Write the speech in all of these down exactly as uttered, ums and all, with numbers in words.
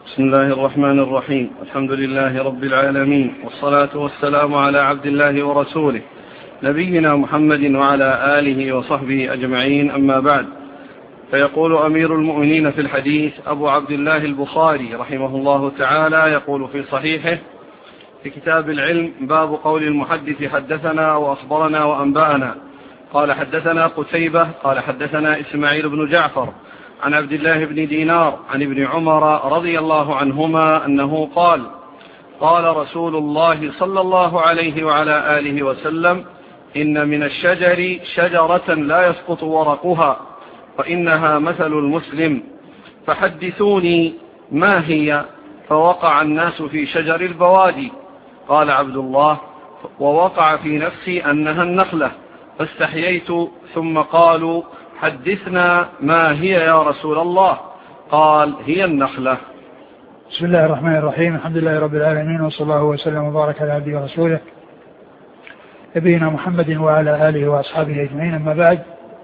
بسم الله الرحمن الرحيم. الحمد لله رب العالمين، والصلاة والسلام على عبد الله ورسوله نبينا محمد وعلى آله وصحبه أجمعين، أما بعد. فيقول أمير المؤمنين في الحديث أبو عبد الله البخاري رحمه الله تعالى، يقول في صحيحه في كتاب العلم: باب قول المحدث حدثنا وأخبرنا وأنبأنا. قال حدثنا قتيبة قال حدثنا إسماعيل بن جعفر عن عبد الله بن دينار عن ابن عمر رضي الله عنهما أنه قال: قال رسول الله صلى الله عليه وعلى آله وسلم: إن من الشجر شجرة لا يسقط ورقها وإنها مثل المسلم، فحدثوني ما هي؟ فوقع الناس في شجر البوادي. قال عبد الله: ووقع في نفسي أنها النخلة، فاستحييت، ثم قالوا: حدثنا ما هي يا رسول الله؟ قال: هي النخلة. بسم الله الرحمن الرحيم. الحمد لله رب العالمين، وصلى الله وسلم وبارك على عبده ورسوله نبينا محمد وعلى آله وأصحابه أجمعين، أما بعد.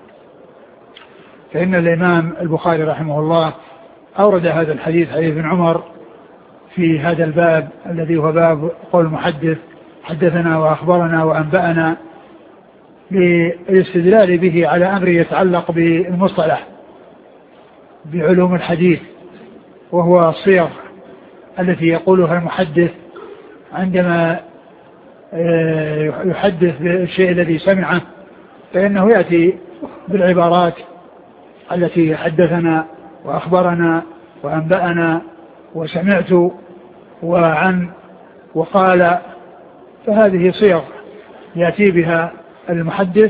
فإن الإمام البخاري رحمه الله أورد هذا الحديث، حديث ابن عمر، في هذا الباب الذي هو باب قول المحدث حدثنا وأخبرنا وأنبأنا، للاستدلال به على أمر يتعلق بالمصطلح بعلوم الحديث، وهو الصيغ التي يقولها المحدث عندما يحدث بالشيء الذي سمعه، فإنه يأتي بالعبارات التي حدثنا وأخبرنا وأنبأنا وسمعت وعن وقال، فهذه صيغ يأتي بها المحدث،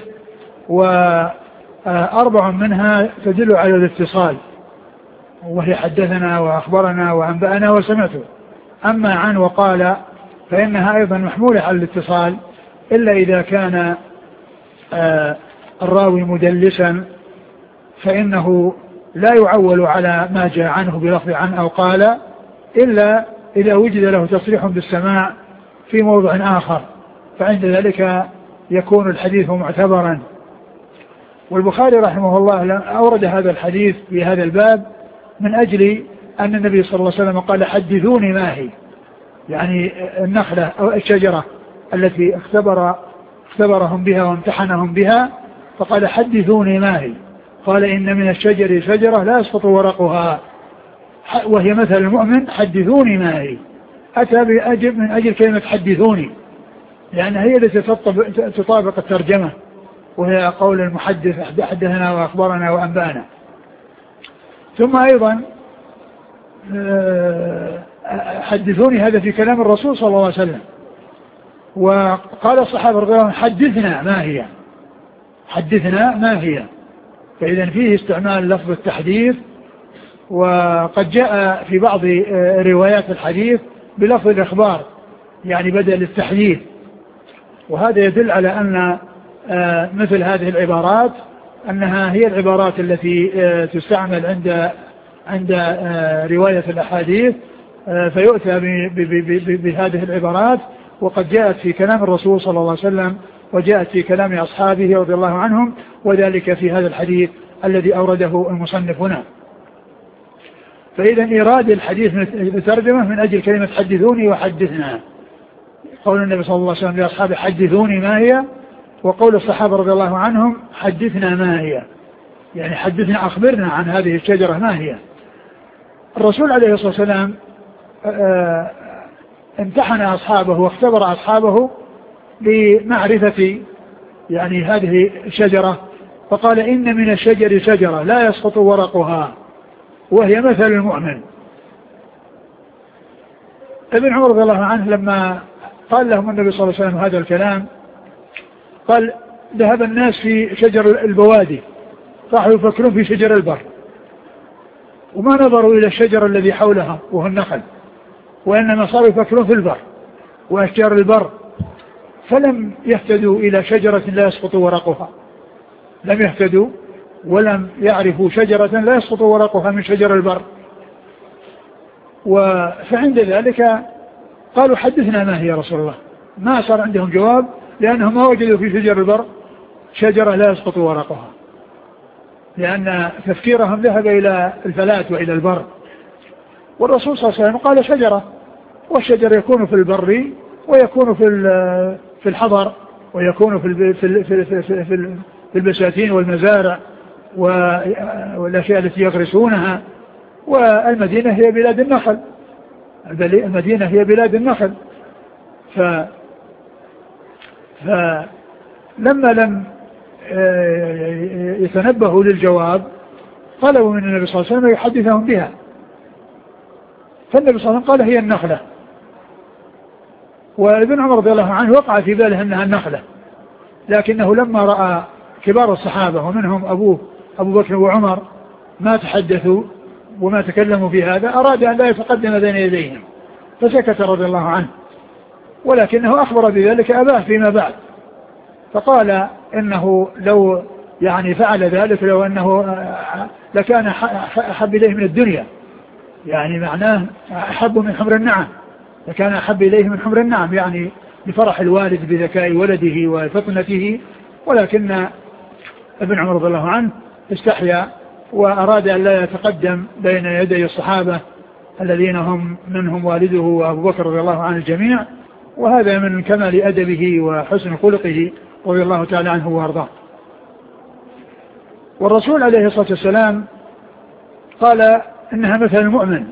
وأربع منها تدل على الاتصال، وهي حدثنا وأخبرنا وأنبأنا وسمعت. أما عن وقال فإنها أيضا محمولة على الاتصال، إلا إذا كان الراوي مدلسا فإنه لا يعول على ما جاء عنه بلفظ عن أو قال، إلا إذا وجد له تصريح بالسماع في موضع آخر، فعند ذلك يكون الحديث معتبرا. والبخاري رحمه الله أورد هذا الحديث في هذا الباب من أجل أن النبي صلى الله عليه وسلم قال: حدثوني ما هي، يعني النخلة أو الشجرة التي اختبر اختبرهم بها وامتحنهم بها، فقال: حدثوني ما هي. قال: إن من الشجر شجرة لا يسقط ورقها وهي مثل المؤمن، حدثوني ما هي. أتى بأجل من أجل كلمة حدثوني، لأن هي التي تطابق الترجمة، وهي قول المحدث حدثنا وأخبرنا وأنبأنا. ثم أيضا حدثوني هذا في كلام الرسول صلى الله عليه وسلم، وقال الصحابة رضي الله عنهم: حدثنا ما هي، حدثنا ما هي. فإذا فيه استعمال لفظ التحديث، وقد جاء في بعض روايات الحديث بلفظ الإخبار، يعني بدل التحديث. وهذا يدل على أن مثل هذه العبارات أنها هي العبارات التي تستعمل عند عند رواية الأحاديث، فيؤتى بهذه العبارات، وقد جاءت في كلام الرسول صلى الله عليه وسلم، وجاءت في كلام أصحابه رضي الله عنهم، وذلك في هذا الحديث الذي أورده المصنف هنا. فإذا إيراد الحديث بترجمة من أجل كلمة حدثوني وحدثنا، قول النبي صلى الله عليه وسلم لأصحابه: حدثوني ما هي، وقول الصحابة رضي الله عنهم: حدثنا ما هي، يعني حدثنا أخبرنا عن هذه الشجرة ما هي. الرسول عليه الصلاة والسلام امتحن أصحابه واختبر أصحابه بمعرفة يعني هذه الشجرة، فقال: إن من الشجر شجرة لا يسقط ورقها وهي مثل المؤمن. ابن عمر رضي الله عنه لما قال لهم النبي صلى الله عليه وسلم هذا الكلام، قال: ذهب الناس في شجر البوادي، راحوا يفكرون في شجر البر، وما نظروا إلى الشجر الذي حولها وهو النخل، وإنما صاروا يفكرون في البر وأشجار البر، فلم يهتدوا إلى شجرة لا يسقط ورقها، لم يهتدوا ولم يعرفوا شجرة لا يسقط ورقها من شجر البر. فعند ذلك قالوا: حدثنا ما هي يا رسول الله. ما صار عندهم جواب، لأنهم ما وجدوا في شجر البر شجرة لا يسقط ورقها، لأن تفكيرهم ذهب إلى الفلات وإلى البر. والرسول صلى الله عليه وسلم قال شجرة، والشجر يكون في البر ويكون في في الحضر ويكون في في في في, في البساتين والمزارع والأشياء التي يغرسونها. والمدينة هي بلاد النخل، المدينة هي بلاد النخل. ف فلما لم يتنبهوا للجواب طلبوا من النبي صلى الله عليه وسلم يحدثهم بها، فالنبي صلى الله عليه وسلم قال هي النخلة. وابن عمر رضي الله عنه وقع في باله أنها النخلة، لكنه لما رأى كبار الصحابة ومنهم أبوه أبو بكر وعمر ما تحدثوا وما تكلموا في هذا أراد أن لا يتقدم بين يديهم فسكت رضي الله عنه، ولكنه أخبر بذلك أباه فيما بعد، فقال إنه لو يعني فعل ذلك لو أنه لكان أحب إليه من الدنيا، يعني معناه أحب من حمر النعم، لكان أحب إليه من حمر النعم، يعني بفرح الوالد بذكاء ولده وفطنته. ولكن ابن عمر رضي الله عنه استحيا وأراد أن لا يتقدم بين يدي الصحابة الذين هم منهم والده وأبو بكر رضي الله عنه الجميع، وهذا من كمال أدبه وحسن خلقه رضي الله تعالى عنه وارضاه. والرسول عليه الصلاة والسلام قال إنها مثل المؤمن،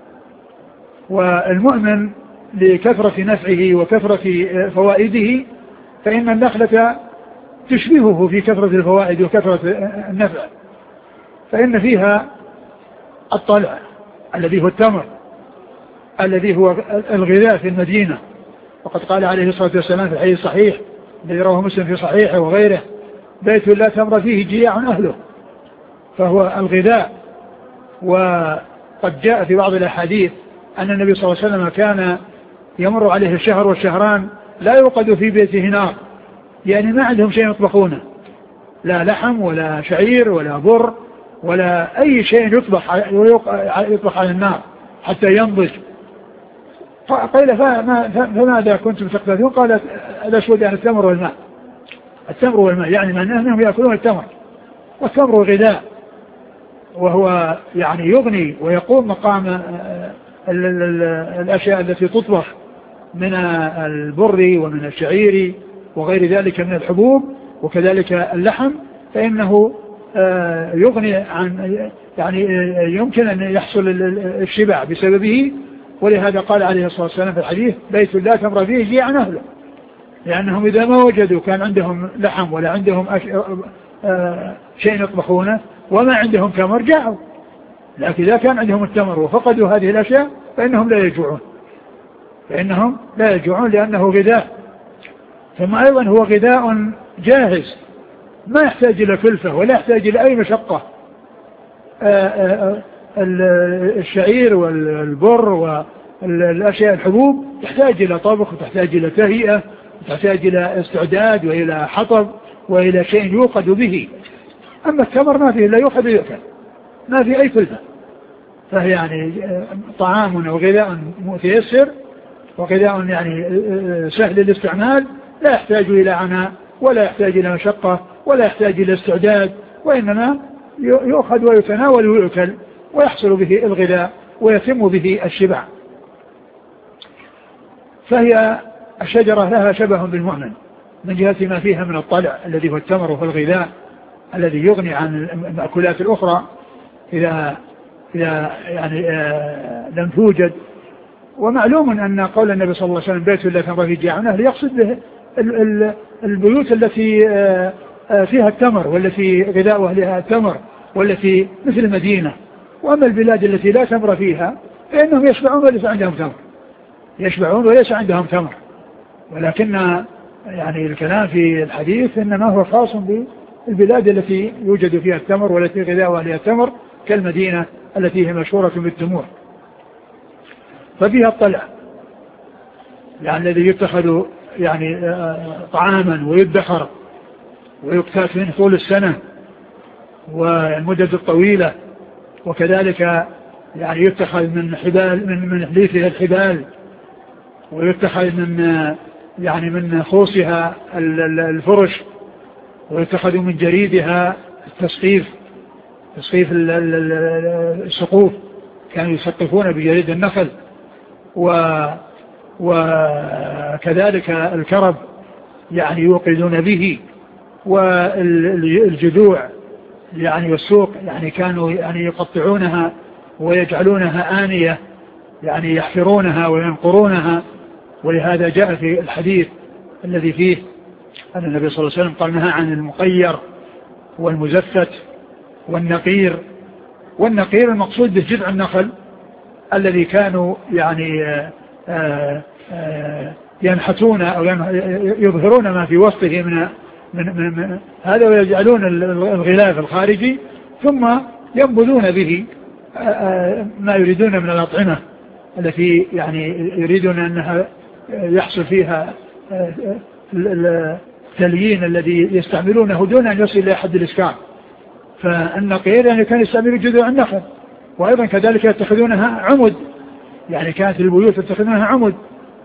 والمؤمن لكثرة نفعه وكثرة فوائده فإن النخلة تشبهه في كثرة الفوائد وكثرة النفع، فإن فيها الطلع الذي هو التمر الذي هو الغذاء في المدينة، وقد قال عليه الصلاة والسلام في الحديث الصحيح الذي رواه مسلم في صحيحه وغيره: بيت لا تمر فيه جياع أهله، فهو الغذاء. وقد جاء في بعض الأحاديث أن النبي صلى الله عليه وسلم كان يمر عليه الشهر والشهران لا يوقد في بيته نار، يعني ما عندهم شيء يطبخونه، لا لحم ولا شعير ولا بر ولا أي شيء يطبخ يطبخ على النار حتى ينضج. قيل فماذا كنتم تقتدون؟ قال الأسود يعني التمر والماء، التمر والماء، يعني معناه أنهم يأكلون التمر، والتمر غذاء وهو يعني يغني ويقوم مقام الأشياء التي تطبخ من البر ومن الشعير وغير ذلك من الحبوب وكذلك اللحم، فإنه يغني عن يعني يمكن أن يحصل الشبع بسببه. ولهذا قال عليه الصلاة والسلام في الحديث: بيت لا تمر فيه جياع أهله، لأنهم إذا ما وجدوا كان عندهم لحم ولا عندهم شيء يطبخونه وما عندهم تمر جاعوا، لكن إذا كان عندهم التمر وفقدوا هذه الأشياء فإنهم لا يجوعون، فإنهم لا يجوعون لأنه غذاء. ثم أيضا هو غذاء جاهز ما يحتاج إلى كلفة ولا يحتاج إلى أي مشقة. الشعير والبر والأشياء الحبوب تحتاج إلى طبخ وتحتاج إلى تهيئة وتحتاج إلى استعداد وإلى حطب وإلى شيء يوقد به. أما التمر ما فيه لا يوقد ويؤكل، ما فيه أي كلفة، فهي يعني طعام وغذاء متيسر وغذاء يعني سهل الاستعمال، لا يحتاج إلى عناء ولا يحتاج إلى مشقة ولا يحتاج إلى استعداد، وإنما يؤخذ ويتناول ويؤكل ويحصل به الغذاء ويتم به الشبع. فهي الشجرة لها شبه بالمؤمن من جهة ما فيها من الطلع الذي هو التمر وهو الغذاء الذي يغني عن المأكولات الأخرى إذا إذا يعني آه لم توجد. ومعلوم أن قول النبي صلى الله عليه وسلم: بيت لا تمر فيه جياع أهله، يقصد به البيوت التي آه فيها التمر والتي غذاء أهلها التمر والتي مثل المدينة. وأما البلاد التي لا تمر فيها فإنهم يشبعون وليس عندهم تمر، يشبعون وليس عندهم تمر. ولكن يعني الكلام في الحديث إنما هو خاص بالبلاد التي يوجد فيها التمر والتي غذاء أهلها التمر كالمدينة التي هي مشهورة بالتمور. ففيها الطلع يعني الذي يتخذ يعني طعاما ويدخر ويقتات منه طول السنة والمدة الطويلة، وكذلك يعني يتخذ من حبال من من حليفها الحبال، ويتخذ من يعني من خوصها الفرش، ويتخذ من جريدها التسقيف، تسقيف السقوف كانوا يسقفون بجريد النخل، و وكذلك الكرب يعني يوقدون به، والجذوع يعني والسوق يعني كانوا يعني يقطعونها ويجعلونها آنية يعني يحفرونها وينقرونها. ولهذا جاء في الحديث الذي فيه أن النبي صلى الله عليه وسلم قال نهى عن المقير والمزفت والنقير. والنقير المقصود به جذع النخل الذي كانوا يعني آآ آآ ينحتون أو يظهرون ما في وسطه من, من, من, من هذا، ويجعلون الغلاف الخارجي ثم ينبذون به ما يريدون من الأطعمة التي يعني يريدون أنها يحصل فيها التليين الذي يستعملونه دون أن يصل إلى حد الإسكان. فالنقير يعني كان يستعملوا جذوع النخل، وأيضا كذلك يتخذونها عمد، يعني كانت البيوت يتخذونها عمد.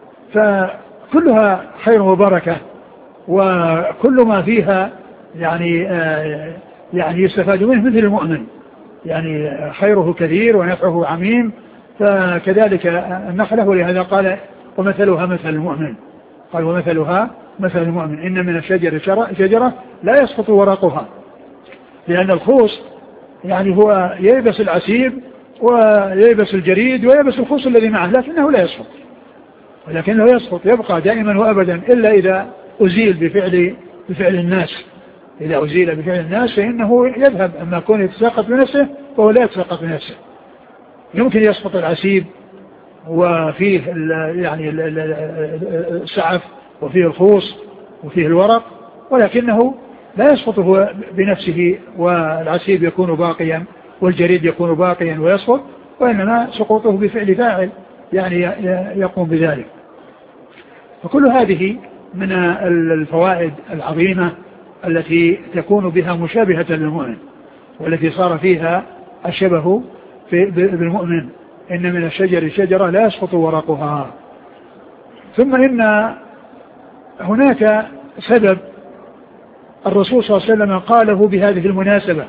فكلها خير وبركة، وكل ما فيها يعني آه يعني يستفاد منه مثل المؤمن، يعني خيره كثير ونفعه عميم. فكذلك النخلة، ولهذا قال ومثلها مثل المؤمن، قال ومثلها مثل المؤمن إن من الشجر شجرة لا يسقط ورقها، لأن الخوص يعني هو يلبس العسيب ويلبس الجريد ويلبس الخوص الذي معه، لكنه لا يسقط، ولكنه يسقط يبقى دائما وأبدا إلا إذا أزيل بفعل بفعل الناس. إذا أزيل بفعل الناس فإنه يذهب، أما كون يتساقط بنفسه فهو لا يتساقط بنفسه. يمكن يسقط العسيب وفيه يعني السعف وفيه الخوص وفيه الورق، ولكنه لا يسقط هو بنفسه، والعسيب يكون باقيا والجريد يكون باقيا ويسقط، وإنما سقوطه بفعل فاعل يعني يقوم بذلك. فكل هذه من الفوائد العظيمة التي تكون بها مشابهة للمؤمن، والتي صار فيها الشبه بالمؤمن. إن من الشجر شجرة لا يسقط ورقها. ثم إن هناك سبب الرسول صلى الله عليه وسلم قاله بهذه المناسبة،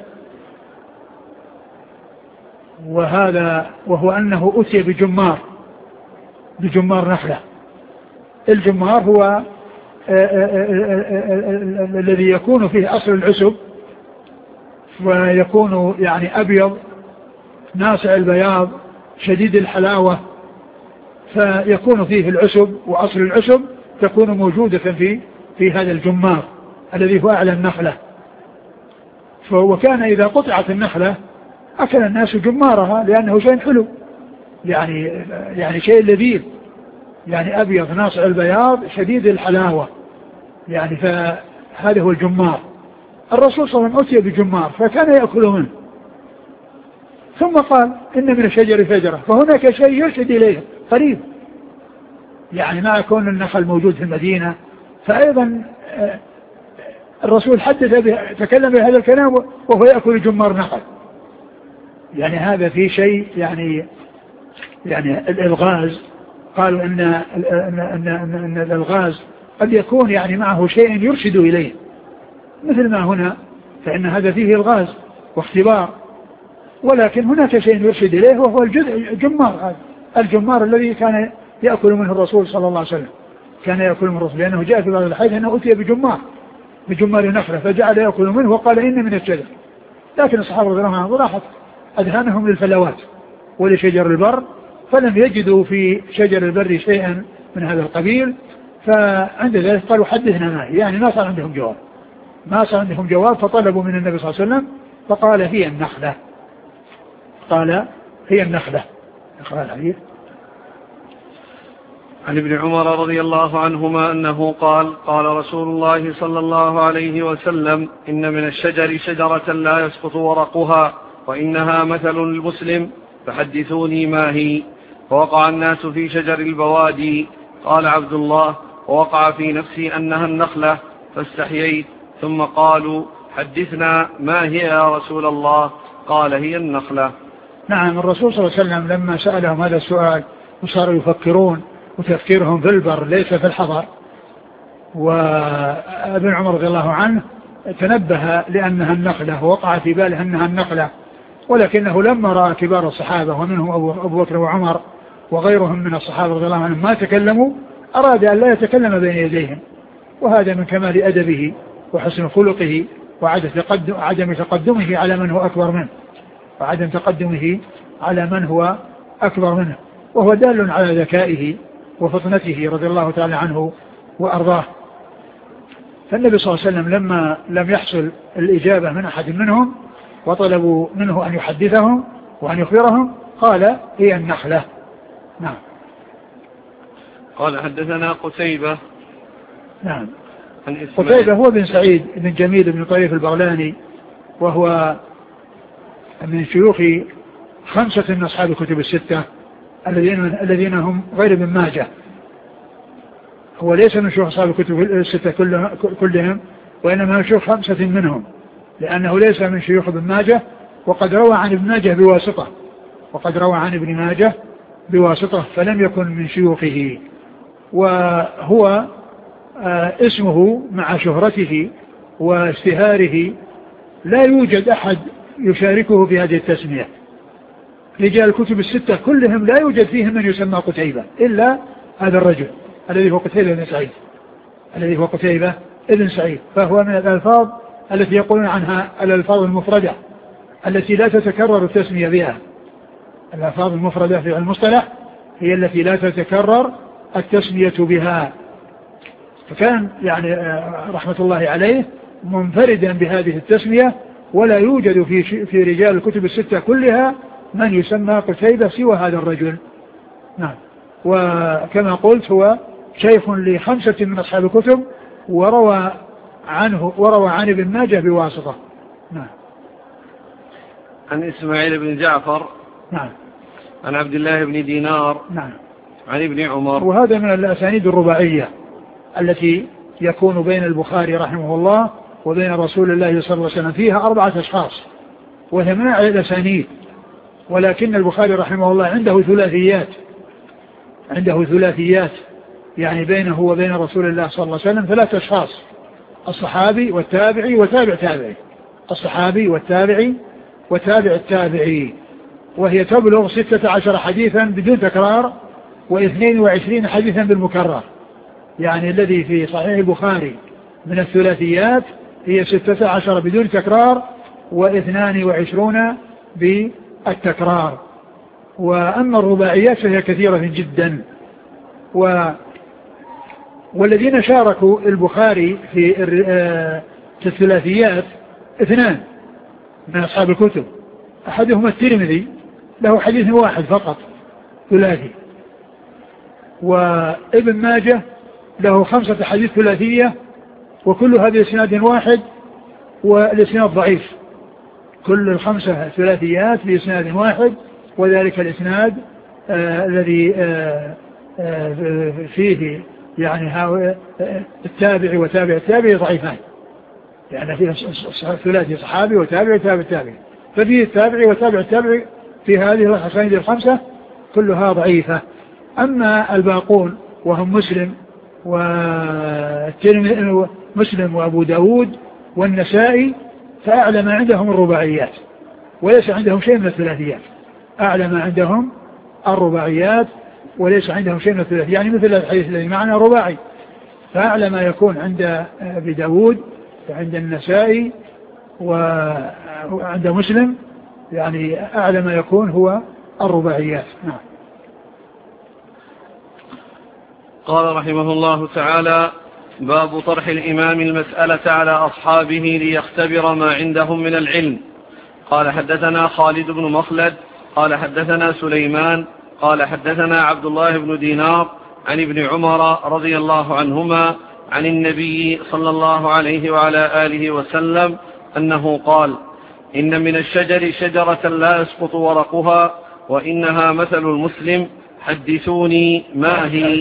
وهذا وهو أنه أتي بجمار بجمار نخلة. الجمار هو الذي يكون فيه أصل العسب، ويكون يعني أبيض ناصع البياض شديد الحلاوة، فيكون فيه العسب، وأصل العسب تكون موجودة في في هذا الجمار الذي هو أعلى النخلة. وكان إذا قطعت النخلة أكل الناس جمارها لأنه شيء حلو، يعني يعني شيء لذيذ، يعني أبيض ناصع البياض شديد الحلاوة، يعني فهذا هو الجمار. الرسول صلى الله عليه وسلم أتي بجمار فكان يأكل منه، ثم قال إن من الشجر شجرة، فهناك شيء يرشد إليه قريب، يعني ما يكون النخل موجود في المدينة. فأيضا الرسول حدث به تكلم بهذا الكلام وهو يأكل جمار نخل، يعني هذا في شيء يعني يعني الإلغاز. قالوا إن, إن, إن, إن, إن الإلغاز قد يكون يعني معه شيء يرشد إليه، مثل ما هنا، فإن هذا فيه إلغاز واختبار، ولكن هناك شيء يرشد إليه وهو الجمار. الجمار الذي كان يأكل منه الرسول صلى الله عليه وسلم، كان يأكل منه الرسول، لأنه جاء في بعض الحديث أنه أتي بجمار بجمار نخلة فجعل يأكل منه وقال إن من الشجر. لكن الصحابة رضي الله عنهم راحت أذهانهم للفلوات ولشجر البر، فلم يجدوا في شجر البر شيئا من هذا القبيل، فعند ذلك قالوا حدثنا ما هي، يعني ما صار عندهم جواب ما صار عندهم جواب فطلبوا من النبي صلى الله عليه وسلم، فقال هي النخلة قال هي النخلة. اقرأ الحديث. عن ابن عمر رضي الله عنهما أنه قال قال رسول الله صلى الله عليه وسلم إن من الشجر شجرة لا يسقط ورقها وإنها مثل المسلم فحدثوني ما هي. فوقع الناس في شجر البوادي. قال عبد الله ووقع في نفسي أنها النخلة فاستحييت، ثم قالوا حدثنا ما هي يا رسول الله؟ قال هي النخلة. نعم، الرسول صلى الله عليه وسلم لما سألهم هذا السؤال وصاروا يفكرون وتفكيرهم في البر ليس في الحضر، وابن عمر رضي الله عنه تنبه لأنها النخلة ووقع في باله أنها النخلة، ولكنه لما رأى كبار الصحابة ومنهم أبو بكر وعمر وغيرهم من الصحابة رضي الله عنهم ما تكلموا أراد أن لا يتكلم بين يديهم، وهذا من كمال أدبه وحسن خلقه وعدم تقدمه على من هو أكبر منه وعدم تقدمه على من هو أكبر منه، وهو دال على ذكائه وفطنته رضي الله تعالى عنه وأرضاه. فالنبي صلى الله عليه وسلم لما لم يحصل الإجابة من أحد منهم وطلبوا منه أن يحدثهم وأن يخبرهم قال هي النخلة. نعم. قال حدثنا قتيبة. نعم. قتيبة هو بن سعيد بن جميل بن طريف البغلاني، وهو من شيوخ خمسة من أصحاب الكتب الستة الذين الذين هم غير ابن ماجه. هو ليس من شيوخ أصحاب الكتب الستة كلهم، وإنما من شيوخ خمسة منهم، لأنه ليس من شيوخ ابن ماجه، وقد روى عن ابن ماجه بواسطة وقد روى عن ابن ماجه بواسطة فلم يكن من شيوخه. وهو آه اسمه مع شهرته واشتهاره لا يوجد أحد يشاركه في هذه التسمية. رجال الكتب الستة كلهم لا يوجد فيهم من يسمى قتيبة إلا هذا الرجل الذي هو قتيبة بن سعيد الذي هو قتيبة ابن سعيد. فهو من الألفاظ التي يقولون عنها الألفاظ المفردة التي لا تتكرر التسمية بها. الألفاظ المفردة في المصطلح هي التي لا تتكرر التسمية بها. فكان يعني رحمة الله عليه منفردا بهذه التسمية، ولا يوجد في في رجال الكتب الستة كلها من يسمى قتيبة سوى هذا الرجل. نعم. وكما قلت هو شيخ لخمسة من أصحاب الكتب، وروى عنه وروى عن ابن ماجه بواسطة. نعم. عن إسماعيل بن جعفر. نعم. عن عبد الله بن دينار. نعم. عن ابن عمر. وهذا من الأسانيد الرباعية التي يكون بين البخاري رحمه الله وبين رسول الله صلى الله عليه وسلم، فيها أربعة أشخاص وهي من الأسانيد، ولكن البخاري رحمه الله عنده ثلاثيات عنده ثلاثيات يعني بينه وبين رسول الله صلى الله عليه وسلم ثلاث أشخاص: الصحابي والتابعي وتابع تابعي الصحابي والتابعي وتابع التابعي، وهي تبلغ ستة عشر حديثا بدون تكرار واثنين وعشرين حديثا بالمكرر. يعني الذي في صحيح البخاري من الثلاثيات هي ستة عشر بدون تكرار واثنان وعشرون بالتكرار. وأما الرباعيات فهي كثيرة جدا. و والذين شاركوا البخاري في الثلاثيات اثنان من أصحاب الكتب، أحدهما الترمذي له حديث واحد فقط ثلاثي، وابن ماجه له خمسة حديث ثلاثية وكلها بإسناد واحد والإسناد ضعيف. كل الخمسة ثلاثيات بإسناد واحد، وذلك الإسناد آه الذي آه آه فيه يعني التابع وتابع التابع ضعيفان، يعني فيه ثلاثي صحابي وتابع وتابع التابع، ففيه التابع وتابع التابع في هذه الأسانيد الخمسة كلها ضعيفة. أما الباقون وهم مسلم ومسلم وأبو داود والنسائي فأعلى ما عندهم الرباعيات، وليس عندهم شيء من الثلاثيات. أعلى ما عندهم الرباعيات وليس عندهم شيء من الثلاثيات، يعني مثل الحديث الذي معنا رباعي، فأعلى ما يكون عند أبي داود وعند النسائي وعند مسلم، يعني أعلى ما يكون هو الرباعيات. نعم. قال رحمه الله تعالى: باب طرح الإمام المسألة على أصحابه ليختبر ما عندهم من العلم. قال حدثنا خالد بن مخلد قال حدثنا سليمان قال حدثنا عبد الله بن دينار عن ابن عمر رضي الله عنهما عن النبي صلى الله عليه وعلى آله وسلم أنه قال: إن من الشجر شجرة لا يسقط ورقها وإنها مثل المسلم، حدثوني ما هي.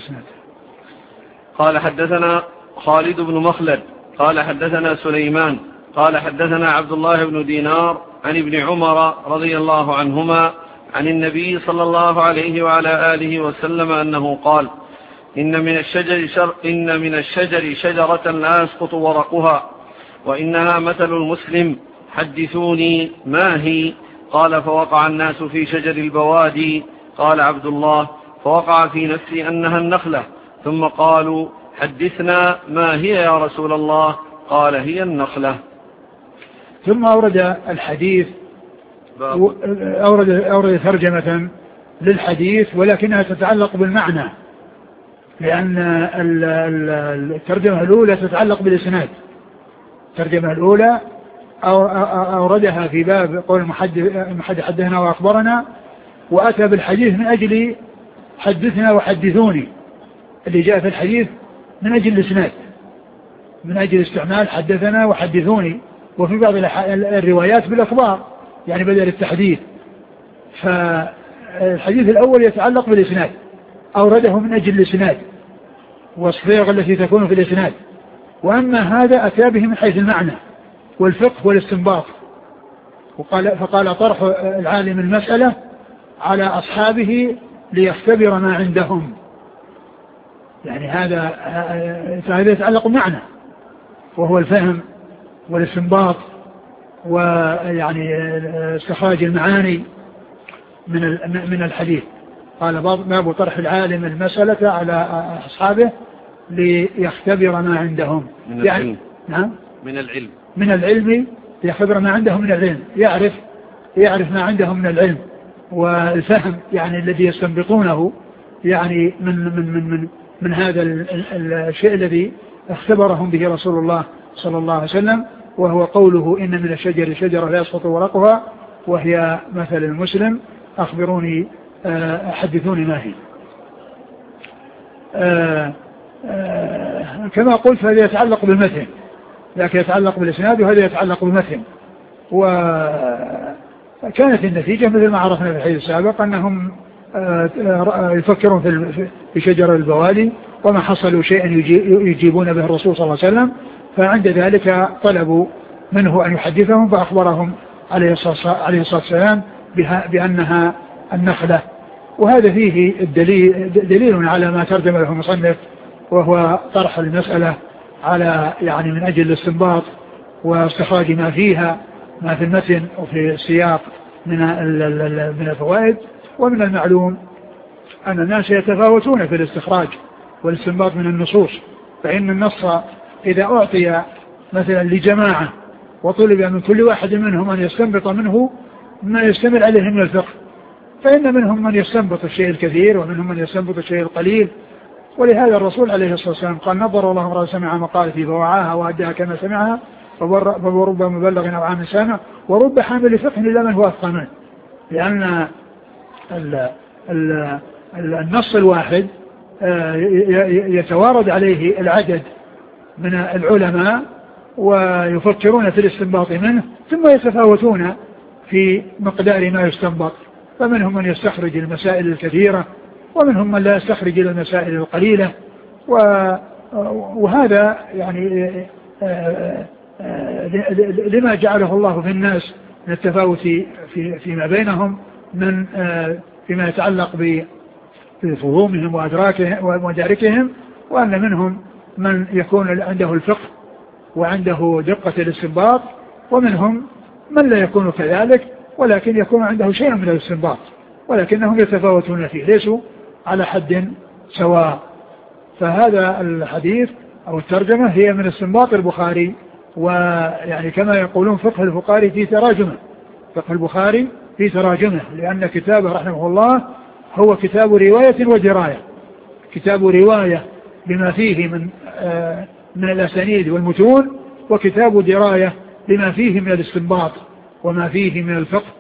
قال حدثنا خالد بن مخلد قال حدثنا سليمان قال حدثنا عبد الله بن دينار عن ابن عمر رضي الله عنهما عن النبي صلى الله عليه وعلى آله وسلم أنه قال: إن من الشجر شر إن من الشجر شجرة لا يسقط ورقها وإنها مثل المسلم، حدثوني ما هي. قال فوقع الناس في شجر البوادي. قال عبد الله فوقع في نفسي أنها النخلة. ثم قالوا حدثنا ما هي يا رسول الله؟ قال هي النخلة. ثم أورد الحديث أورد, أورد ترجمة للحديث ولكنها تتعلق بالمعنى، لأن الترجمة الأولى تتعلق بالإسناد. الترجمة الأولى أوردها في باب قول المحدث حدثنا وأخبرنا، وأتى بالحديث من أجل حدثنا وحدثوني، اللي جاء في الحديث من أجل الإسناد، من أجل استعمال حدثنا وحدثوني، وفي بعض الروايات بالأخبار يعني بدل التحديث. فالحديث الأول يتعلق بالإسناد، أورده من أجل الإسناد والصيغ التي تكون في الإسناد، وأما هذا أتى به من حيث المعنى والفقه والاستنباط. وقال فقال طرح العالم المسألة على أصحابه ليختبر ما عندهم، يعني هذا هذا يتعلق بمعنى وهو الفهم والاستنباط ويعني استخراج المعاني من من الحديث. قال باب طرح العالم المسألة على أصحابه ليختبر ما عندهم من يعني العلم. نعم من العلم من العلم ليختبر ما عندهم من العلم، يعرف يعرف ما عندهم من العلم والفهم يعني الذي يستنبطونه يعني من من من من, من هذا الشيء الذي اختبرهم به رسول الله صلى الله عليه وسلم، وهو قوله إن من الشجر شجرة لا يسقط ورقها وهي مثل المسلم أخبروني حدثوني ما هي. آآ آآ كما قلت هذا يتعلق بالمتن، لكن يتعلق بالإسناد وهذا يتعلق بالمتن. وكانت النتيجة مثل ما عرفنا في الحديث السابق أنهم يفكرون في شجر البوادي وما حصلوا شيئا يجيبون به الرسول صلى الله عليه وسلم، فعند ذلك طلبوا منه أن يحدثهم فأخبرهم عليه الصلاة والسلام بأنها النخلة. وهذا فيه الدليل دليل على ما ترجم له المصنف، وهو طرح المسألة على يعني من أجل الاستنباط واستخراج ما فيها ما في المتن وفي السياق من من الفوائد. ومن المعلوم أن الناس يتفاوتون في الاستخراج والاستنباط من النصوص، فإن النص إذا أعطي مثلا لجماعة وطلب من كل واحد منهم أن يستنبط منه ما يشتمل عليه من الفقه، فإن منهم من يستنبط الشيء الكثير ومنهم من يستنبط الشيء القليل. ولهذا الرسول عليه الصلاة والسلام قال نظر الله امرأ سمع مقالتي فوعاها وأداها كما سمعها فرب مبلغ أو عام سامع ورب حامل فقه إلا من هو أفقه منه، لأن ال ال النص الواحد يتوارد عليه العدد من العلماء ويفكرون في الاستنباط منه، ثم يتفاوتون في مقدار ما يستنبط، فمنهم من يستخرج المسائل الكثيرة ومنهم من لا يستخرج المسائل القليلة. وهذا يعني لما جعله الله في الناس من التفاوت في فيما بينهم من فيما يتعلق بفهومهم وأدراكهم ومداركهم، وأن منهم من يكون عنده الفقه وعنده دقة الاستنباط، ومنهم من لا يكون كذلك ولكن يكون عنده شيء من الاستنباط، ولكنهم يتفاوتون فيه ليسوا على حد سواء. فهذا الحديث أو الترجمة هي من استنباط البخاري، ويعني كما يقولون فقه البخاري في تراجمه، فقه البخاري في تراجمه، لأن كتابه رحمه الله هو كتاب رواية ودراية، كتاب رواية بما فيه من آه من الأسانيد والمتون، وكتاب دراية بما فيه من الاستنباط وما فيه من الفقه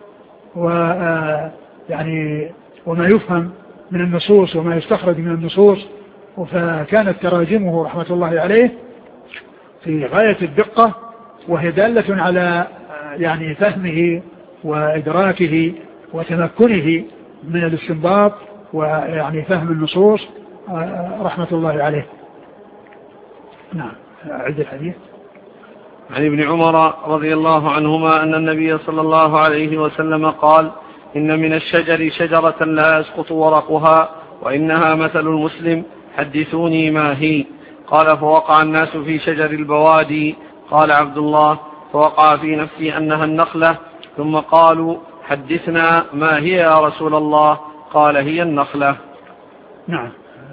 ويعني وما يفهم من النصوص وما يستخرج من النصوص. فكانت تراجمه رحمة الله عليه في غاية الدقة، وهي دالة على يعني فهمه وإدراكه وتمكنه من الاستنباط ويعني فهم النصوص رحمة الله عليه. نعم. أعد الحديث. عن ابن عمر رضي الله عنهما أن النبي صلى الله عليه وسلم قال إن من الشجر شجرة لا يسقط ورقها وإنها مثل المسلم حدثوني ما هي. قال فوقع الناس في شجر البوادي. قال عبد الله فوقع في نفسي أنها النخلة. ثم قالوا حدثنا ما هي يا رسول الله؟ قال هي النخلة. نعم.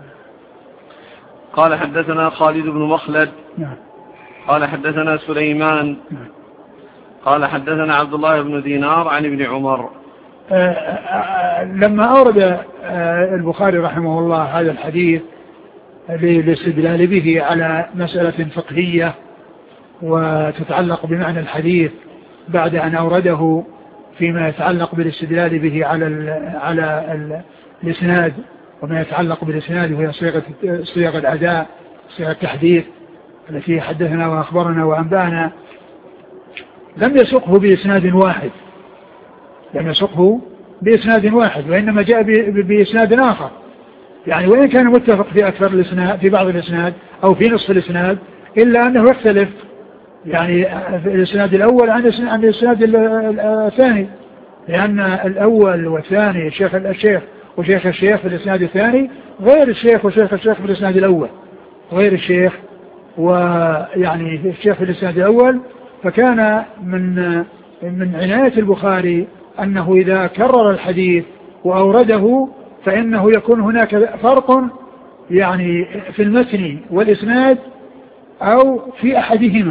قال حدثنا خالد بن مخلد. نعم. قال حدثنا سليمان. نعم. قال حدثنا عبد الله بن دينار عن ابن عمر. آآ آآ لما أورد البخاري رحمه الله هذا الحديث للاستدلال به على مسألة فقهية وتتعلق بمعنى الحديث، بعد أن أورده فيما يتعلق بالاستدلال به على ال على ال الإسناد وما يتعلق بالإسناد وهي صيغة صيغ الأداء، صيغة التحديث التي حدثنا وأخبرنا وأنبأنا، لم يسقه بإسناد واحد لم يسقه بإسناد واحد وإنما جاء بإسناد آخر، يعني وإن كان متفق في أكثر الإسناد في بعض الإسناد أو في نصف الإسناد، إلا أنه يختلف يعني في الإسناد الأول عن الإسناد الثاني، لأن الأول والثاني الشيخ الشيخ وشيخ الشيخ في الإسناد الثاني غير الشيخ وشيخ الشيخ في الإسناد الأول، غير الشيخ ويعني الشيخ في الإسناد الأول. فكان من من عناية البخاري أنه إذا كرر الحديث وأورده فإنه يكون هناك فرق يعني في المتن والإسناد أو في أحدهما،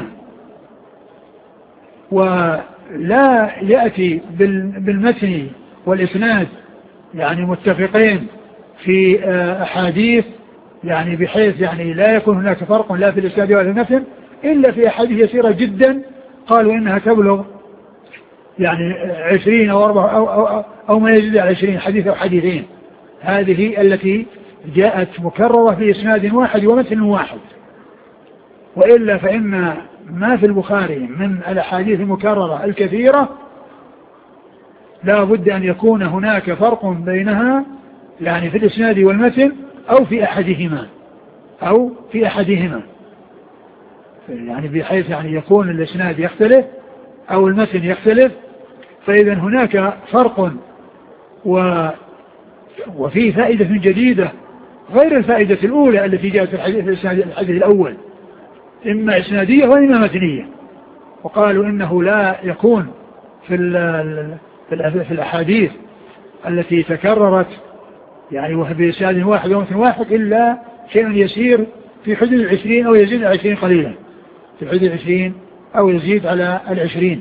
ولا يأتي بالمتن والإسناد يعني متفقين في أحاديث يعني بحيث يعني لا يكون هناك فرق لا في الإسناد ولا المتن إلا في أحاديث يسيرة جدا قالوا إنها تبلغ يعني عشرين أو أربعة أو, أو, أو, أو ما يزيد على عشرين حديث أو حديثين، هذه التي جاءت مكررة في إسناد واحد ومتن واحد. وإلا فإن ما في البخاري من الأحاديث المكررة الكثيرة لا بد أن يكون هناك فرق بينها يعني في الإسناد والمتن أو في أحدهما أو في أحدهما يعني بحيث يعني يكون الإسناد يختلف أو المتن يختلف، فإذا هناك فرق و وفي فائدة جديدة غير الفائدة الأولى التي جاءت في الحديث, الحديث الأول، إما إسنادية وإما متنية. وقالوا إنه لا يكون في, في الأحاديث التي تكررت يعني وهي بإسناد واحد ومتن واحد إلا شيء يسير في حدود العشرين أو يزيد على العشرين قليلا، في حدود العشرين أو يزيد على العشرين.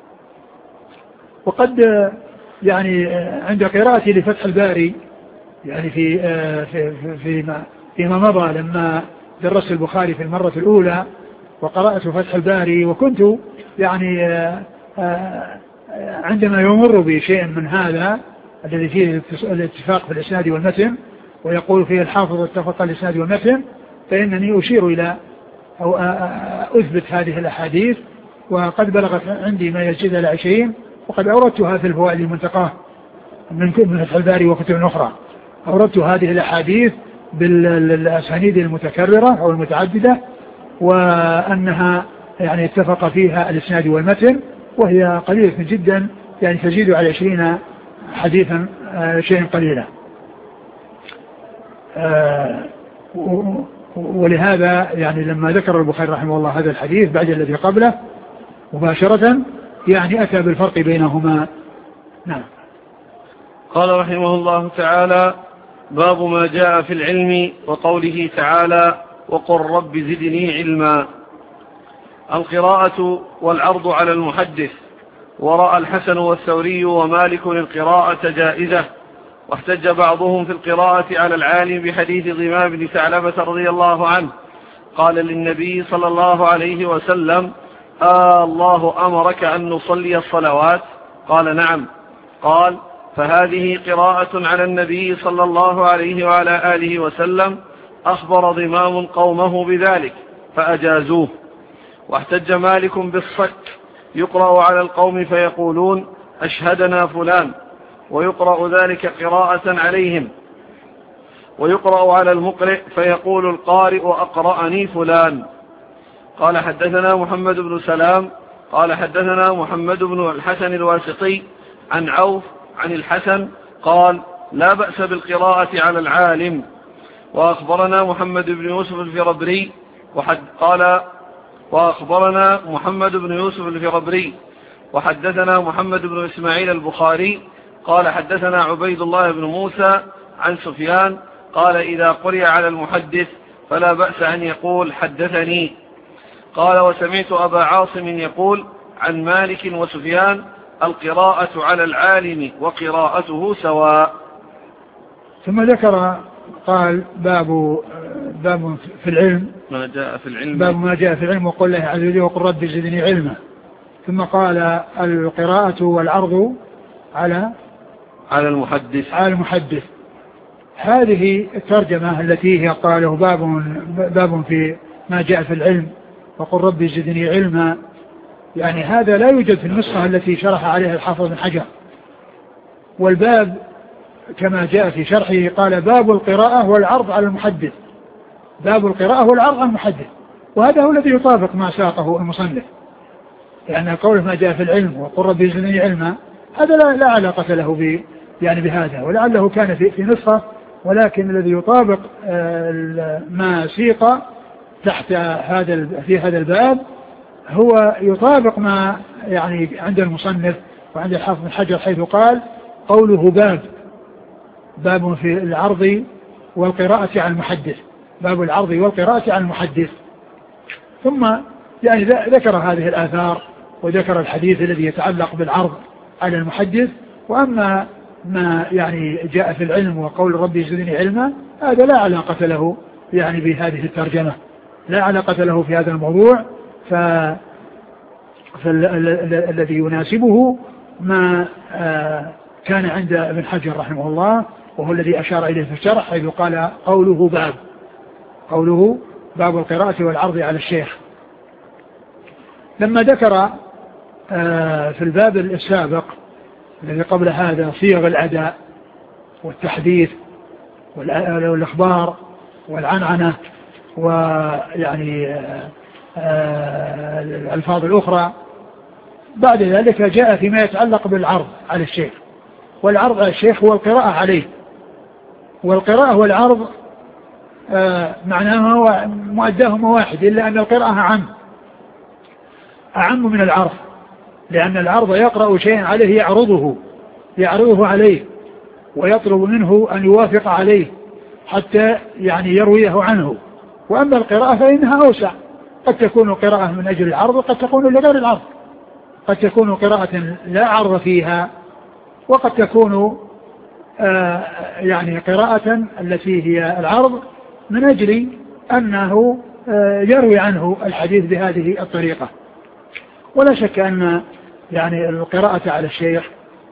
وقد يعني عند قراءتي لفتح الباري يعني في في فيما فيما مضى لما درست البخاري في المرة الأولى وقرأت فتح الباري، وكنت يعني عندما يمر بشيء من هذا الذي فيه الاتفاق في الإسناد والمتن ويقول فيه الحافظ اتفق الإسناد والمتن، فإنني أشير إلى أو أثبت هذه الأحاديث، وقد بلغت عندي ما يزيد على عشرين، وقد أوردتها في الفوائد المنتقاه من كتب فتح الباري وكتب أخرى. أوردت هذه الأحاديث بالأسانيد المتكررة أو المتعددة، وأنها يعني اتفق فيها الإسناد والمتن، وهي قليلة جدا يعني تزيد على عشرين حديثا شيء قليلا. ولهذا يعني لما ذكر البخاري رحمه الله هذا الحديث بعد الذي قبله مباشرة يعني أتى بالفرق بينهما. نعم. قال رحمه الله تعالى: باب ما جاء في العلم وقوله تعالى: وقل رب زدني علما. القراءة والعرض على المحدث. ورأى الحسن والثوري ومالك القراءة جائزة، واحتج بعضهم في القراءة على العالم بحديث ضمام بن ثعلبة رضي الله عنه قال للنبي صلى الله عليه وسلم: آه الله أمرك أن نصلي الصلوات؟ قال: نعم. قال: فهذه قراءة على النبي صلى الله عليه وعلى آله وسلم، أخبر ضمام قومه بذلك فأجازوه. واحتج مالك بالصك، يقرأ على القوم فيقولون: أشهدنا فلان، ويقرأ ذلك قراءة عليهم. ويقرأ على المقرئ فيقول القارئ: أقرأني فلان. قال: حدثنا محمد بن سلام قال حدثنا محمد بن الحسن الواسطي عن عوف عن الحسن قال: لا بأس بالقراءة على العالم. وأخبرنا محمد بن يوسف الفربري وحد قال وأخبرنا محمد بن يوسف الفربري وحدثنا محمد بن إسماعيل البخاري قال حدثنا عبيد الله بن موسى عن سفيان قال إذا قرئ على المحدث فلا بأس أن يقول حدثني. قال وسمعت أبا عاصم يقول عن مالك وسفيان القراءة على العالم وقراءته سواء. ثم ذكر قال باب باب في العلم ما جاء في العلم باب ما جاء في العلم وقل الله عز وجل وقل رب زدني علما. ثم قال القراءة والعرض على على المحدث على المحدث. هذه الترجمة التي هي قاله باب باب في ما جاء في العلم وقل رب زدني علما، يعني هذا لا يوجد في النسخة التي شرح عليها الحافظ بن حجر. والباب كما جاء في شرحه قال باب القراءة والعرض على المحدث، باب القراءة والعرض على المحدث، وهذا هو الذي يطابق ما ساقه المصنف، لأن يعني قوله ما جاء في العلم وقل رب زدني علما هذا لا, لا علاقة له ب يعني بهذا، ولعله كان في, في نسخة، ولكن الذي يطابق ما سيق تحت هذا في هذا الباب هو يطابق ما يعني عند المصنف وعند الحافظ بن حجر، حيث قال قوله باب باب في العرض والقراءة على المحدث، باب العرض والقراءة على المحدث. ثم يعني ذكر هذه الآثار وذكر الحديث الذي يتعلق بالعرض على المحدث. وأما ما يعني جاء في العلم وقول ربي زدني علما هذا لا علاقة له يعني بهذه الترجمة، لا علاقة له في هذا الموضوع. ف فالذي يناسبه ما كان عند ابن حجر رحمه الله، وهو الذي أشار إليه في الشرح، حيث قال قوله باب قوله باب القراءة والعرض على الشيخ. لما ذكر في الباب السابق الذي قبل هذا صيغ الأداء والتحديث والإخبار والعنعنة ويعني الألفاظ الأخرى، بعد ذلك جاء فيما يتعلق بالعرض على الشيخ. والعرض على الشيخ هو القراءة عليه، والقراءة والعرض معناهما مؤداهما واحد، إلا أن القراءة أعم أعم من العرض، لأن العرض يقرأ شيئا عليه يعرضه يعرضه عليه ويطلب منه أن يوافق عليه حتى يعني يرويه عنه. وأما القراءة فإنها أوسع، قد تكون قراءة من أجل العرض وقد تكون لغير العرض، قد تكون قراءة لا عرض فيها، وقد تكون آه يعني قراءة التي هي العرض من أجل أنه آه يروي عنه الحديث بهذه الطريقة. ولا شك أن يعني القراءة على الشيخ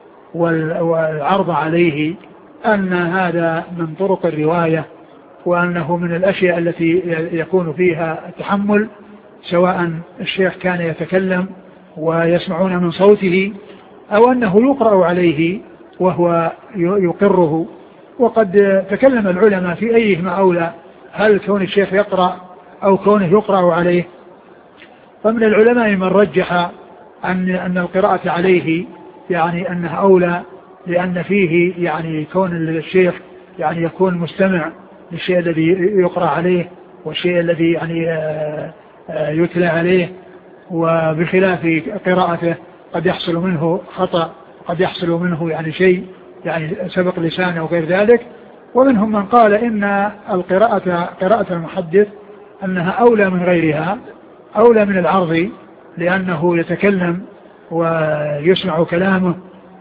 والعرض عليه أن هذا من طرق الرواية، وأنه من الأشياء التي يكون فيها التحمل، سواء الشيخ كان يتكلم ويسمعون من صوته أو أنه يقرأ عليه وهو يقره. وقد تكلم العلماء في أيهما أولى، هل كون الشيخ يقرأ أو كونه يقرأ عليه. فمن العلماء من رجح أن أن القراءة عليه يعني أنها أولى، لأن فيه يعني كون الشيخ يعني يكون مستمع للشيء الذي يقرأ عليه والشيء الذي يعني يتلى عليه، وبخلاف قراءته قد يحصل منه خطأ، قد يحصل منه يعني شيء يعني سبق لسانه وغير ذلك. ومنهم من قال إن القراءة قراءة المحدث أنها أولى من غيرها، أولى من العرض، لأنه يتكلم ويسمع كلامه.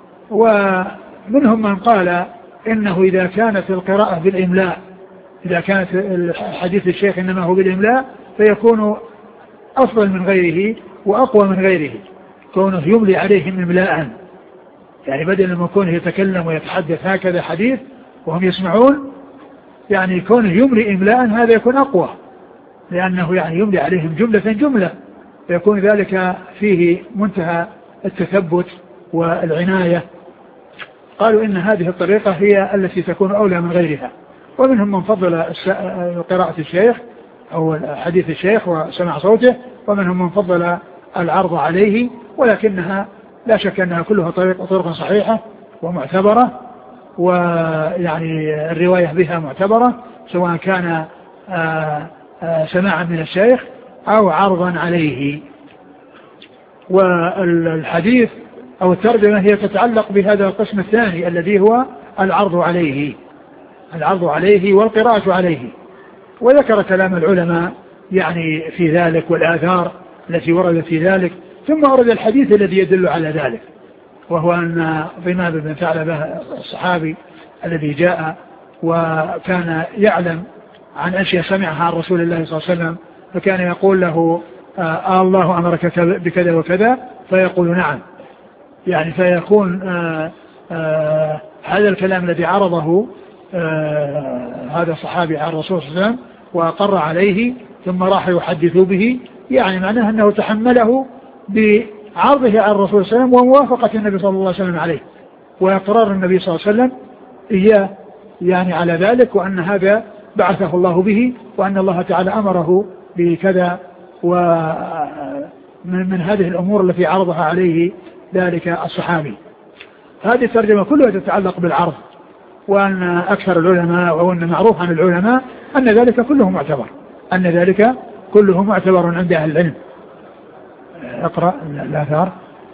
ومنهم من قال إنه إذا كانت القراءة بالإملاء، إذا كانت الحديث الشيخ إنما هو بالإملاء فيكون أفضل من غيره وأقوى من غيره، كونه يملي عليهم إملاء، يعني بدل من كونه يتكلم ويتحدث هكذا حديث وهم يسمعون، يعني كونه يملي إملاء هذا يكون أقوى، لأنه يعني يملي عليهم جملة جملة، فيكون ذلك فيه منتهى التثبت والعناية. قالوا إن هذه الطريقة هي التي تكون أولى من غيرها. ومنهم من فضل قراءة الشيخ أو حديث الشيخ وسمع صوته، ومنهم من فضل العرض عليه، ولكنها لا شك أنها كلها طريق طرق صحيحة ومعتبرة، ويعني الرواية بها معتبرة، سواء كان آآ آآ سماعا من الشيخ أو عرضا عليه. والحديث أو الترجمة هي تتعلق بهذا القسم الثاني الذي هو العرض عليه العرض عليه والقراءة عليه. وذكر كلام العلماء يعني في ذلك والآثار التي وردت في ذلك، ثم ورد الحديث الذي يدل على ذلك، وهو أن ضمام بن ثعلبة الصحابي الذي جاء وكان يعلم عن أشياء سمعها عن رسول الله صلى الله عليه وسلم، فكان يقول له آه الله أمرك بكذا وكذا، فيقول نعم، يعني فيكون آه آه هذا الكلام الذي عرضه آه هذا الصحابي عن الرسول صلى الله عليه وسلم وأقر عليه ثم راح يحدث به، يعني معناه أنه تحمله بعرضه عن الرسول صلى الله عليه وسلم وموافقة النبي صلى الله عليه وسلم عليه وإقرار النبي صلى الله عليه وسلم إياه يعني على ذلك، وأن هذا بعثه الله به، وأن الله تعالى أمره بكذا ومن من هذه الأمور التي عرضها عليه ذلك الصحابي. هذه الترجمة كلها تتعلق بالعرض، وأن أكثر العلماء وأن معروف عن العلماء أن ذلك كله معتبر أن ذلك كله معتبر عند أهل العلم. اقرأ الآثار.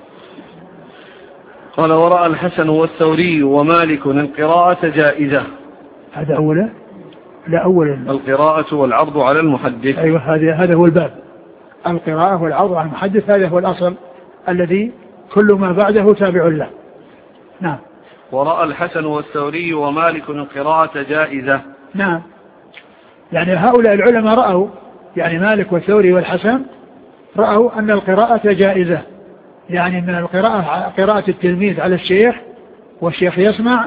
قال ورأى الحسن والثوري ومالك القراءة جائزة. هذا أوله لا أول القراءة والعرض على المحدث. أيوة هذا هذا هو الباب، القراءة والعرض على المحدث، هذا هو الأصل الذي كل ما بعده تابع له. نعم. ورأى الحسن والثوري ومالك القراءة جائزة. نعم، يعني هؤلاء العلماء رأوا، يعني مالك والثوري والحسن رأوا أن القراءة جائزة، يعني أن القراءة قراءة التلميذ على الشيخ والشيخ يسمع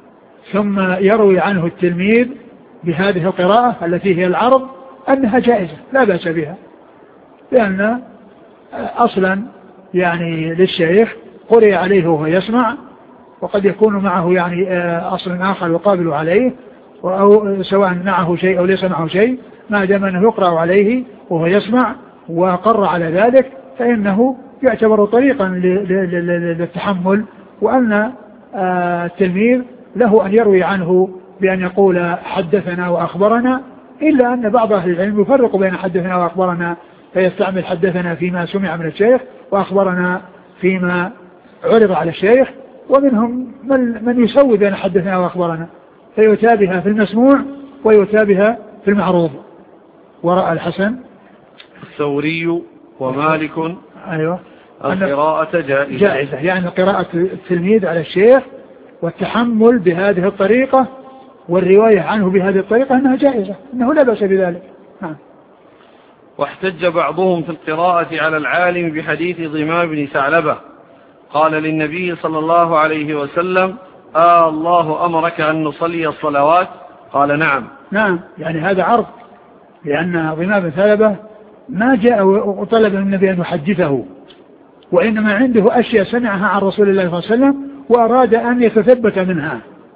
ثم يروي عنه التلميذ بهذه القراءة التي هي العرض أنها جائزة لا بأس بها، لأن أصلا يعني للشيخ قرئ عليه وهو يسمع، وقد يكون معه يعني أصل آخر يقابل عليه، أو سواء معه شيء أو ليس معه شيء، ما دام أنه يقرأ عليه وهو يسمع وقر على ذلك فإنه يعتبر طريقا للتحمل، وأن التلميذ له أن يروي عنه بأن يقول حدثنا وأخبرنا، إلا أن بعض أهل العلم يفرق بين حدثنا وأخبرنا، فيستعمل حدثنا فيما سمع من الشيخ وأخبرنا فيما عرض على الشيخ، ومنهم من, من يسوي بين حدثنا وأخبرنا فيتابها في المسموع ويتابها في المعروض. ورأى الحسن الثوري ومالك أيوة القراءة جائزة. جائزة يعني قراءة التلميذ على الشيخ والتحمل بهذه الطريقة والرواية عنه بهذه الطريقة أنها جائزة، أنه لا بأس بذلك. نعم. واحتج بعضهم في القراءة على العالم بحديث ضمام بن ثعلبة قال للنبي صلى الله عليه وسلم آه الله أمرك أن نصلي الصلوات؟ قال نعم. نعم، يعني هذا عرض، لأن ضمام بن ثعلبة ما جاء وطلب من النبي أن يحدثه، وإنما عنده أشياء سمعها عن رسول الله صلى الله عليه وسلم وأراد أن يتثبت منها،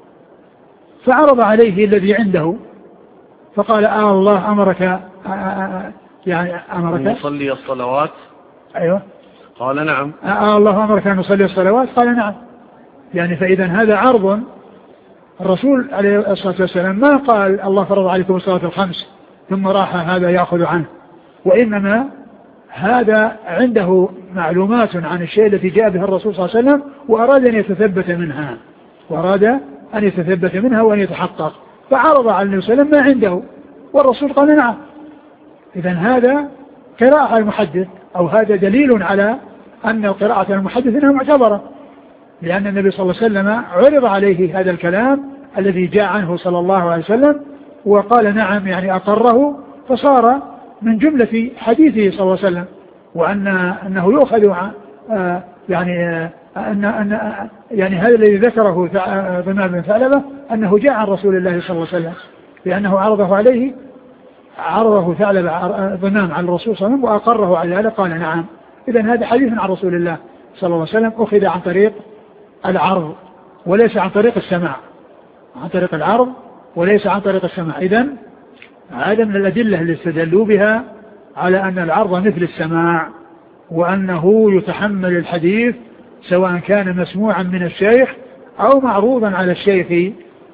فعرض عليه الذي عنده فقال آه الله أمرك آه يعني أمرك أن نصلي الصلوات؟ أيوة. قال نعم. آه الله أمرك أن نصلي الصلوات؟ قال نعم. يعني فإذا هذا عرض، الرسول عليه الصلاة والسلام ما قال الله فرض عليكم الصلاة الخمس ثم راح هذا يأخذ عنه، وإنما هذا عنده معلومات عن الشيء التي جاء به الرسول صلى الله عليه وسلم وأراد أن يتثبت منها وأراد أن يتثبت منها وأن يتحقق، فعرض على النبي صلى الله عليه وسلم ما عنده والرسول قال نعم. إذن هذا قراءة على المحدث، أو هذا دليل على أن القراءة على المحدث إنها معتبرة، لأن النبي صلى الله عليه وسلم عرض عليه هذا الكلام الذي جاء عنه صلى الله عليه وسلم وقال نعم، يعني أقره، فصار من جملة حديثه صلى الله عليه وسلم، وأن أنه يؤخذ آه يعني آه أن أن يعني هذا الذي ذكره ضمام بن ثعلبة أنه جاء عن رسول الله صلى الله عليه وسلم، لأنه عرضه عليه عرضه ثعلبة ضمام عن الرسول صلى الله عليه وسلم وأقره على هذا قال نعم. إذن هذا حديث عن رسول الله صلى الله عليه وسلم أخذ عن طريق العرض وليس عن طريق السماع، عن طريق العرض وليس عن طريق السماع. إذن هذا من الأدلة اللي استدلوا بها على أن العرض مثل السماع، وأنه يتحمل الحديث سواء كان مسموعا من الشيخ أو معروضا على الشيخ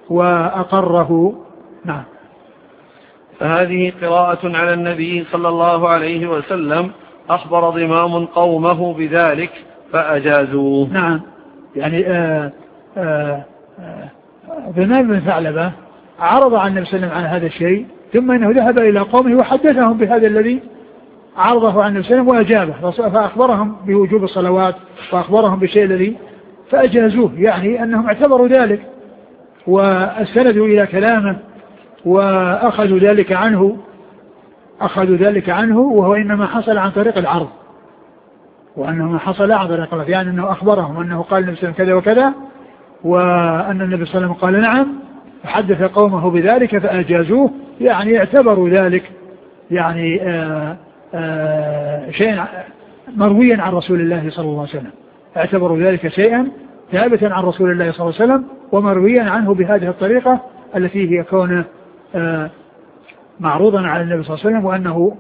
وأقره. نعم. فهذه قراءة على النبي صلى الله عليه وسلم أخبر ضمام قومه بذلك فأجازوه. نعم، يعني آآ آآ ضمام بن ثعلبة عرض عن النبي صلى الله عليه وسلم عن هذا الشيء، ثم إنه ذهب إلى قومه وحدثهم بهذا الذي عرضه عن النبي صلى الله عليه وسلم وأجابه، فأخبرهم بوجوب الصلوات وأخبرهم بالشيء الذي فأجازوه، يعني أنهم اعتبروا ذلك واستندوا إلى كلامه وأخذوا ذلك عنه أخذوا ذلك عنه وهو إنما حصل عن طريق العرض، وأنه ما حصل عن طريق العرض، يعني أنه أخبرهم أنه قال النبي صلى الله عليه وسلم كذا وكذا، وأن النبي صلى الله عليه وسلم قال نعم، فحدث قومه بذلك فأجازوه، يعني اعتبروا ذلك يعني آآ آآ شيئا مرويا عن رسول الله صلى الله عليه وسلم، اعتبروا ذلك شيئا ثابتا عن رسول الله صلى الله عليه وسلم ومرويا عنه بهذه الطريقة التي هي كونه معروضا على النبي صلى الله عليه وسلم، وأنه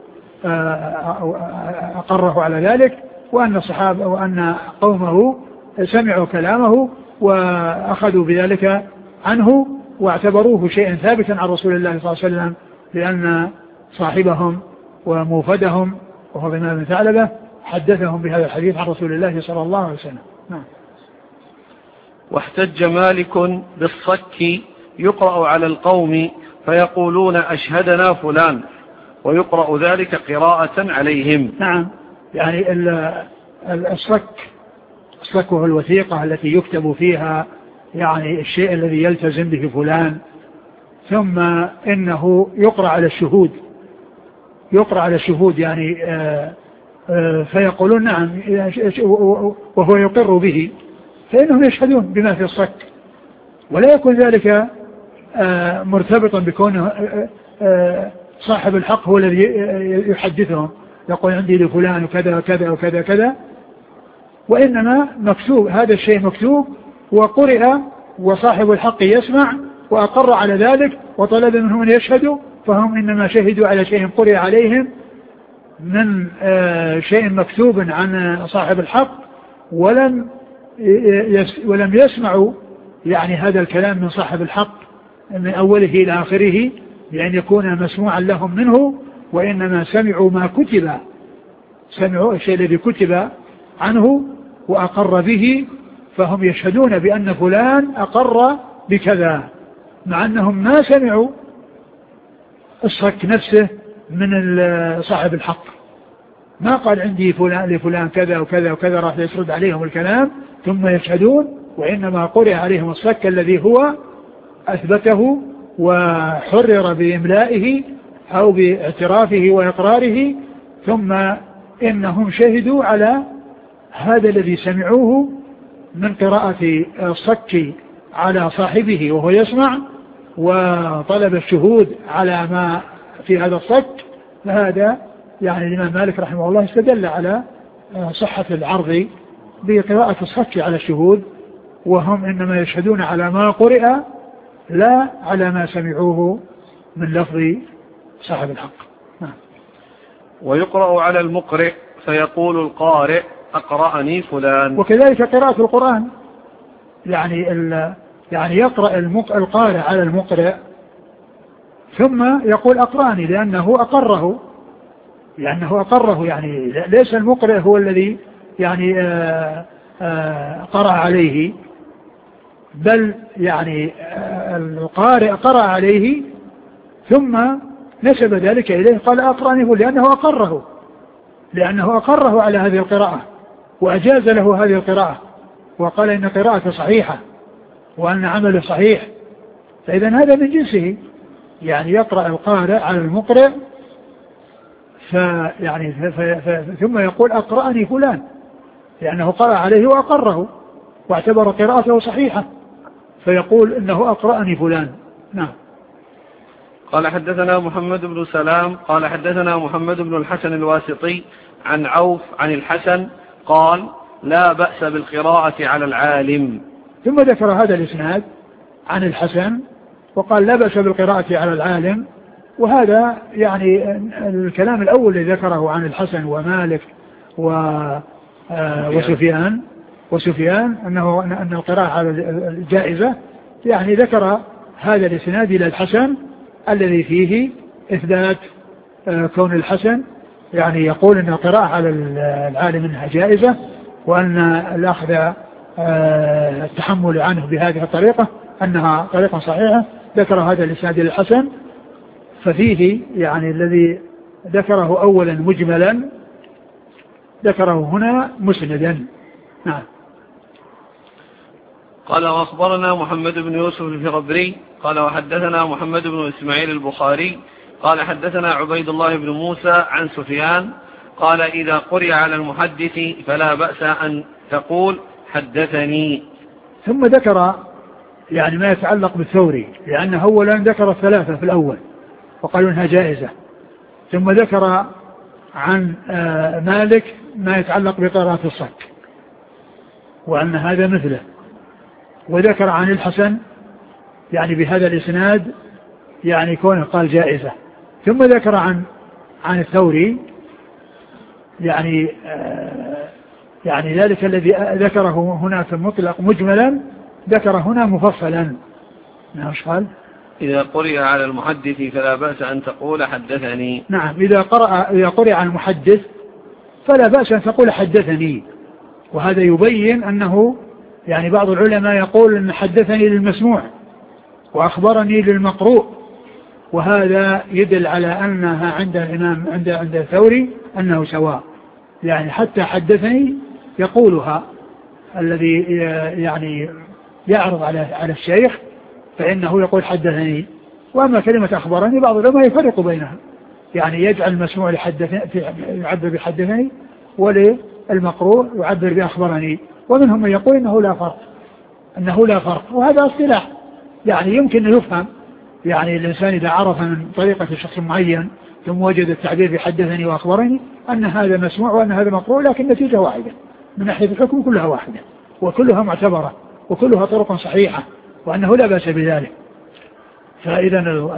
أقره على ذلك، وأن الصحابة وأن قومه سمعوا كلامه وأخذوا بذلك عنه واعتبروه شيئا ثابتا عن رسول الله صلى الله عليه وسلم، لأن صاحبهم وموفدهم وهو ضمام بن ثعلبة حدثهم بهذا الحديث عن رسول الله صلى الله عليه وسلم. نعم. واحتج مالك بالصك يقرأ على القوم فيقولون أشهدنا فلان، ويقرأ ذلك قراءة عليهم. نعم، يعني الصك الصك هو الوثيقة التي يكتب فيها يعني الشيء الذي يلتزم به فلان، ثم إنه يقرأ على الشهود يقرأ على الشهود يعني آآ آآ فيقولون نعم وهو يقر به، فإنهم يشهدون بما في الصك، ولا يكون ذلك مرتبطا بكونه صاحب الحق هو الذي يحدثهم يقول عندي لفلان وكذا وكذا وكذا كذا، وإنما مكتوب هذا الشيء مكتوب وقرئ وصاحب الحق يسمع وأقر على ذلك وطلب منهم أن يشهدوا، فهم إنما شهدوا على شيء قرئ عليهم من شيء مكتوب عن صاحب الحق، ولم ولم يسمعوا يعني هذا الكلام من صاحب الحق من أوله إلى آخره بأن يكون مسموعا لهم منه، وإنما سمعوا ما كتب سمعوا الشيء الذي كتب عنه وأقر به، فهم يشهدون بأن فلان أقر بكذا، مع أنهم ما سمعوا الصك نفسه من صاحب الحق، ما قال عندي فلان لفلان كذا وكذا وكذا راح يسرد عليهم الكلام ثم يشهدون، وإنما قرئ عليهم الصك الذي هو أثبته وحرر بإملائه أو باعترافه وإقراره، ثم إنهم شهدوا على هذا الذي سمعوه من قراءة الصك على صاحبه وهو يسمع، وطلب الشهود على ما في هذا الصك. فهذا يعني الإمام مالك رحمه الله استدل على صحة العرض بقراءة الصك على الشهود، وهم إنما يشهدون على ما قرئ لا على ما سمعوه من لفظ صاحب الحق. نعم. ويقرأ على المقرئ فيقول القارئ أقرأني فلان. وكذلك قراءة القرآن، يعني يعني يقرأ القارئ على المقرئ ثم يقول أقرأني لأنه أقره لأنه أقره يعني ليس المقرئ هو الذي يعني آآ آآ قرأ عليه، بل يعني القارئ قرأ عليه ثم نسب ذلك إليه قال أقرأني لأنه أقره لأنه أقره على هذه القراءة وأجاز له هذه القراءة وقال إن قراءته صحيحة وأن عمله صحيح، فإذا هذا من جنسه، يعني يقرأ القارئ على المقرئ فيعني ثم يقول أقرأني فلان لأنه قرأ عليه وأقره واعتبر قراءته صحيحة، فيقول إنه أقرأني فلان. نعم. قال حدثنا محمد بن سلام قال حدثنا محمد بن الحسن الواسطي عن عوف عن الحسن قال لا بأس بالقراءة على العالم. ثم ذكر هذا الإسناد عن الحسن وقال لا بأس بالقراءة على العالم، وهذا يعني الكلام الأول الذي ذكره عن الحسن ومالك وسفيان وسفيان أنه أن القراءة على الجائزة، يعني ذكر هذا الإسناد إلى الحسن الذي فيه إثبات كون الحسن يعني يقول أن القراءة على العالم أنها جائزة، وأن الأخذ التحمل عنه بهذه الطريقة أنها طريقة صحيحة. ذكر هذا الإسناد الحسن، ففيه يعني الذي ذكره أولا مجملا ذكره هنا مسندا. نعم. قال وأخبرنا محمد بن يوسف الفربري قال وحدثنا محمد بن إسماعيل البخاري قال حدثنا عبيد الله بن موسى عن سفيان قال إذا قرئ على المحدث فلا بأس أن تقول حدثني. ثم ذكر يعني ما يتعلق بالثوري، لأنه أولا ذكر الثلاثة في الأول وقالوا إنها جائزة، ثم ذكر عن مالك ما يتعلق بقراءة الصك وأن هذا مثله، وذكر عن الحسن يعني بهذا الإسناد يعني كونه قال جائزة، ثم ذكر عن عن الثوري يعني يعني ذلك الذي ذكره هنا في المطلق مجملا ذكر هنا مفصلا. نعم. قال إذا قرئ على المحدث فلا بأس أن تقول حدثني. نعم. إذا قرأ إذا قرئ على المحدث فلا بأس أن تقول حدثني، وهذا يبين أنه يعني بعض العلماء يقول أن حدثني للمسموع وأخبرني للمقروء، وهذا يدل على أنها عند الإمام عند عند الثوري أنه سواء، يعني حتى حدثني يقولها الذي يعني يعرض على على الشيخ فإنه يقول حدثني. وأما كلمة أخبرني بعض العلماء يفرق بينها، يعني يجعل المسموع لحدثني يعبر بحدثني وللمقروء يعبر بأخبرني، ومنهم من يقول إنه لا فرق أنه لا فرق وهذا اصطلاح يعني يمكن أن يفهم. يعني الإنسان إذا عرف من طريقة شخص معين ثم وجد التعبير بحدثني وأخبرني أن هذا مسموع وأن هذا مقروء، لكن النتيجة واحدة من ناحية الحكم، كلها واحدة وكلها معتبرة وكلها طرق صحيحة، وأنه لا بأس بذلك. فإذا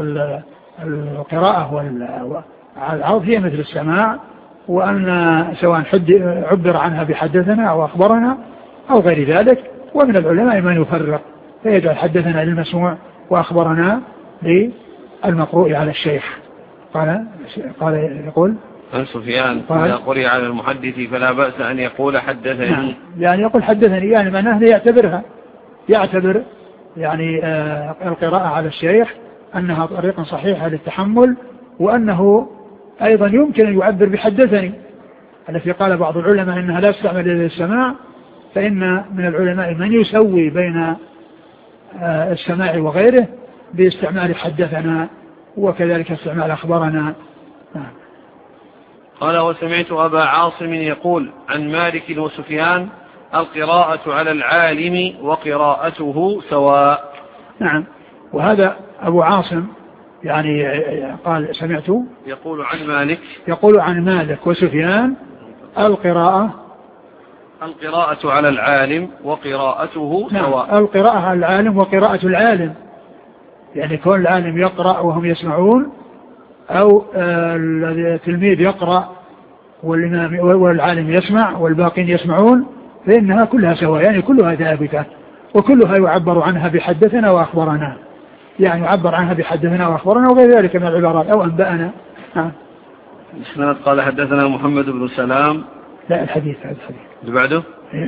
القراءة والعرض هي مثل السماع، وأن سواء عبر عنها بحدثنا أو أخبرنا أو غير ذلك. ومن العلماء من يفرق فيجعل حدثنا للمسموع وأخبرنا للمقروء على الشيخ. قال قال يقول عن سفيان إذا قرئ على المحدث فلا بأس أن يقول حدثني. نعم. يعني يقول حدثني يعني معناه يعتبرها يعتبر يعني آه القراءة على الشيخ أنها طريقة صحيحة للتحمل، وأنه أيضا يمكن أن يعبر بحدثني التي قال بعض العلماء إنها لا تستعمل للسماع، فإن من العلماء من يسوي بين آه السماع وغيره باستعمال حدثنا وكذلك استعمال أخبرنا. نعم. قال وسمعت أبا عاصم يقول عن مالك وسفيان القراءة على العالم وقراءته سواء. نعم. وهذا أبو عاصم يعني قال سمعت يقول عن مالك يقول عن مالك وسفيان القراءة القراءة على العالم وقراءته نعم. سواء. القراءة على العالم وقراءة العالم، يعني كون العالم يقرأ وهم يسمعون، أو التلميذ يقرأ والإمام والعالم يسمع والباقين يسمعون، فإنها كلها سواء، يعني كلها ثابتة وكلها يعبر عنها بحدثنا وأخبرنا، يعني يعبر عنها بحدثنا وأخبرنا وغير ذلك من العبارات أو أنبأنا. نعم. الإسناد قال حدثنا محمد بن سلام. لا الحديث هذا الحديث اللي بعده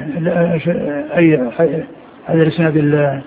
أي هذا الإسناد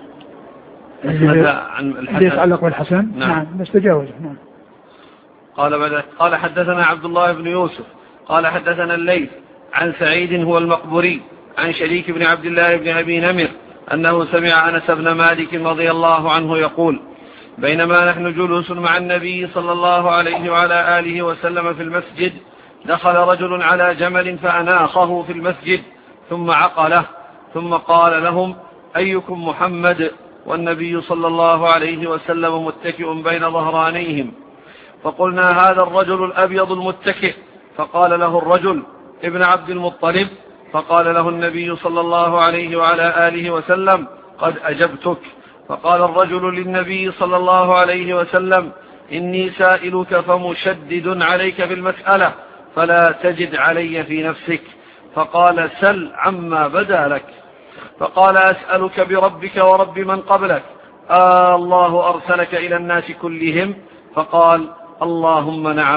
الذي يتعلق بالحسن. نعم. نعم بس تجاوز. نعم. قال بدأ قال حدثنا عبد الله بن يوسف قال حدثنا الليث عن سعيد هو المقبري عن شريك بن عبد الله بن أبي نمر أنه سمع أنس بن مالك رضي الله عنه يقول بينما نحن جلوس مع النبي صلى الله عليه وعلى آله وسلم في المسجد دخل رجل على جمل فأناخه في المسجد ثم عقله ثم قال لهم أيكم محمد، والنبي صلى الله عليه وسلم متكئ بين ظهرانيهم، فقلنا هذا الرجل الأبيض المتكئ، فقال له الرجل ابن عبد المطلب، فقال له النبي صلى الله عليه وعلى آله وسلم قد أجبتك. فقال الرجل للنبي صلى الله عليه وسلم إني سائلك فمشدد عليك بالمسألة فلا تجد علي في نفسك. فقال سل عما بدا لك. فقال أسألك بربك ورب من قبلك آه الله أرسلك إلى الناس كلهم؟ فقال اللهم نعم.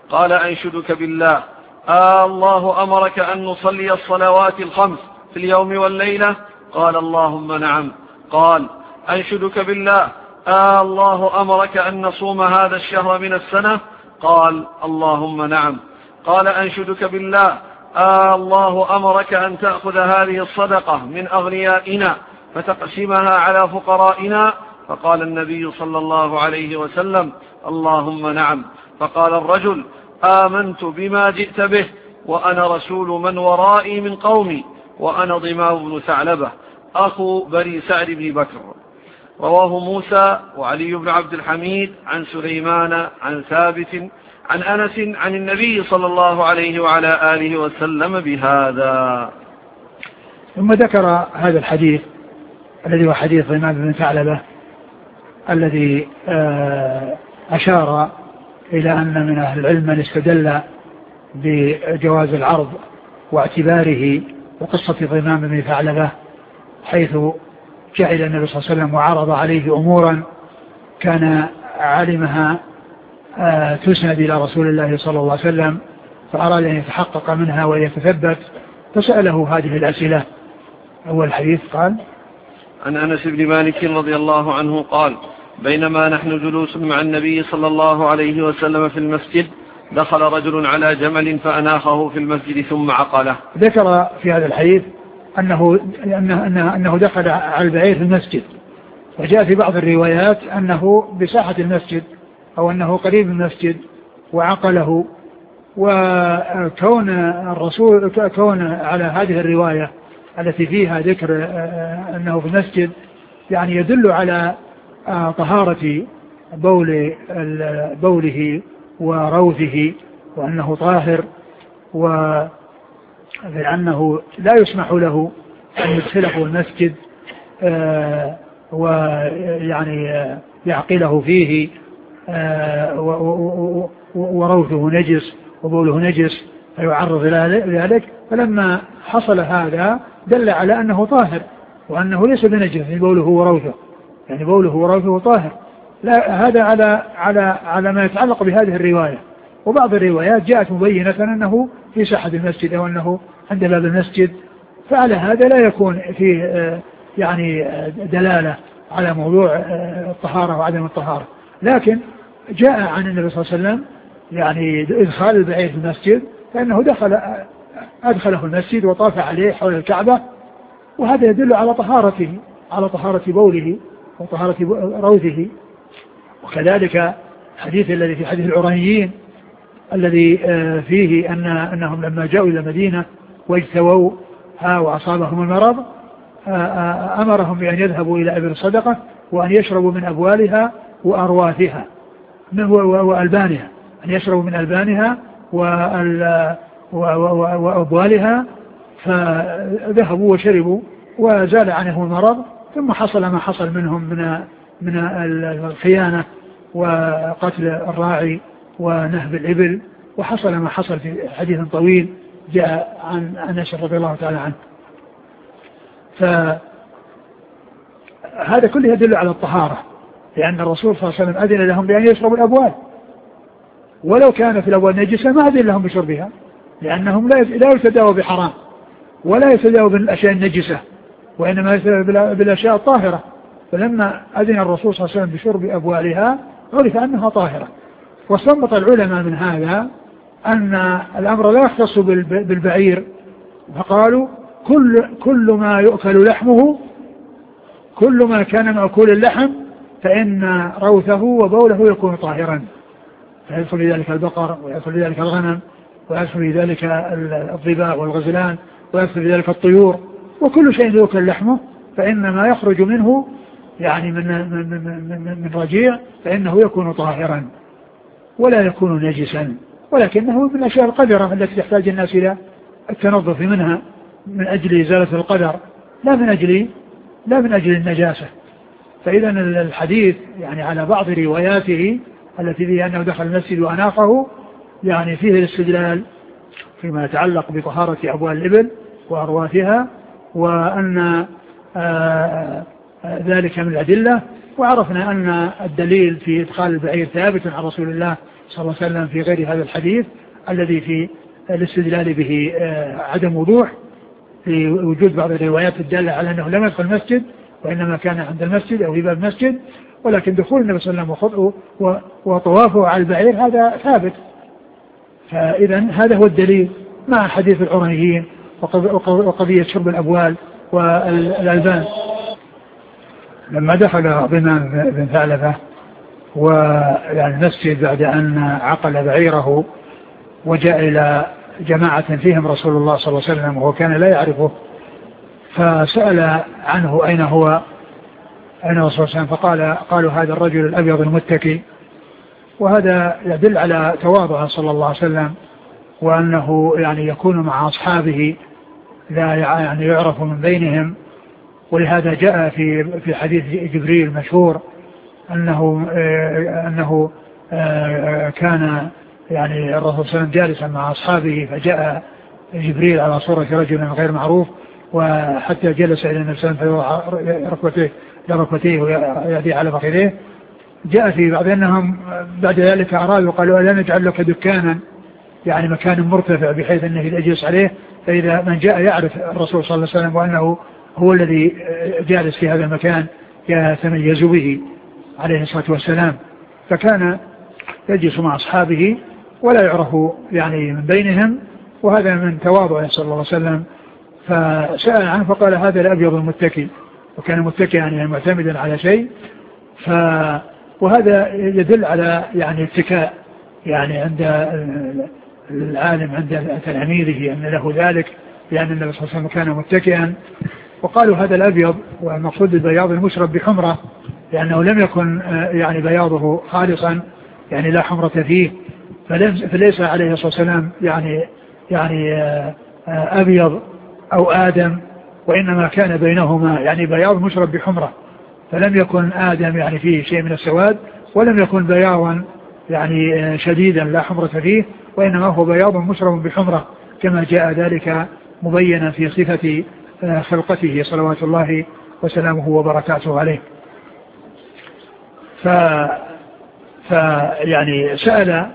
قال أنشدك بالله آه الله أمرك أن نصلي الصلوات الخمس في اليوم والليلة؟ قال اللهم نعم. قال أنشدك بالله آه الله أمرك أن نصوم هذا الشهر من السنة؟ قال اللهم نعم. قال أنشدك بالله آه الله أمرك أن تأخذ هذه الصدقة من أغنيائنا فتقسمها على فقرائنا؟ فقال النبي صلى الله عليه وسلم اللهم نعم. فقال الرجل آمنت بما جئت به وأنا رسول من ورائي من قومي وأنا ضمام بن ثعلبة أخو بني سعد بن بكر. رواه موسى وعلي بن عبد الحميد عن سليمان عن ثابت عن أنس عن النبي صلى الله عليه وعلى آله وسلم بهذا. ثم ذكر هذا الحديث الذي هو حديث ضمام بن ثعلبة الذي أشار إلى أن من أهل العلم من استدل بجواز العرض واعتباره وقصة ضمام بن ثعلبة، حيث جاء إلى النبي صلى الله عليه وسلم وعرض عليه أمورا كان علمها تسند إلى رسول الله صلى الله عليه وسلم، فأراد أن يتحقق منها ويتثبت فسأله هذه الأسئلة. أول الحديث قال عن أنس بن مالك رضي الله عنه قال بينما نحن جلوس مع النبي صلى الله عليه وسلم في المسجد دخل رجل على جمل فأناخه في المسجد ثم عقله. ذكر في هذا الحديث أنه, أنه, أنه, أنه دخل على البعير في المسجد، وجاء في بعض الروايات أنه بساحة المسجد أو أنه قريب من المسجد وعقله. وكون الرسول كون على هذه الرواية التي فيها ذكر أنه في المسجد يعني يدل على طهارة بول بوله وروثه وأنه طاهر، ولأنه لا يسمح له أن يدخله المسجد ويعني يعقله فيه وروثه نجس وبوله نجس فيعرض إلى ذلك. فلما حصل هذا دل على أنه طاهر وأنه ليس بنجس بوله وروثه، يعني بوله وروثه طاهر. لا، هذا على على على ما يتعلق بهذه الرواية. وبعض الروايات جاءت مبينة أنه في ساحة المسجد أو أنه عند باب المسجد، فعلى هذا لا يكون فيه يعني دلالة على موضوع الطهارة وعدم الطهارة. لكن جاء عن النبي صلى الله عليه وسلم يعني إدخال البعير في المسجد، فإنه دخل أدخله المسجد وطاف عليه حول الكعبة، وهذا يدل على طهارته على طهارة بوله وطهارة روثه. وكذلك حديث الذي في حديث العرانيين الذي فيه أن أنهم لما جاءوا إلى المدينة واجتووا وأصابهم المرض أمرهم بأن يذهبوا إلى إبل الصدقة وأن يشربوا من أبوالها وأرواثها وألبانها، أن يشربوا من ألبانها وأبوالها. فذهبوا وشربوا وزال عنهم المرض، ثم حصل ما حصل منهم من من الخيانة وقتل الراعي ونهب الإبل، وحصل ما حصل في حديث طويل جاء عن أنس رضي الله تعالى عنه. فهذا كله يدل على الطهارة، لأن الرسول صلى الله عليه وسلم أذن لهم بأن يشربوا الأبوال، ولو كان في الأبوال نجسة ما أذن لهم بشربها، لأنهم لا يتداووا بحرام ولا يتداووا بالأشياء النجسة، وإنما يتداووا بالأشياء الطاهرة. فلما أذن الرسول صلى الله عليه وسلم بشرب أبوالها عرف أنها طاهرة. واستنبط العلماء من هذا أن الأمر لا يختص بالبعير، فقالوا كل, كل ما يؤكل لحمه، كل ما كان مأكول اللحم فإن روثه وبوله يكون طاهرا، فيدخل في ذلك البقر ويدخل في ذلك الغنم ويدخل في ذلك الضباء والغزلان ويدخل في ذلك الطيور، وكل شيء يؤكل لحمه فإن ما يخرج منه يعني من, من, من, من رجيع فإنه يكون طاهرا ولا يكون نجسا، ولكنه من الأشياء القذرة التي يحتاج الناس إلى التنظف منها من أجل إزالة القدر، لا من أجل لا من أجل النجاسة. فإذا الحديث يعني على بعض رواياته التي فيها أنه دخل المسجد وأناقه يعني فيه الاستدلال فيما يتعلق بطهارة أبوال الإبل وأرواثها، وأن آآ آآ ذلك من الأدلة. وعرفنا أن الدليل في إدخال البعير ثابت عن رسول الله صلى الله عليه وسلم في غير هذا الحديث الذي في الاستدلال به عدم وضوح في وجود بعض الروايات الدالة على أنه لم يدخل المسجد وإنما كان عند المسجد أو في باب المسجد، ولكن دخول النبي صلى الله عليه وسلم وخطئه وطوافه على البعير هذا ثابت. فإذا هذا هو الدليل مع حديث العرنيين وقضية شرب الأبوال والألبان. لما دخل ضمان بن ثعلبة ويعني المسجد بعد أن عقل بعيره وجاء إلى جماعة فيهم رسول الله صلى الله عليه وسلم وهو كان لا يعرفه، فسأل عنه أين هو أين هو صلى الله عليه وسلم، فقال قالوا هذا الرجل الأبيض المتكي. وهذا يدل على تواضعه صلى الله عليه وسلم وأنه يعني يكون مع أصحابه لا يعني يعرف من بينهم. ولهذا جاء في في حديث جبريل مشهور أنه أنه كان يعني الرسول صلى الله عليه وسلم جالسا مع أصحابه فجاء جبريل على صورة رجل غير معروف وحتى جلس إلى النبي صلى الله عليه وسلم ركبتيه لركبتيه ويدي على فخذيه. جاء في بعض أنهم بعد ذلك أرادوا قالوا لا نجعل لك دكانا يعني مكان مرتفع بحيث أنه يجلس عليه، فإذا من جاء يعرف الرسول صلى الله عليه وسلم وأنه هو الذي جالس في هذا المكان يتميز به عليه الصلاة والسلام. فكان يجلس مع أصحابه ولا يعرف يعني من بينهم، وهذا من تواضعه صلى الله عليه وسلم. فسأل عنه فقال هذا الأبيض المتكي، وكان متكئا يعني معتمدا على شيء. ف وهذا يدل على يعني اتكاء يعني عند العالم عند تلاميذه أن له ذلك، لأن النبي صلى الله عليه وسلم كان متكئا. وقالوا هذا الأبيض والمقصود البياض المشرب بحمرة، لأنه لم يكن يعني بياضه خالصا يعني لا حمرة فيه، فليس عليه الصلاة والسلام يعني يعني أبيض أو آدم، وإنما كان بينهما يعني بياض مشرب بحمرة، فلم يكن آدم يعني فيه شيء من السواد، ولم يكن بياضا يعني شديدا لا حمرة فيه، وإنما هو بياض مشرب بحمرة كما جاء ذلك مبينا في صفة خلقته صلوات الله وسلامه وبركاته عليه. ف فيعني سأل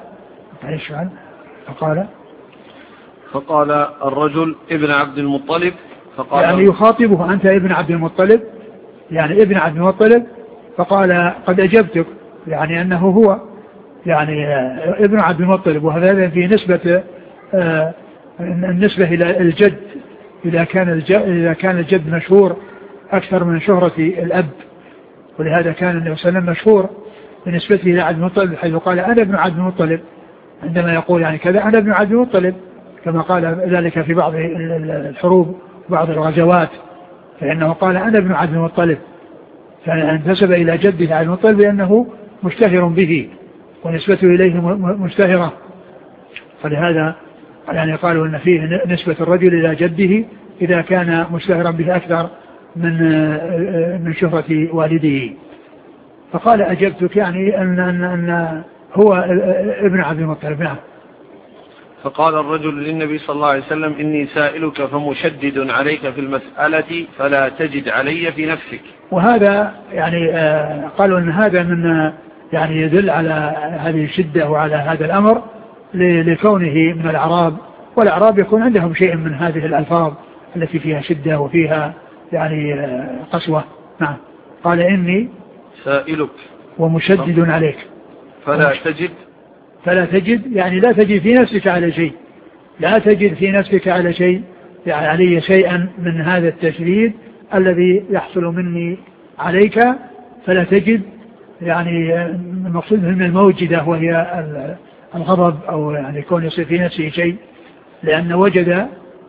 فقال فقال الرجل ابن عبد المطلب، فقال يعني يخاطبه أنت ابن عبد المطلب، يعني ابن عبد المطلب. فقال قد أجبتك، يعني أنه هو يعني ابن عبد المطلب، وهذا في نسبة آه النسبة إلى الجد إذا كان الجد, إذا كان الجد مشهور أكثر من شهرة الأب. ولهذا كان النبي صلى الله عليه وسلم مشهور بنسبته إلى عبد المطلب، حيث قال أنا ابن عبد المطلب، عندما يقول يعني كذا أنا ابن عبد المطلب، كما قال ذلك في بعض الحروب بعض الغزوات، فإنه قال أنا ابن عبد المطلب، فانتسب إلى جده عبد المطلب لأنه مشتهر به ونسبته إليه مشتهرة. فلهذا يعني قالوا أن فيه نسبة الرجل إلى جده إذا كان مشتهرا به أكثر من من شهرة والده. فقال أجبتك يعني أن, أن, أن هو ابن عبد المطلب. نعم. فقال الرجل للنبي صلى الله عليه وسلم إني سائلك فمشدد عليك في المسألة فلا تجد علي في نفسك. وهذا يعني قالوا أن هذا من يعني يدل على هذه الشدة وعلى هذا الأمر لكونه من الأعراب، والأعراب يكون عندهم شيء من هذه الألفاظ التي فيها شدة وفيها يعني قسوة. نعم. قال إني سائلك ومشدد عليك فلا تجد فلا تجد يعني لا تجد في نفسك على شيء، لا تجد في نفسك على شيء يعني علي شيئا من هذا التشديد الذي يحصل مني عليك. فلا تجد يعني المقصود من الموجدة وهي الغضب أو يعني يكون يصير في نفسه شيء، لأن وجد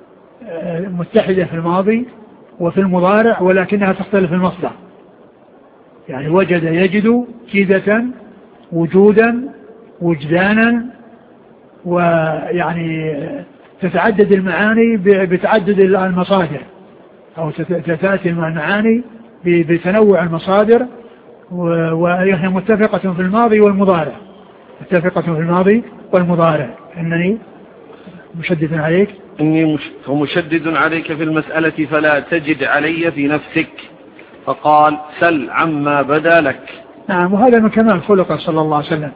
متحدة في الماضي وفي المضارع ولكنها تختلف في المصدر. يعني وجد يجد جيدة وجودا وجدانا، ويعني تتعدد المعاني بتعدد المصادر، أو تتأتي المعاني بتنوع المصادر، وهي متفقة في الماضي والمضارع، متفقة في الماضي والمضارع. إنني مشدد عليك إني مش فمشدد عليك في المسألة فلا تجد علي في نفسك. فقال سل عما بدا لك. نعم. وهذا من كمال خلقه صلى الله عليه وسلم،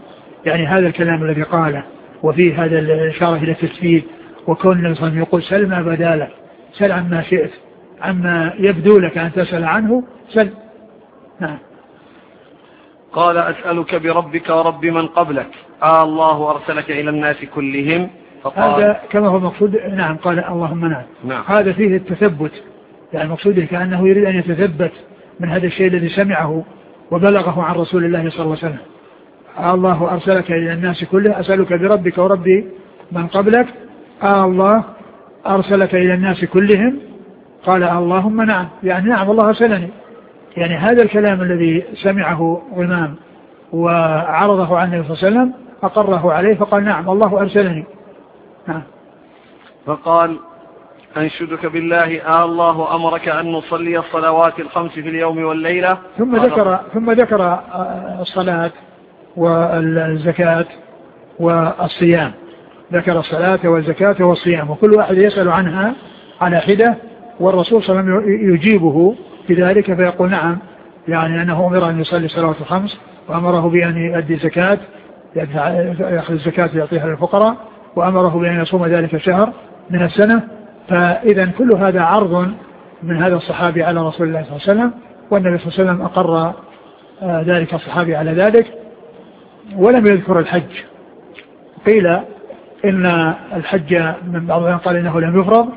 يعني هذا الكلام الذي قاله وفيه هذا الإشارة إلى التثبيت، وكون النبي صلى الله عليه وسلم يقول سل ما بدا لك، سل عما شئت، عما يبدو لك أن تسأل عنه سل. نعم. قال أسألك بربك ورب من قبلك آه الله أرسلك إلى الناس كلهم؟ هذا كما هو مقصود. نعم قال اللهم نعم. نعم. هذا فيه التثبت، يعني مقصوده كأنه يريد أن يتثبت من هذا الشيء الذي سمعه وبلغه عن رسول الله صلى الله عليه وسلم. آه الله أرسلك إلى الناس كله، أسألك بربك ورب من قبلك آه الله أرسلك إلى الناس كلهم؟ قال اللهم نعم، يعني نعم الله أرسلني. يعني هذا الكلام الذي سمعه غمام وعرضه عن النبي صلى الله عليه وسلم أقره عليه فقال نعم الله أرسلني. نعم. فقال أنشدك بالله آه الله أمرك أن نصلي الصلوات الخمس في اليوم والليلة. ثم ذكر ثم ذكر الصلاة والزكاة والصيام، ذكر الصلاة والزكاة والصيام، وكل واحد يسأل عنها على حدة، والرسول صلى الله عليه وسلم يجيبه بذلك فيقول نعم، يعني أنه أمر أن يصلي الصلوات الخمس، وأمره بأن يؤدي زكاة، يأخذ الزكاة ويعطيها للفقراء، وأمره بأن يصوم ذلك الشهر من السنة. فإذا كل هذا عرض من هذا الصحابي على رسول الله صلى الله عليه وسلم، والنبي صلى الله عليه وسلم أقر ذلك الصحابي على ذلك ولم يذكر الحج. قيل إن الحج من بعضهم قال إنه لم يفرض،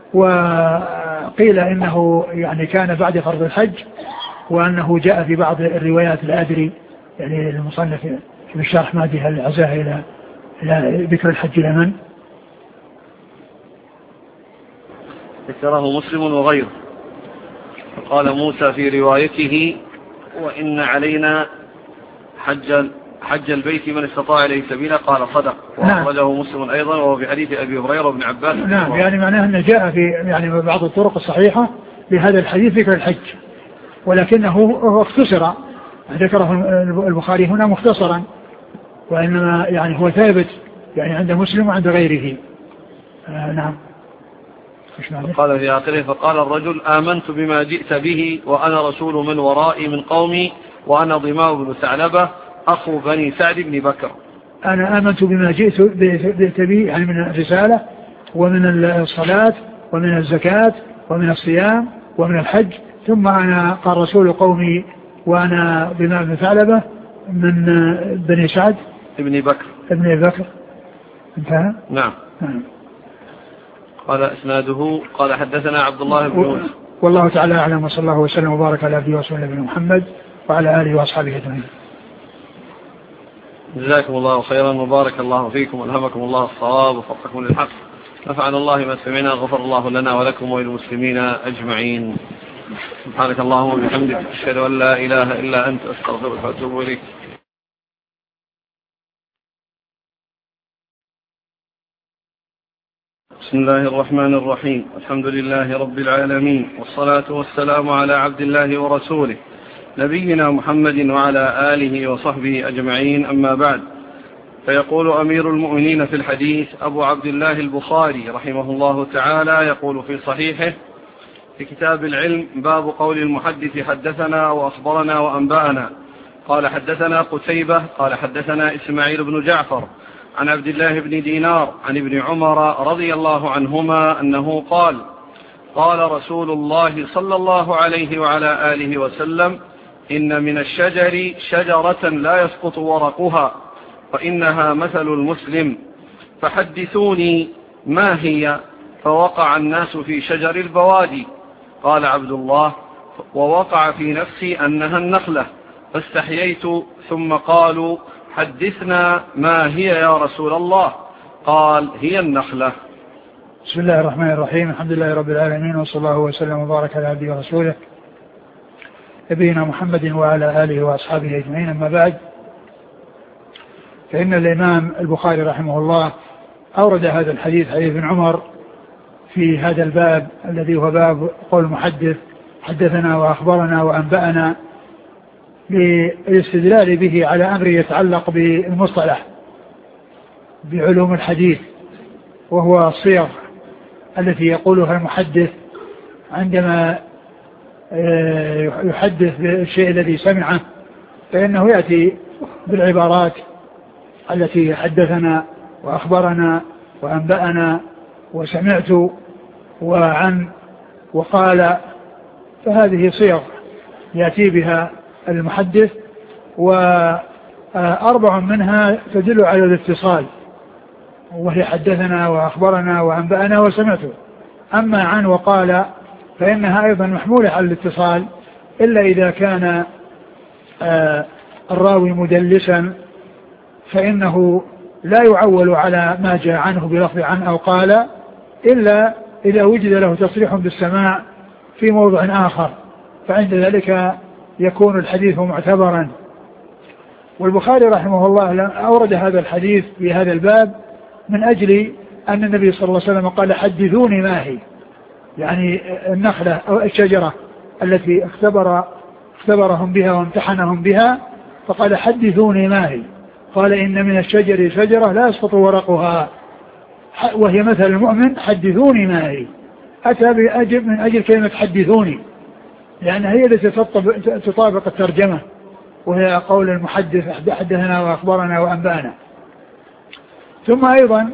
وقيل إنه يعني كان بعد فرض الحج، وأنه جاء في بعض الروايات لا أدري يعني المصنف في الشرح ما بها العزاء إلى إلى ذكر الحج لمن ذكره مسلم وغيره. فقال موسى في روايته وإن علينا حج حج البيت من استطاع إليه سبيلا، قال صدق، وأخرجه مسلم أيضا وهو في حديث أبي هريرة وابن عباس. نعم، يعني معناه أنه جاء في يعني بعض الطرق الصحيحة لهذا الحديث ذكر الحج، ولكنه هو اختصر، ذكره البخاري هنا مختصرا، وإنما يعني هو ثابت يعني عند مسلم وعند غيره. آه نعم. قال في آخره فقال الرجل آمنت بما جئت به وأنا رسول من ورائي من قومي وأنا ضماء بن ثعلبة أخو بني سعد بن بكر. أنا آمنت بما جئت به يعني من الرسالة ومن الصلاة ومن الزكاة ومن الصيام ومن الحج، ثم أنا قال رسول قومي وأنا ضماء بن ثعلبة من بني سعد ابن بكر ابن بكر. انتهى. نعم. نعم. قال اسناده قال حدثنا عبد الله بن يوسف. والله تعالى أعلم، وصلى الله وسلم وبارك على عبده ورسوله نبينا محمد وعلى آله وأصحابه أجمعين. جزاكم الله خيرا وبارك الله فيكم والهمكم الله الصواب ووفقكم للحق. نفعنا الله ما سمعنا، غفر الله لنا ولكم وللمسلمين أجمعين. سبحانك اللهم وبحمدك أشهد أن لا إله إلا أنت أستغفرك وأتوب إليك. بسم الله الرحمن الرحيم. الحمد لله رب العالمين، والصلاة والسلام على عبد الله ورسوله نبينا محمد وعلى آله وصحبه أجمعين، أما بعد. فيقول أمير المؤمنين في الحديث أبو عبد الله البخاري رحمه الله تعالى يقول في صحيحه في كتاب العلم باب قول المحدث حدثنا وأخبرنا وأنبأنا. قال حدثنا قتيبة قال حدثنا إسماعيل بن جعفر عن عبد الله بن دينار عن ابن عمر رضي الله عنهما أنه قال قال رسول الله صلى الله عليه وعلى آله وسلم إن من الشجر شجرة لا يسقط ورقها وإنها مثل المسلم، فحدثوني ما هي؟ فوقع الناس في شجر البوادي. قال عبد الله ووقع في نفسي أنها النخلة، فاستحييت، ثم قالوا حدثنا ما هي يا رسول الله؟ قال هي النخلة. بسم الله الرحمن الرحيم. الحمد لله رب العالمين، وصلى الله وسلم وبارك على عبده ورسوله نبينا محمد وعلى آله وأصحابه أجمعين، أما بعد. فإن الإمام البخاري رحمه الله أورد هذا الحديث حديث ابن عمر في هذا الباب الذي هو باب قول المحدث حدثنا وأخبرنا وأنبأنا، للاستدلال به على أمر يتعلق بالمصطلح بعلوم الحديث، وهو الصيغ التي يقولها المحدث عندما يحدث بالشيء الذي سمعه، فإنه يأتي بالعبارات التي حدثنا وأخبرنا وأنبأنا وسمعت وعن وقال، فهذه صيغ يأتي بها المحدث، وأربع منها تدل على الاتصال، وهي حدثنا وأخبرنا وأنبأنا وسمعت. أما عن وقال فإنها أيضا محمولة على الاتصال، إلا إذا كان الراوي مدلسا فإنه لا يعول على ما جاء عنه بلفظ عن أو قال، إلا إذا وجد له تصريح بالسماع في موضع آخر، فعند ذلك يكون الحديث معتبرا. والبخاري رحمه الله أورد هذا الحديث في هذا الباب من أجل أن النبي صلى الله عليه وسلم قال حدثوني ما هي، يعني النخلة أو الشجرة التي اختبر اختبرهم بها وامتحنهم بها، فقال حدثوني ما هي، قال إن من الشجر شجرة لا يسقط ورقها وهي مثل المؤمن، حدثوني ما هي. أتى بأجب من أجل كلمة حدثوني، لأن هي التي تطابق الترجمة، وهي قول المحدث حدثنا وأخبرنا وأنبأنا. ثم أيضا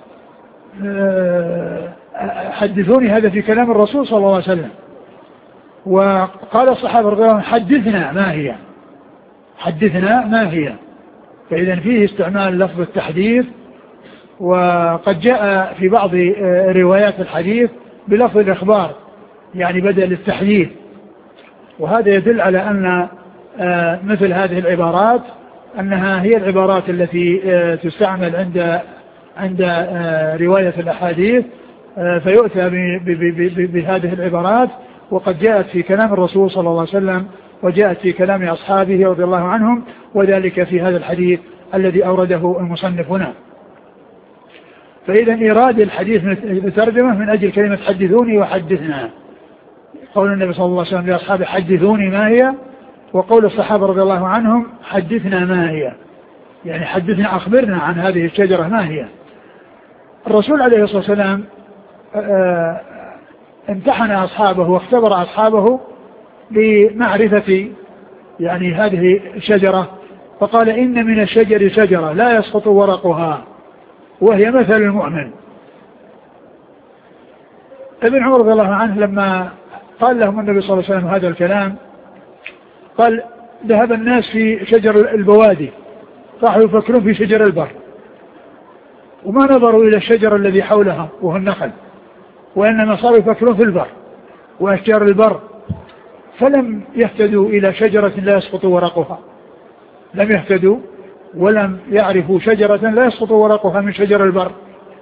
حدثوني هذا في كلام الرسول صلى الله عليه وسلم، وقال الصحابة رضي الله عنهم حدثنا ما هي، حدثنا ما هي، فإذا فيه استعمال لفظ التحديث. وقد جاء في بعض روايات الحديث بلفظ الإخبار يعني بدل التحديث، وهذا يدل على أن مثل هذه العبارات أنها هي العبارات التي تستعمل عند عند رواية الأحاديث، فيؤتى بهذه العبارات، وقد جاءت في كلام الرسول صلى الله عليه وسلم وجاءت في كلام أصحابه رضي الله عنهم، وذلك في هذا الحديث الذي أورده المصنف هنا. فإذا إيراد الحديث بترجمة من أجل كلمة حدثوني وحدثنا، قول النبي صلى الله عليه وسلم لأصحابه حدثوني ما هي، وقول الصحابة رضي الله عنهم حدثنا ما هي، يعني حدثنا أخبرنا عن هذه الشجرة ما هي. الرسول عليه الصلاة والسلام امتحن أصحابه واختبر أصحابه بمعرفة يعني هذه الشجرة، فقال إن من الشجر شجرة لا يسقط ورقها وهي مثل المؤمن. ابن عمر رضي الله عنه لما قال لهم النبي صلى الله عليه وسلم هذا الكلام قال ذهب الناس في شجر البوادي، راحوا يفكرون في شجر البر، وما نظروا إلى الشجر الذي حولها وهو النخل، وإنما صاروا يفكرون في البر وأشجار البر، فلم يهتدوا إلى شجرة لا يسقط ورقها، لم يهتدوا ولم يعرفوا شجرة لا يسقط ورقها من شجر البر.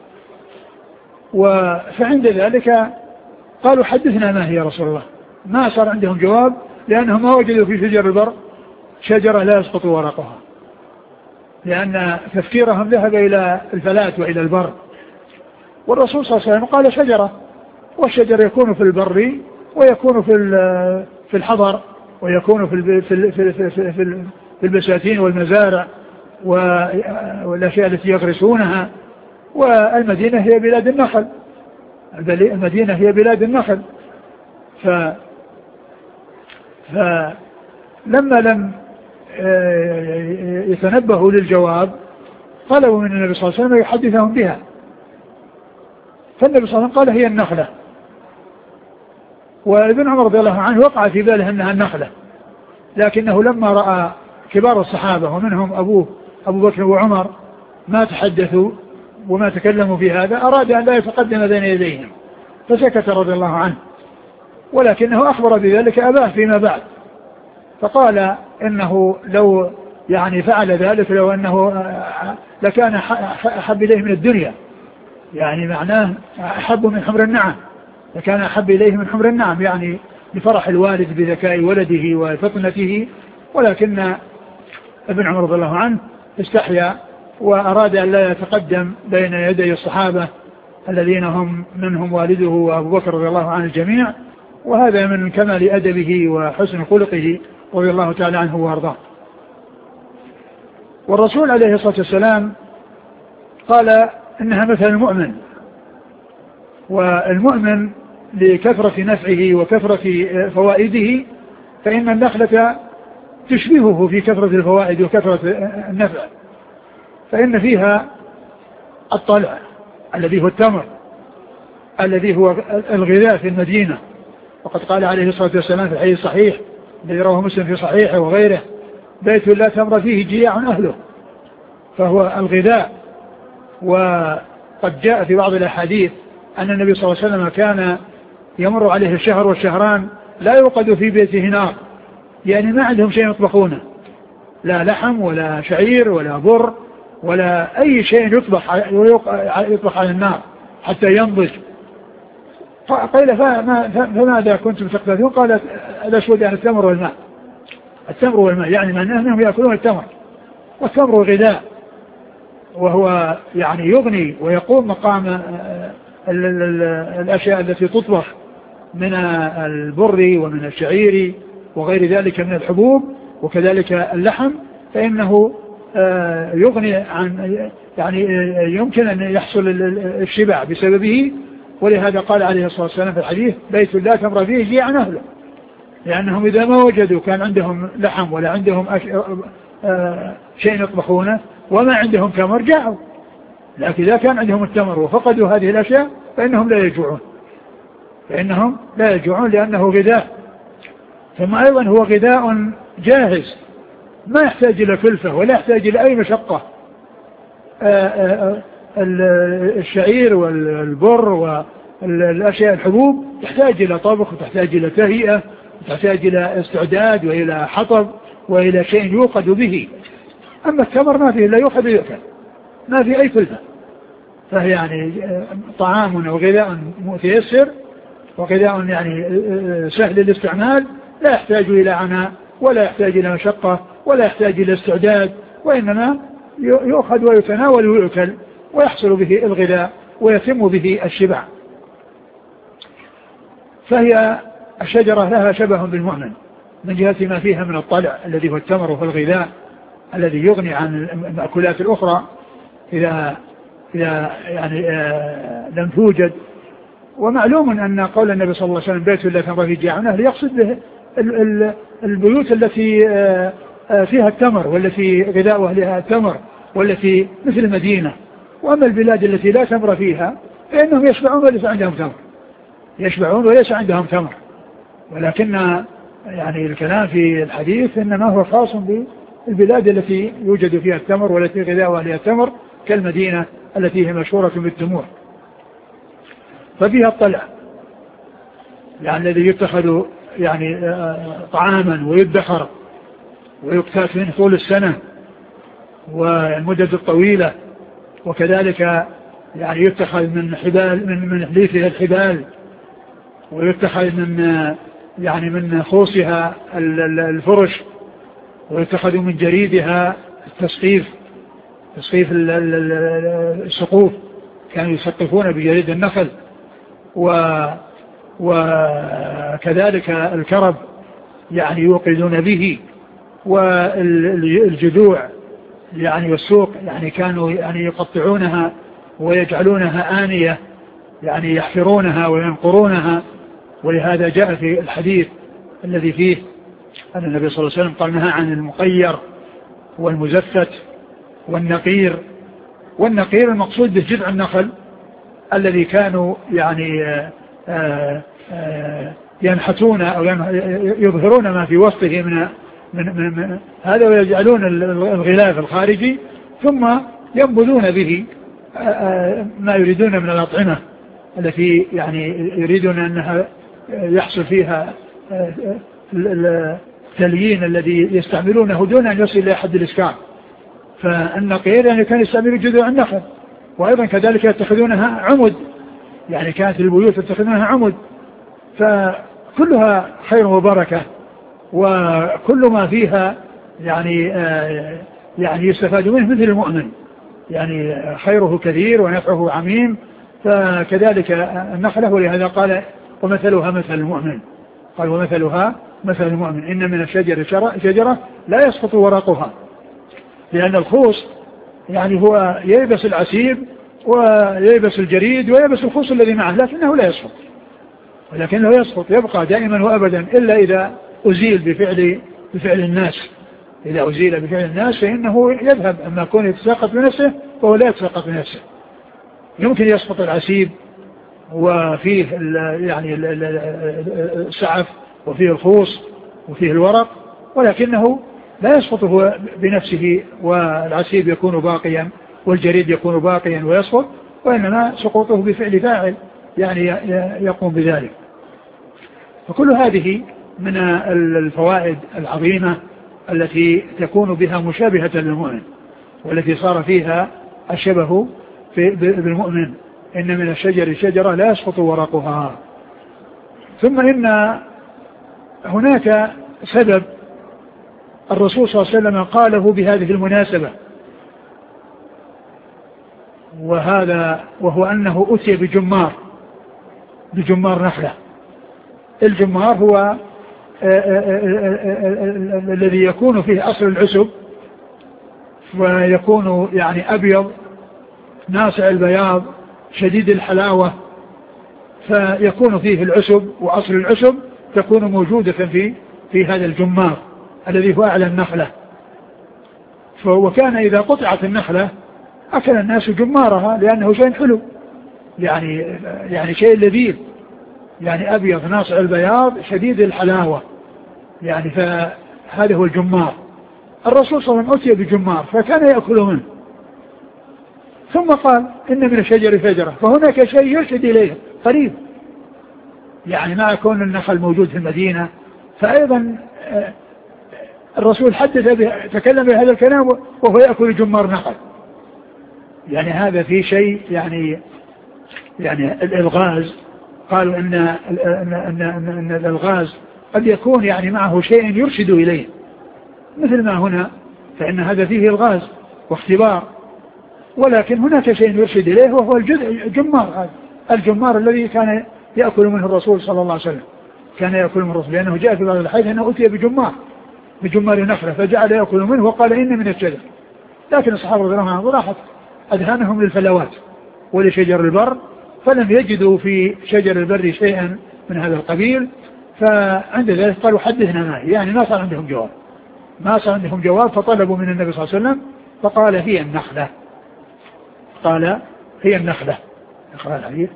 فعند ذلك قالوا حدثنا ما هي يا رسول الله، ما صار عندهم جواب لأنهم ما وجدوا في شجر البر شجرة لا يسقط ورقها، لأن تفكيرهم ذهب إلى الفلات وإلى البر. والرسول صلى الله عليه وسلم قال شجرة، والشجر يكون في البر ويكون في في الحضر ويكون في في في في في البساتين والمزارع والأشياء التي يغرسونها، والمدينة هي بلاد النخل، المدينة هي بلاد النخل. ف فلما لم يتنبهوا للجواب طلبوا من النبي صلى الله عليه وسلم يحدثهم بها، فالنبي صلى الله عليه وسلم قال هي النخلة. وابن عمر رضي الله عنه وقع في باله أنها النخلة، لكنه لما رأى كبار الصحابة ومنهم أبوه أبو بكر وعمر ما تحدثوا وما تكلموا في هذا، أراد أن لا يتقدم بين يديهم فسكت رضي الله عنه، ولكنه أخبر بذلك أباه فيما بعد، فقال إنه لو يعني فعل ذلك لو أنه لكان أحب إليه من الدنيا، يعني معناه أحب من حمر النعم، لكان أحب إليه من حمر النعم، يعني لفرح الوالد بذكاء ولده وفطنته. ولكن ابن عمر رضي الله عنه استحيا وأراد أن لا يتقدم بين يدي الصحابة الذين هم منهم والده وأبو بكر رضي الله عن الجميع، وهذا من كمال أدبه وحسن خلقه رضي الله تعالى عنه وارضاه. والرسول عليه الصلاة والسلام قال إنها مثل المؤمن، والمؤمن لكثرة نفعه وكثرة فوائده فإن النخلة تشبهه في كثرة الفوائد وكثرة النفع، فإن فيها الطلع الذي هو التمر الذي هو الغذاء في المدينة. وقد قال عليه الصلاة والسلام في الحديث الصحيح الذي رواه مسلم في صحيحه وغيره: بيت لا تمر فيه جياع أهله. فهو الغذاء. وقد جاء في بعض الأحاديث أن النبي صلى الله عليه وسلم كان يمر عليه الشهر والشهران لا يوقد في بيته نار، يعني ما عندهم شيء يطبخونه، لا لحم ولا شعير ولا بر ولا أي شيء يطبخ يطبخ على النار حتى ينضج. قيل فماذا كنتم تقتدون؟ قال الأسود يعني التمر والماء. التمر والماء يعني معناه أنهم يأكلون التمر، والتمر غذاء، وهو يعني يغني ويقوم مقام الأشياء التي تطبخ من البر ومن الشعير وغير ذلك من الحبوب وكذلك اللحم، فإنه يغني عن يعني يمكن أن يحصل الشبع بسببه. ولهذا قال عليه الصلاة والسلام في الحديث: بيت لا تمر فيه جياع أهله، لأنهم إذا ما وجدوا كان عندهم لحم ولا عندهم شيء يطبخونه وما عندهم تمر جاعوا، لكن إذا كان عندهم التمر وفقدوا هذه الأشياء فإنهم لا يجوعون فإنهم لا يجوعون لأنه غذاء. ثم أيضا هو غذاء جاهز ما يحتاج إلى كلفة ولا يحتاج إلى أي مشقة. الشعير والبر والأشياء الحبوب تحتاج إلى طبخ وتحتاج إلى تهيئة وتحتاج إلى استعداد وإلى حطب وإلى شيء يوقد به. أما التمر ما فيه إلا يوقد ويؤكل، ما فيه أي كلفة، فهي يعني طعام وغذاء متيسر وغذاء يعني سهل الاستعمال، لا يحتاج إلى عناء ولا يحتاج إلى مشقة ولا يحتاج إلى استعداد، وإنما يؤخذ ويتناول ويؤكل ويحصل به الغذاء ويتم به الشبع. فهي الشجرة لها شبه بالمؤمن من جهة ما فيها من الطلع الذي هو التمر وهو الغذاء الذي يغني عن المأكولات الأخرى إذا إذا يعني آه لم توجد. ومعلوم أن قول النبي صلى الله عليه وسلم: بيت لا تمر فيه جياع أهله، يقصد به البيوت التي آه آه فيها التمر والتي غذاء أهلها التمر والتي مثل المدينة. وأما البلاد التي لا تمر فيها فإنهم يشبعون وليس عندهم تمر يشبعون وليس عندهم تمر ولكن يعني الكلام في الحديث إنما هو خاص بالبلاد التي يوجد فيها التمر والتي غذاء أهلها التمر كالمدينة التي هي مشهورة بالتمور. ففيها الطلع يعني الذي يتخذ يعني طعاما ويدخر ويكتات منه طول السنة والمدد الطويلة، وكذلك يعني يتخذ من حبال من من حليفها الحبال، ويتخذ من يعني من خوصها الفرش، ويتخذ من جريدها التسقيف تسقيف السقوف، كانوا يسقفون بجريد النخل، وكذلك الكرب يعني يوقدون به، والجذوع يعني والسوق يعني كانوا يعني يقطعونها ويجعلونها آنية يعني يحفرونها وينقرونها. ولهذا جاء في الحديث الذي فيه أن النبي صلى الله عليه وسلم قال: نهى عن المقير والمزفت والنقير. والنقير المقصود به جذع النخل الذي كانوا يعني آآ آآ ينحتون أو يظهرون ما في وسطه من من من هذا، ويجعلون الغلاف الخارجي ثم ينبذون به ما يريدون من الأطعمة التي يعني يريدون أنها يحصل فيها التليين الذي يستعملونه دون أن يصل إلى حد الإسكار. فالنقير يعني كان يستعمل جذوع النخل، وأيضا كذلك يتخذونها عمد، يعني كانت البيوت يتخذونها عمد. فكلها خير وبركة، وكل ما فيها يعني آه يعني يستفاد منه مثل المؤمن، يعني خيره كثير ونفعه عميم. فكذلك النخلة، ولهذا قال: ومثلها مثل المؤمن. قال: ومثلها مثل المؤمن، إن من الشجر شجرة لا يسقط ورقها. لأن الخوص يعني هو يلبس العسيب ويلبس الجريد ويلبس الخوص الذي معه، لكنه لا يسقط، ولكنه يسقط يبقى دائما وأبدا إلا إذا أزيل بفعل, بفعل الناس، إذا أزيل بفعل الناس فإنه يذهب، أما كون يتساقط بنفسه فهو لا يتساقط بنفسه. يمكن يسقط العسيب وفيه يعني السعف وفيه الخوص وفيه الورق، ولكنه لا يسقط هو بنفسه والعسيب يكون باقيا والجريد يكون باقيا ويسقط، وإنما سقوطه بفعل فاعل يعني يقوم بذلك. فكل هذه من الفوائد العظيمة التي تكون بها مشابهة للمؤمن، والتي صار فيها الشبه بالمؤمن. إن من الشجر شجرة لا يسقط ورقها. ثم إن هناك سبب الرسول صلى الله عليه وسلم قاله بهذه المناسبة، وهذا وهو أنه أتي بجمار بجمار نخلة. الجمار هو الذي يكون فيه أصل العسب، ويكون يعني أبيض ناصع البياض شديد الحلاوة، فيكون فيه العسب، وأصل العسب تكون موجودة في في هذا الجمار الذي هو أعلى النخلة. وكان إذا قطعت النخلة أكل الناس جمارها لأنه شيء حلو، يعني يعني شيء لذيذ، يعني أبيض ناصع البياض شديد الحلاوة، يعني فهذا هو الجمار. الرسول صلى الله عليه وسلم أتي بجمار فكان يأكل منه، ثم قال إن من الشجر شجرة، فهناك شيء يرشد إليه قريب، يعني مع كون النخل موجود في المدينة، فأيضا الرسول حدث به تكلم بهذا الكلام وهو يأكل جمار نخل، يعني هذا في شيء يعني يعني الإلغاز. قالوا إن, إن, إن, إن, إن الإلغاز قد يكون يعني معه شيء يرشد إليه، مثل ما هنا، فإن هذا فيه إلغاز واختبار، ولكن هناك شيء يرشد إليه وهو الجمار، هذا الجمار الذي كان يأكل منه الرسول صلى الله عليه وسلم، كان يأكل منه الرسول، لأنه جاء في بعض الحديث أنه أتي بجمار بجمار نخلة فجعل يأكل منه وقال إن من الشجر. لكن الصحابة رضي الله عنهم راحت أذهانهم للفلوات ولشجر البر، فلم يجدوا في شجر البر شيئا من هذا القبيل، فعند ذلك قالوا حدثنا ما هي، يعني ما صار عندهم جواب ما صار عندهم جواب فطلبوا من النبي صلى الله عليه وسلم، فقال هي النخلة قال هي النخلة. اقرأ الحديث.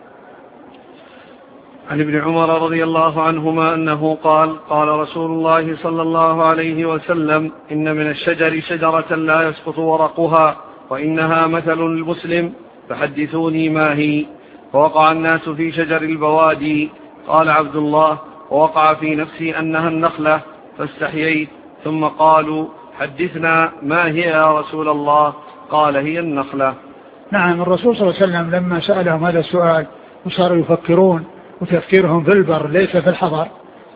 عن ابن عمر رضي الله عنهما أنه قال قال رسول الله صلى الله عليه وسلم إن من الشجر شجرة لا يسقط ورقها وإنها مثل المسلم فحدثوني ما هي. فوقع الناس في شجر البوادي. قال عبد الله ووقع في نفسي أنها النخلة فاستحييت، ثم قالوا حدثنا ما هي يا رسول الله؟ قال هي النخلة. نعم، الرسول صلى الله عليه وسلم لما سألهم هذا السؤال وصاروا يفكرون وتفكيرهم في البر ليس في الحضر،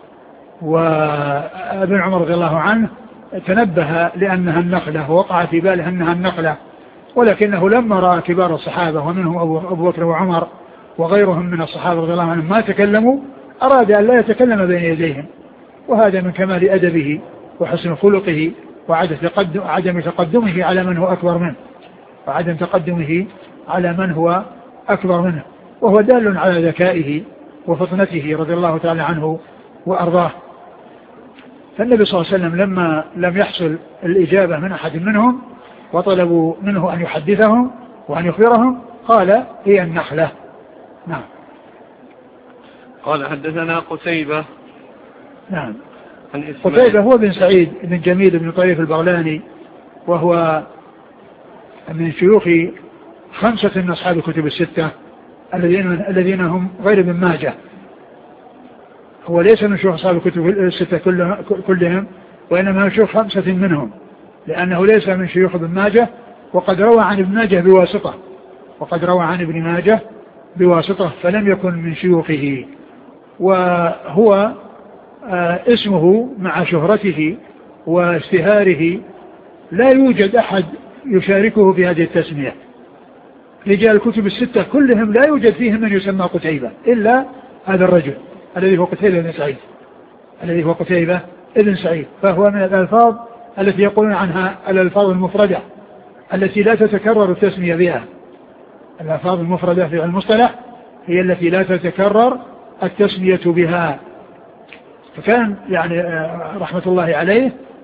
وابن عمر رضي الله عنه تنبه لأنها النخلة ووقع في باله أنها النخلة، ولكنه لما رأى كبار الصحابة ومنهم أبو بكر وعمر وغيرهم من الصحابة رضي الله عنهم ما تكلموا أراد أن لا يتكلم بين يديهم، وهذا من كمال أدبه وحسن خلقه وعدم تقدمه على من هو أكبر منه وعدم تقدمه على من هو أكبر منه، وهو دال على ذكائه وفطنته رضي الله تعالى عنه وأرضاه. فالنبي صلى الله عليه وسلم لما لم يحصل الإجابة من أحد منهم وطلبوا منه أن يحدثهم وأن يخبرهم قال هي النخلة. نعم. قال حدثنا قتيبة. نعم. قتيبة هو بن سعيد بن جميل بن طريف البغلاني، وهو من شيوخ خمسة من أصحاب الكتب الستة الذين الذين هم غير ابن ماجه. هو ليس من شيوخ أصحاب الكتب الستة كلهم، وإنما من شيوخ خمسة منهم، لأنه ليس من شيوخ ابن ماجه، وقد روى عن ابن ماجه بواسطة وقد روى عن ابن ماجه بواسطة فلم يكن من شيوخه. وهو آه اسمه مع شهرته واشتهاره لا يوجد أحد يشاركه في هذه التسمية. رجال الكتب الستة كلهم لا يوجد فيهم من يسمى قتيبة إلا هذا الرجل الذي هو قتيبة بن سعيد الذي هو قتيبة بن سعيد فهو من الألفاظ التي يقولون عنها الألفاظ المفردة التي لا تتكرر التسمية بها. الألفاظ المفردة في المصطلح هي التي لا تتكرر التسمية بها. فكان يعني رحمة الله عليه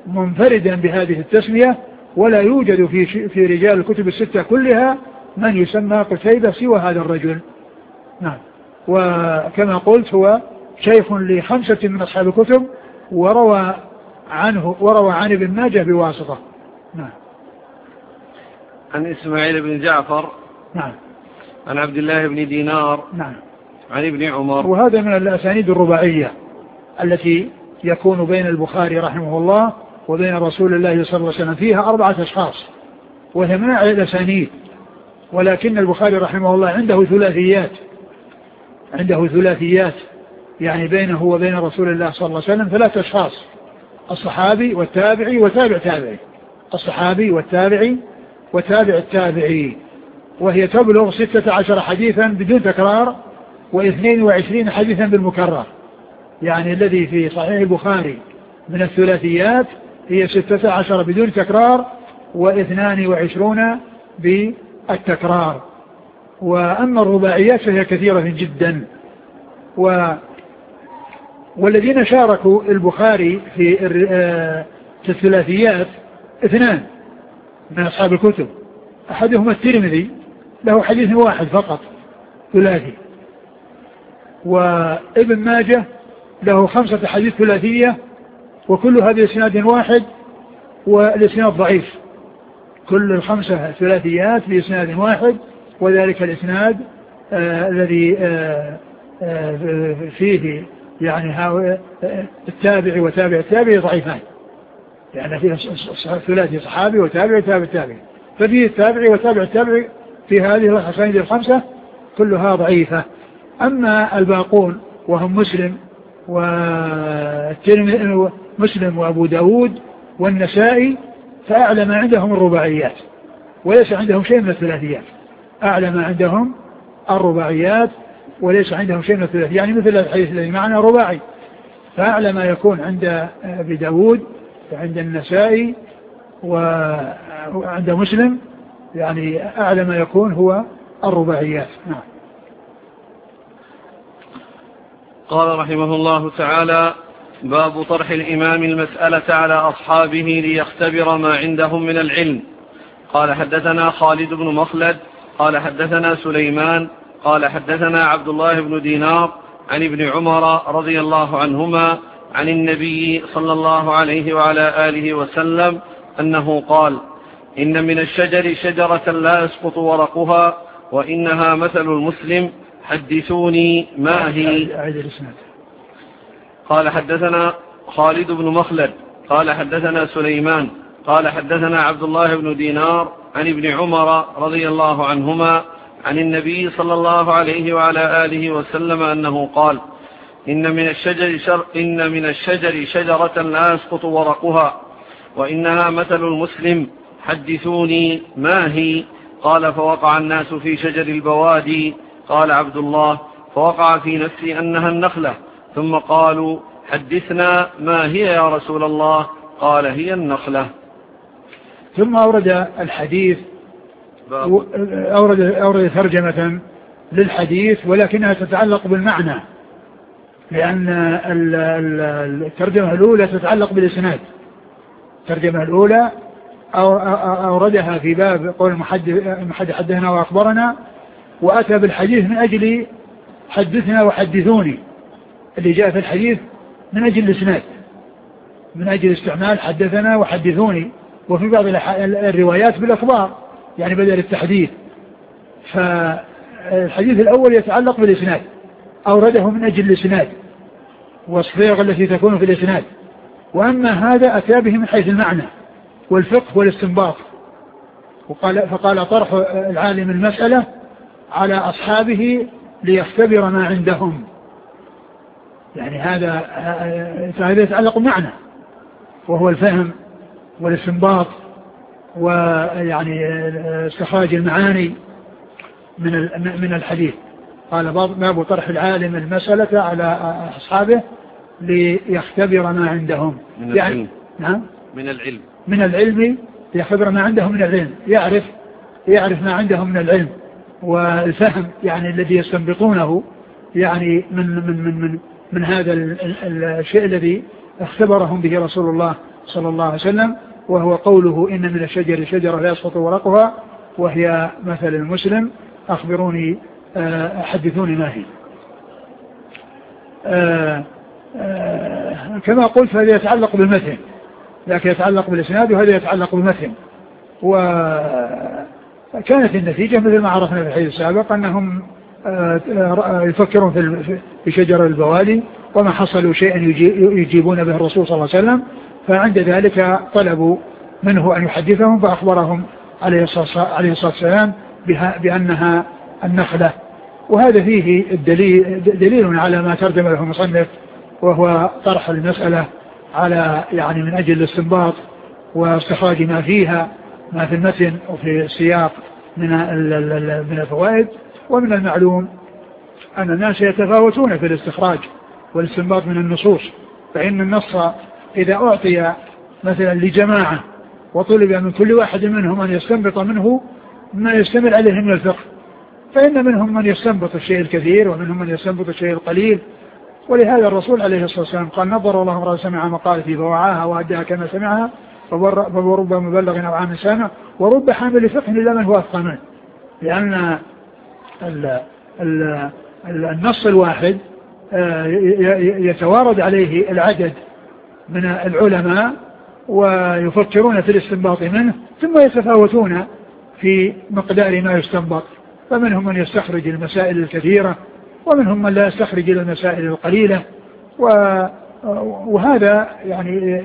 منفردا بهذه التسمية، ولا يوجد في في رجال الكتب الستة كلها من يسمى قتيبة سوى هذا الرجل. نعم. وكما قلت هو شيخ لخمسة من أصحاب الكتب، وروى عنه وروى عن ابن ماجه بواسطة. نعم. عن إسماعيل بن جعفر. نعم. عن عبد الله بن دينار. نعم. عن ابن عمر. وهذا من الأسانيد الرباعية التي يكون بين البخاري رحمه الله وبين رسول الله صلى الله عليه وسلم، فيها أربعة أشخاص وهي من الأسانيد، ولكن البخاري رحمه الله عنده ثلاثيات عنده ثلاثيات يعني بينه وبين رسول الله صلى الله عليه وسلم ثلاثة أشخاص: الصحابي والتابعي وتابع تابعي الصحابي والتابعي وتابع التابعي، وهي تبلغ ستة عشر حديثا بدون تكرار واثنين وعشرين حديثا بالمكرر. يعني الذي في صحيح البخاري من الثلاثيات هي ستة عشر بدون تكرار واثنان وعشرون بالتكرار. وأما الرباعيات فهي كثيرة جدا. و والذين شاركوا البخاري في الثلاثيات اثنان من أصحاب الكتب، أحدهما الترمذي له حديث واحد فقط ثلاثي، وابن ماجه له خمسة حديث ثلاثية وكلها بإسناد واحد والإسناد ضعيف. كل الخمسة ثلاثيات بإسناد واحد، وذلك الإسناد آه الذي آه آه فيه يعني التابع وتابع التابع ضعيفان، يعني فيه ثلاثي صحابي وتابع وتابع التابع، ففيه التابع وتابع التابع في هذه الأسانيد الخمسة كلها ضعيفة. أما الباقون وهم مسلم والترمذي مسلم وأبو داود والنسائي فأعلى ما عندهم الرباعيات وليس عندهم شيء من الثلاثيات. أعلى ما عندهم الرباعيات وليس عندهم شيء من الثلاثيات، يعني مثل الحديث الذي معنا رباعي، فأعلى ما يكون عند أبي داود وعند النسائي وعند مسلم، يعني أعلى ما يكون هو الرباعيات. نعم. قال رحمه الله تعالى: باب طرح الإمام المسألة على أصحابه ليختبر ما عندهم من العلم. قال حدثنا خالد بن مخلد قال حدثنا سليمان قال حدثنا عبد الله بن دينار عن ابن عمر رضي الله عنهما عن النبي صلى الله عليه وعلى آله وسلم أنه قال: إن من الشجر شجرة لا يسقط ورقها وإنها مثل المسلم، حدثوني ما هي. قال حدثنا خالد بن مخلد قال حدثنا سليمان قال حدثنا عبد الله بن دينار عن ابن عمر رضي الله عنهما عن النبي صلى الله عليه وعلى آله وسلم أنه قال: إن من الشجر, شر إن من الشجر شجرة لا يسقط ورقها وإنها مثل المسلم، حدثوني ما هي. قال: فوقع الناس في شجر البوادي. قال عبد الله: فوقع في نفسي أنها النخلة. ثم قالوا: حدثنا ما هي يا رسول الله؟ قال: هي النخلة. ثم أورد الحديث أورد, أورد ترجمة للحديث ولكنها تتعلق بالمعنى، لأن الترجمة الأولى تتعلق بالإسناد. الترجمة الأولى أوردها في باب قول المحدث حدثنا وأخبرنا، وأتى بالحديث من أجل حدثنا وحدثوني، اللي جاء في الحديث من أجل الإسناد، من أجل استعمال حدثنا وحدثوني، وفي بعض الروايات بالأخبار يعني بدل التحديث. فالحديث الأول يتعلق بالإسناد، أورده من أجل الإسناد والصيغ التي تكون في الإسناد، وأما هذا أتى به من حيث المعنى والفقه والاستنباط. وقال فقال: طرح العالم المسألة على أصحابه ليختبر ما عندهم، يعني هذا هذا يتعلق بمعنى وهو الفهم والاستنباط ويعني استخراج المعاني من من الحديث. قال: باب طرح العالم المسألة على أصحابه ليختبر ما عندهم من يعني العلم. نعم من العلم من العلم ليختبر ما عندهم من العلم، يعرف يعرف ما عندهم من العلم والفهم يعني الذي يستنبطونه يعني من من من من, من هذا الشيء الذي اختبرهم به رسول الله صلى الله عليه وسلم، وهو قوله إن من الشجر شجرة لا يسقط ورقها وهي مثل المسلم أخبروني حدثوني ما هي. آآ آآ كما قلت فهذا يتعلق بالمتن، لكن يتعلق بالإسناد وهذا يتعلق بالمتن. وكانت النتيجة مثل ما عرفنا في الحديث السابق أنهم يفكرون في شجر البوادي وما حصلوا شيئا يجيبون به الرسول صلى الله عليه وسلم، فعند ذلك طلبوا منه أن يحدثهم فأخبرهم عليه الصلاة والسلام بأنها النخلة. وهذا فيه الدليل دليل على ما ترجم له المصنف، وهو طرح المسألة على يعني من أجل الاستنباط واستخراج ما فيها ما في المتن وفي السياق من من الفوائد. ومن المعلوم أن الناس يتفاوتون في الاستخراج والاستنباط من النصوص، فإن النص إذا أعطي مثلا لجماعة وطلب من كل واحد منهم أن يستنبط منه ما يشتمل عليه من الفقه، فإن منهم من يستنبط الشيء الكثير ومنهم من يستنبط الشيء القليل. ولهذا الرسول عليه الصلاة والسلام قال نظر الله امرأ سمع مقالتي فوعاها وأداها كما سمعها فورب مبلغ أو عام سامع ورب حامل فقه إلا من هو أفقه منه، لأن ال ال النص الواحد يتوارد عليه العدد من العلماء ويفكرون في الاستنباط منه، ثم يتفاوتون في مقدار ما يستنبط، فمنهم من يستخرج المسائل الكثيرة ومنهم من لا يستخرج المسائل القليلة. وهذا يعني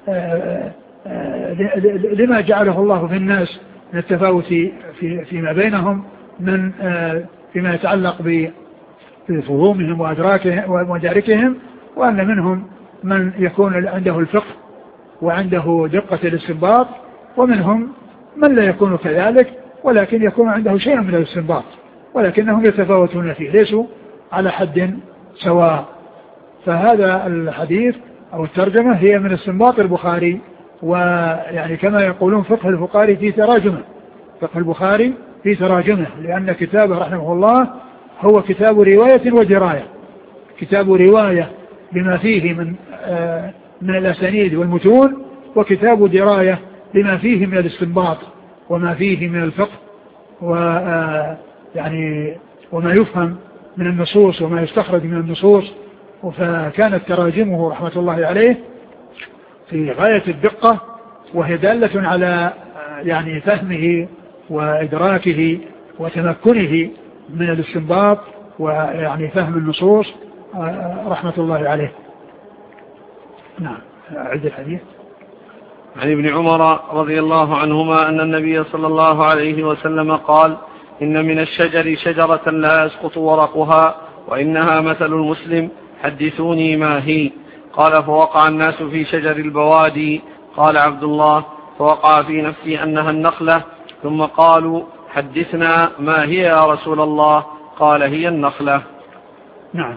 لما جعله الله في الناس من التفاوت في فيما بينهم من فيما يتعلق بفهومهم ومداركهم، وأن منهم من يكون عنده الفقه وعنده دقة الاستنباط، ومنهم من لا يكون كذلك ولكن يكون عنده شيء من الاستنباط، ولكنهم يتفاوتون فيه ليسوا على حد سواء. فهذا الحديث أو الترجمة هي من استنباط البخاري، ويعني كما يقولون فقه البخاري في تراجمه، فقه البخاري في تراجمه، لأن كتابه رحمه الله هو كتاب رواية ودراية، كتاب رواية بما فيه من آه من الأسانيد والمتون، وكتاب دراية بما فيه من الاستنباط وما فيه من الفقه ويعني وما يفهم من النصوص وما يستخرج من النصوص. فكانت تراجمه رحمة الله عليه في غاية الدقة، وهي دالة على يعني فهمه وإدراكه وتمكنه من الاستنباط ويعني فهم النصوص رحمة الله عليه. نعم. عد الحديث. عن ابن عمر رضي الله عنهما أن النبي صلى الله عليه وسلم قال إن من الشجر شجرة لا يسقط ورقها وإنها مثل المسلم حدثوني ما هي. قال فوقع الناس في شجر البوادي. قال عبد الله فوقع في نفسي أنها النخلة، ثم قالوا حدثنا ما هي يا رسول الله؟ قال هي النخلة. نعم.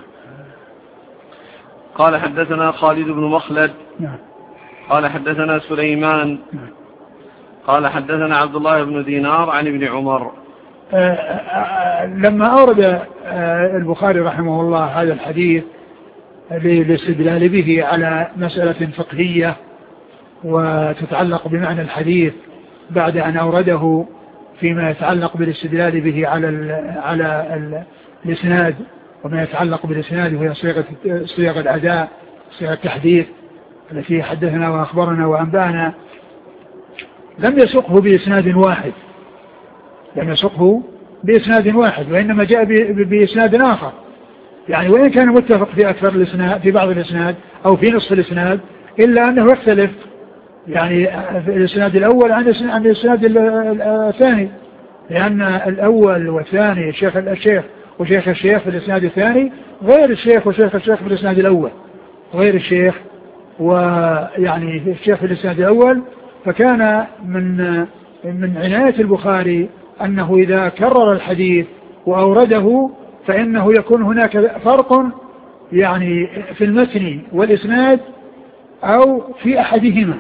قال حدثنا خالد بن مخلد. نعم. قال حدثنا سليمان. نعم. قال حدثنا عبد الله بن دينار عن ابن عمر. آآ آآ لما أورد البخاري رحمه الله هذا الحديث للاستدلال به على مسألة فقهية وتتعلق بمعنى الحديث، بعد أن أورده فيما يتعلق بالاستدلال به على ال على ال الإسناد وما يتعلق بالإسناد وهي صيغة صيغة الأداء صيغة التحديث التي حدثنا وأخبرنا وأنبأنا، لم يسقه بإسناد واحد لم يسقه بإسناد واحد وإنما جاء بإسناد آخر، يعني وإن كان متفق في أكثر الإسناد في بعض الإسناد أو في نصف الإسناد، إلا أنه يختلف يعني في الإسناد الأول عن الإسناد الثاني، لأن الأول والثاني الشيخ الشيخ وشيخ الشيخ في الإسناد الثاني غير الشيخ وشيخ الشيخ في الإسناد الأول، غير الشيخ ويعني الشيخ في الإسناد الأول. فكان من من عناية البخاري أنه إذا كرر الحديث وأورده فإنه يكون هناك فرق يعني في المتن والإسناد أو في أحدهما،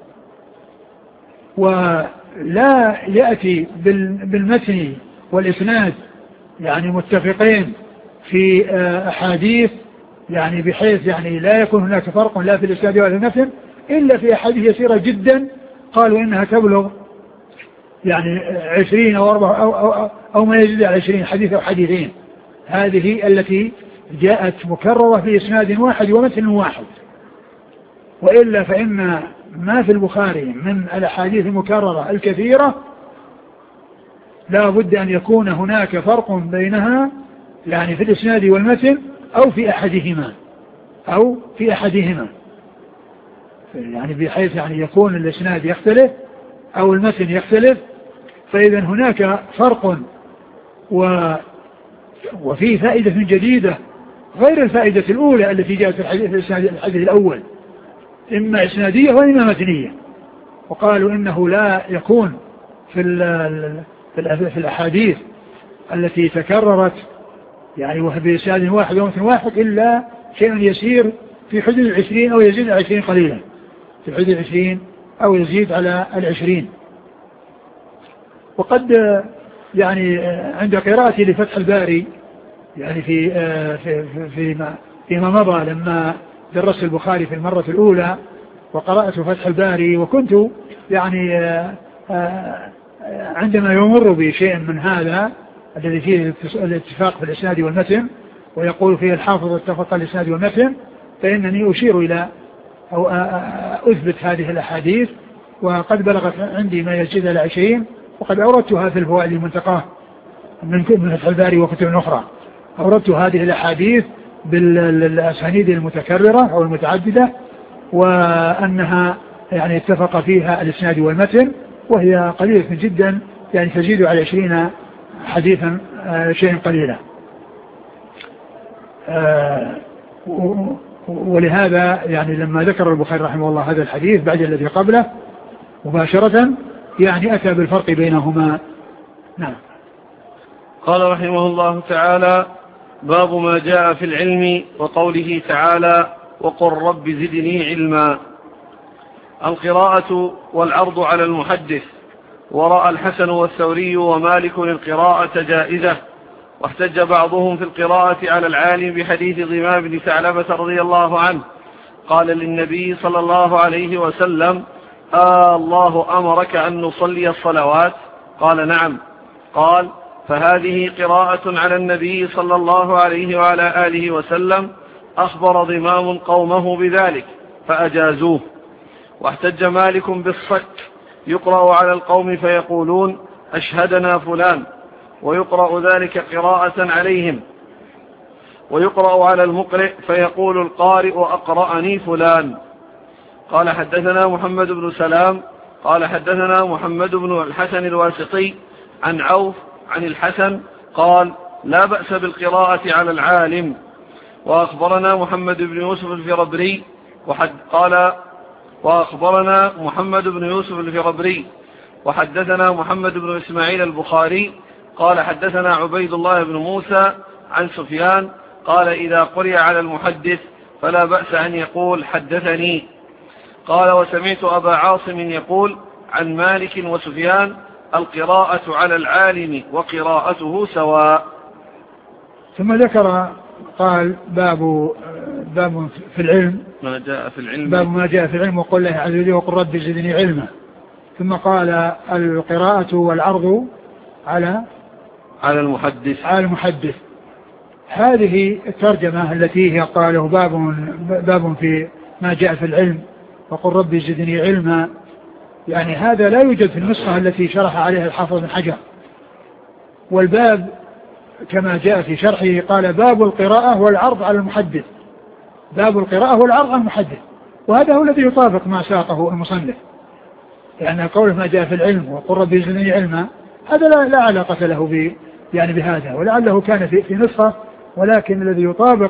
ولا يأتي بالمتن والإسناد يعني متفقين في أحاديث يعني بحيث يعني لا يكون هناك فرق لا في الإسناد ولا في المتن، إلا في أحاديث يسيرة جدا قالوا إنها تبلغ يعني عشرين أو أربعة أو, أو, أو, أو ما يزيد على عشرين حديث أو حديثين. هذه التي جاءت مكررة في إسناد واحد ومتن واحد. وإلا فإن ما في البخاري من الأحاديث المكررة الكثيرة لا بد أن يكون هناك فرق بينها يعني في الإسناد والمتن أو في أحدهما أو في أحدهما يعني بحيث يعني يكون الإسناد يختلف أو المتن يختلف. فإذا هناك فرق و وفي فائدة جديدة غير الفائدة الأولى التي جاءت في الحديث, الحديث الأول إما إسنادية وإما متنية. وقالوا إنه لا يكون في, في الأحاديث التي تكررت يعني بإسناد واحد ومتن واحد إلا شيء يسير في حدود العشرين أو يزيد على العشرين قليلا في حدود العشرين أو يزيد على العشرين. وقد يعني عند قراءتي لفتح الباري يعني في في فيما فيما مضى لما درست البخاري في المرة الأولى وقرأت فتح الباري وكنت يعني عندما يمر بشيء من هذا الذي فيه الاتفاق في الإسناد والمتن ويقول فيه الحافظ اتفق الإسناد والمتن فإنني أشير إلى أو أثبت هذه الأحاديث وقد بلغت عندي ما يزيد على عشرين وقد أوردتها في الفوائد المنتقاه من فتح الباري وكتب أخرى. أوردت هذه الأحاديث بالأسانيد المتكررة أو المتعددة وأنها يعني اتفق فيها الإسناد والمتن وهي قليلة جدا يعني تزيد على عشرين حديثا شيء قليلا. ولهذا يعني لما ذكر البخاري رحمه الله هذا الحديث بعد الذي قبله مباشرة يعني أتى بالفرق بينهما. نعم. قال رحمه الله تعالى: باب ما جاء في العلم وقوله تعالى: وقل رب زدني علما. القراءة والعرض على المحدث. ورأى الحسن والثوري ومالك القراءة جائزة، واحتج بعضهم في القراءة على العالم بحديث ضمام بن ثعلبة رضي الله عنه قال للنبي صلى الله عليه وسلم: آه الله أمرك أن نصلي الصلوات؟ قال: نعم. قال: فهذه قراءة على النبي صلى الله عليه وعلى آله وسلم. أخبر ضمام قومه بذلك فأجازوه. واحتج مالك بالصك، يقرأ على القوم فيقولون: أشهدنا فلان، ويقرأ ذلك قراءة عليهم. ويقرأ على المقرئ فيقول القارئ: أقرأني فلان. قال: حدثنا محمد بن سلام قال حدثنا محمد بن الحسن الواسطي عن عوف عن الحسن قال: لا بأس بالقراءة على العالم. وأخبرنا محمد بن يوسف الفربري وحد قال وأخبرنا محمد بن يوسف الفربري وحدثنا محمد بن إسماعيل البخاري قال حدثنا عبيد الله بن موسى عن سفيان قال: إذا قرئ على المحدث فلا بأس أن يقول حدثني. قال: وسمعت أبا عاصم يقول عن مالك وسفيان: القراءة على العالم وقراءته سواء. ثم ذكر قال: باب باب في العلم ما جاء في العلم باب ما جاء في العلم وقل له عز وجل: وقل رب زدني علما. ثم قال: القراءة والعرض على على المحدث على المحدث. هذه الترجمة التي هي قاله باب باب في ما جاء في العلم وقل رب زدني علما، يعني هذا لا يوجد في النسخة التي شرح عليها الحافظ بن حجر. والباب كما جاء في شرحه قال: باب القراءة والعرض على المحدث. باب القراءة والعرض على المحدث، وهذا هو الذي يطابق ما ساقه المصنف، يعني قوله ما جاء في العلم وقل رب زدني علما هذا لا, لا علاقة له ب يعني بهذا، ولعله كان في, في نسخة، ولكن الذي يطابق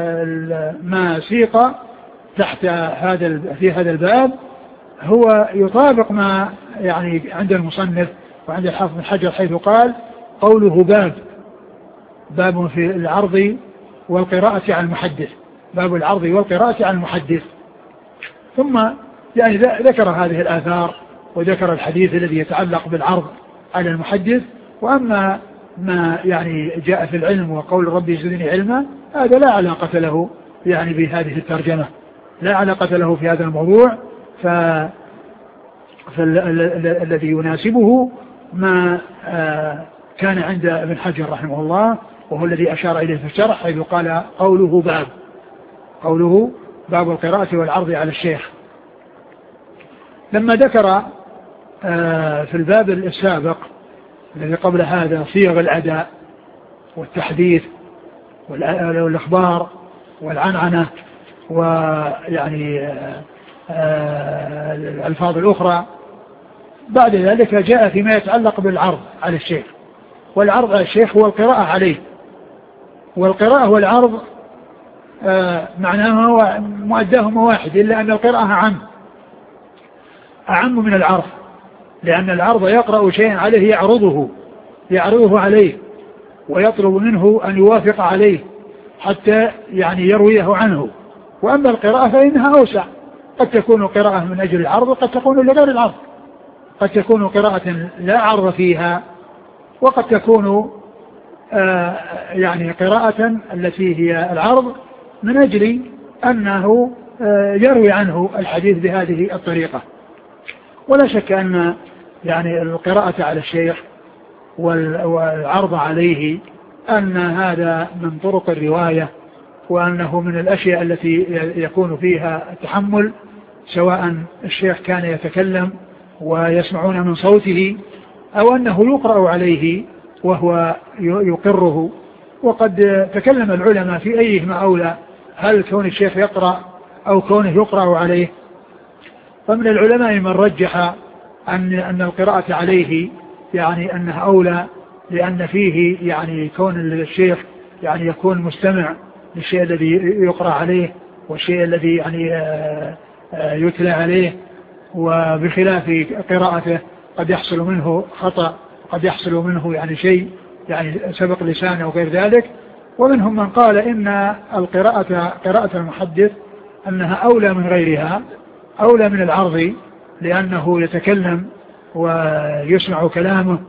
ما سيق تحت هذا في هذا الباب هو يطابق ما يعني عند المصنف وعند الحافظ بن حجر، حيث قال قوله باب باب في العرض والقراءة على المحدث، باب العرض والقراءة على المحدث. ثم يعني ذكر هذه الآثار وذكر الحديث الذي يتعلق بالعرض على المحدث. وأما ما يعني جاء في العلم وقول ربي زدني علما هذا لا علاقة له يعني بهذه الترجمة، لا علاقة له في هذا الموضوع، فالذي يناسبه ما كان عند ابن حجر رحمه الله، وهو الذي أشار إليه في الشرح، حيث قال قوله باب قوله باب القراءة والعرض على الشيخ. لما ذكر في الباب السابق الذي قبل هذا صيغ الأداء والتحديث والإخبار والعنعنة ويعني الألفاظ الأخرى، بعد ذلك جاء فيما يتعلق بالعرض على الشيخ. والعرض على الشيخ هو القراءة عليه، والقراءة والعرض معناها مؤداهما واحد، إلا أن القراءة أعم أعم من العرض، لأن العرض يقرأ شيئا عليه يعرضه يعرضه عليه ويطلب منه أن يوافق عليه حتى يعني يرويه عنه. وأما القراءة فإنها أوسع، قد تكون قراءة من أجل العرض وقد تكون لغير العرض، قد تكون قراءة لا عرض فيها، وقد تكون آه يعني قراءة التي هي العرض من أجل أنه آه يروي عنه الحديث بهذه الطريقة. ولا شك أن يعني القراءة على الشيخ والعرض عليه أن هذا من طرق الرواية، وأنه من الأشياء التي يكون فيها التحمل، سواء الشيخ كان يتكلم ويسمعون من صوته أو أنه يقرأ عليه وهو يقره. وقد تكلم العلماء في أيهما أولى، هل كون الشيخ يقرأ أو كونه يقرأ عليه. فمن العلماء من رجح أن أن القراءة عليه يعني أنها أولى، لأن فيه يعني كون الشيخ يعني يكون مستمع للشيء الذي يقرأ عليه والشيء الذي يعني يتلى عليه، وبخلاف قراءته قد يحصل منه خطأ، قد يحصل منه يعني شيء يعني سبق لسانه وغير ذلك. ومنهم من قال إن القراءة قراءة المحدث أنها أولى من غيرها، أولى من العرض، لأنه يتكلم ويسمع كلامه.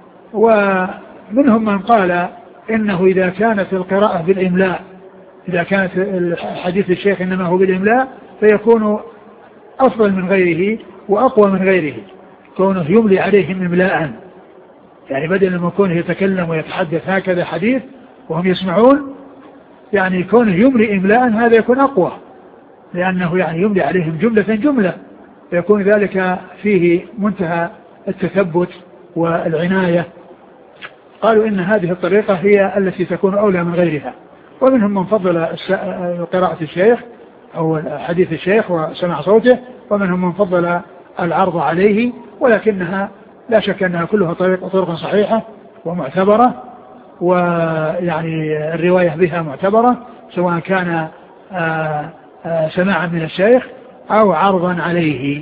ومنهم من قال إنه إذا كانت القراءة بالإملاء، إذا كانت الحديث الشيخ إنما هو بالإملاء، فيكون أفضل من غيره وأقوى من غيره، كونه يملي عليهم إملاء، يعني بدل من كونه يتكلم ويتحدث هكذا حديث وهم يسمعون، يعني كونه يملي إملاء هذا يكون أقوى، لأنه يعني يملي عليهم جملة جملة، فيكون ذلك فيه منتهى التثبت والعناية. قالوا إن هذه الطريقة هي التي تكون أولى من غيرها. ومنهم من فضل قراءة الشيخ أو حديث الشيخ وسمع صوته، ومنهم من فضل العرض عليه، ولكنها لا شك أنها كلها طريق طرق صحيحة ومعتبرة، ويعني الرواية بها معتبرة، سواء كان آآ آآ سماعا من الشيخ أو عرضا عليه.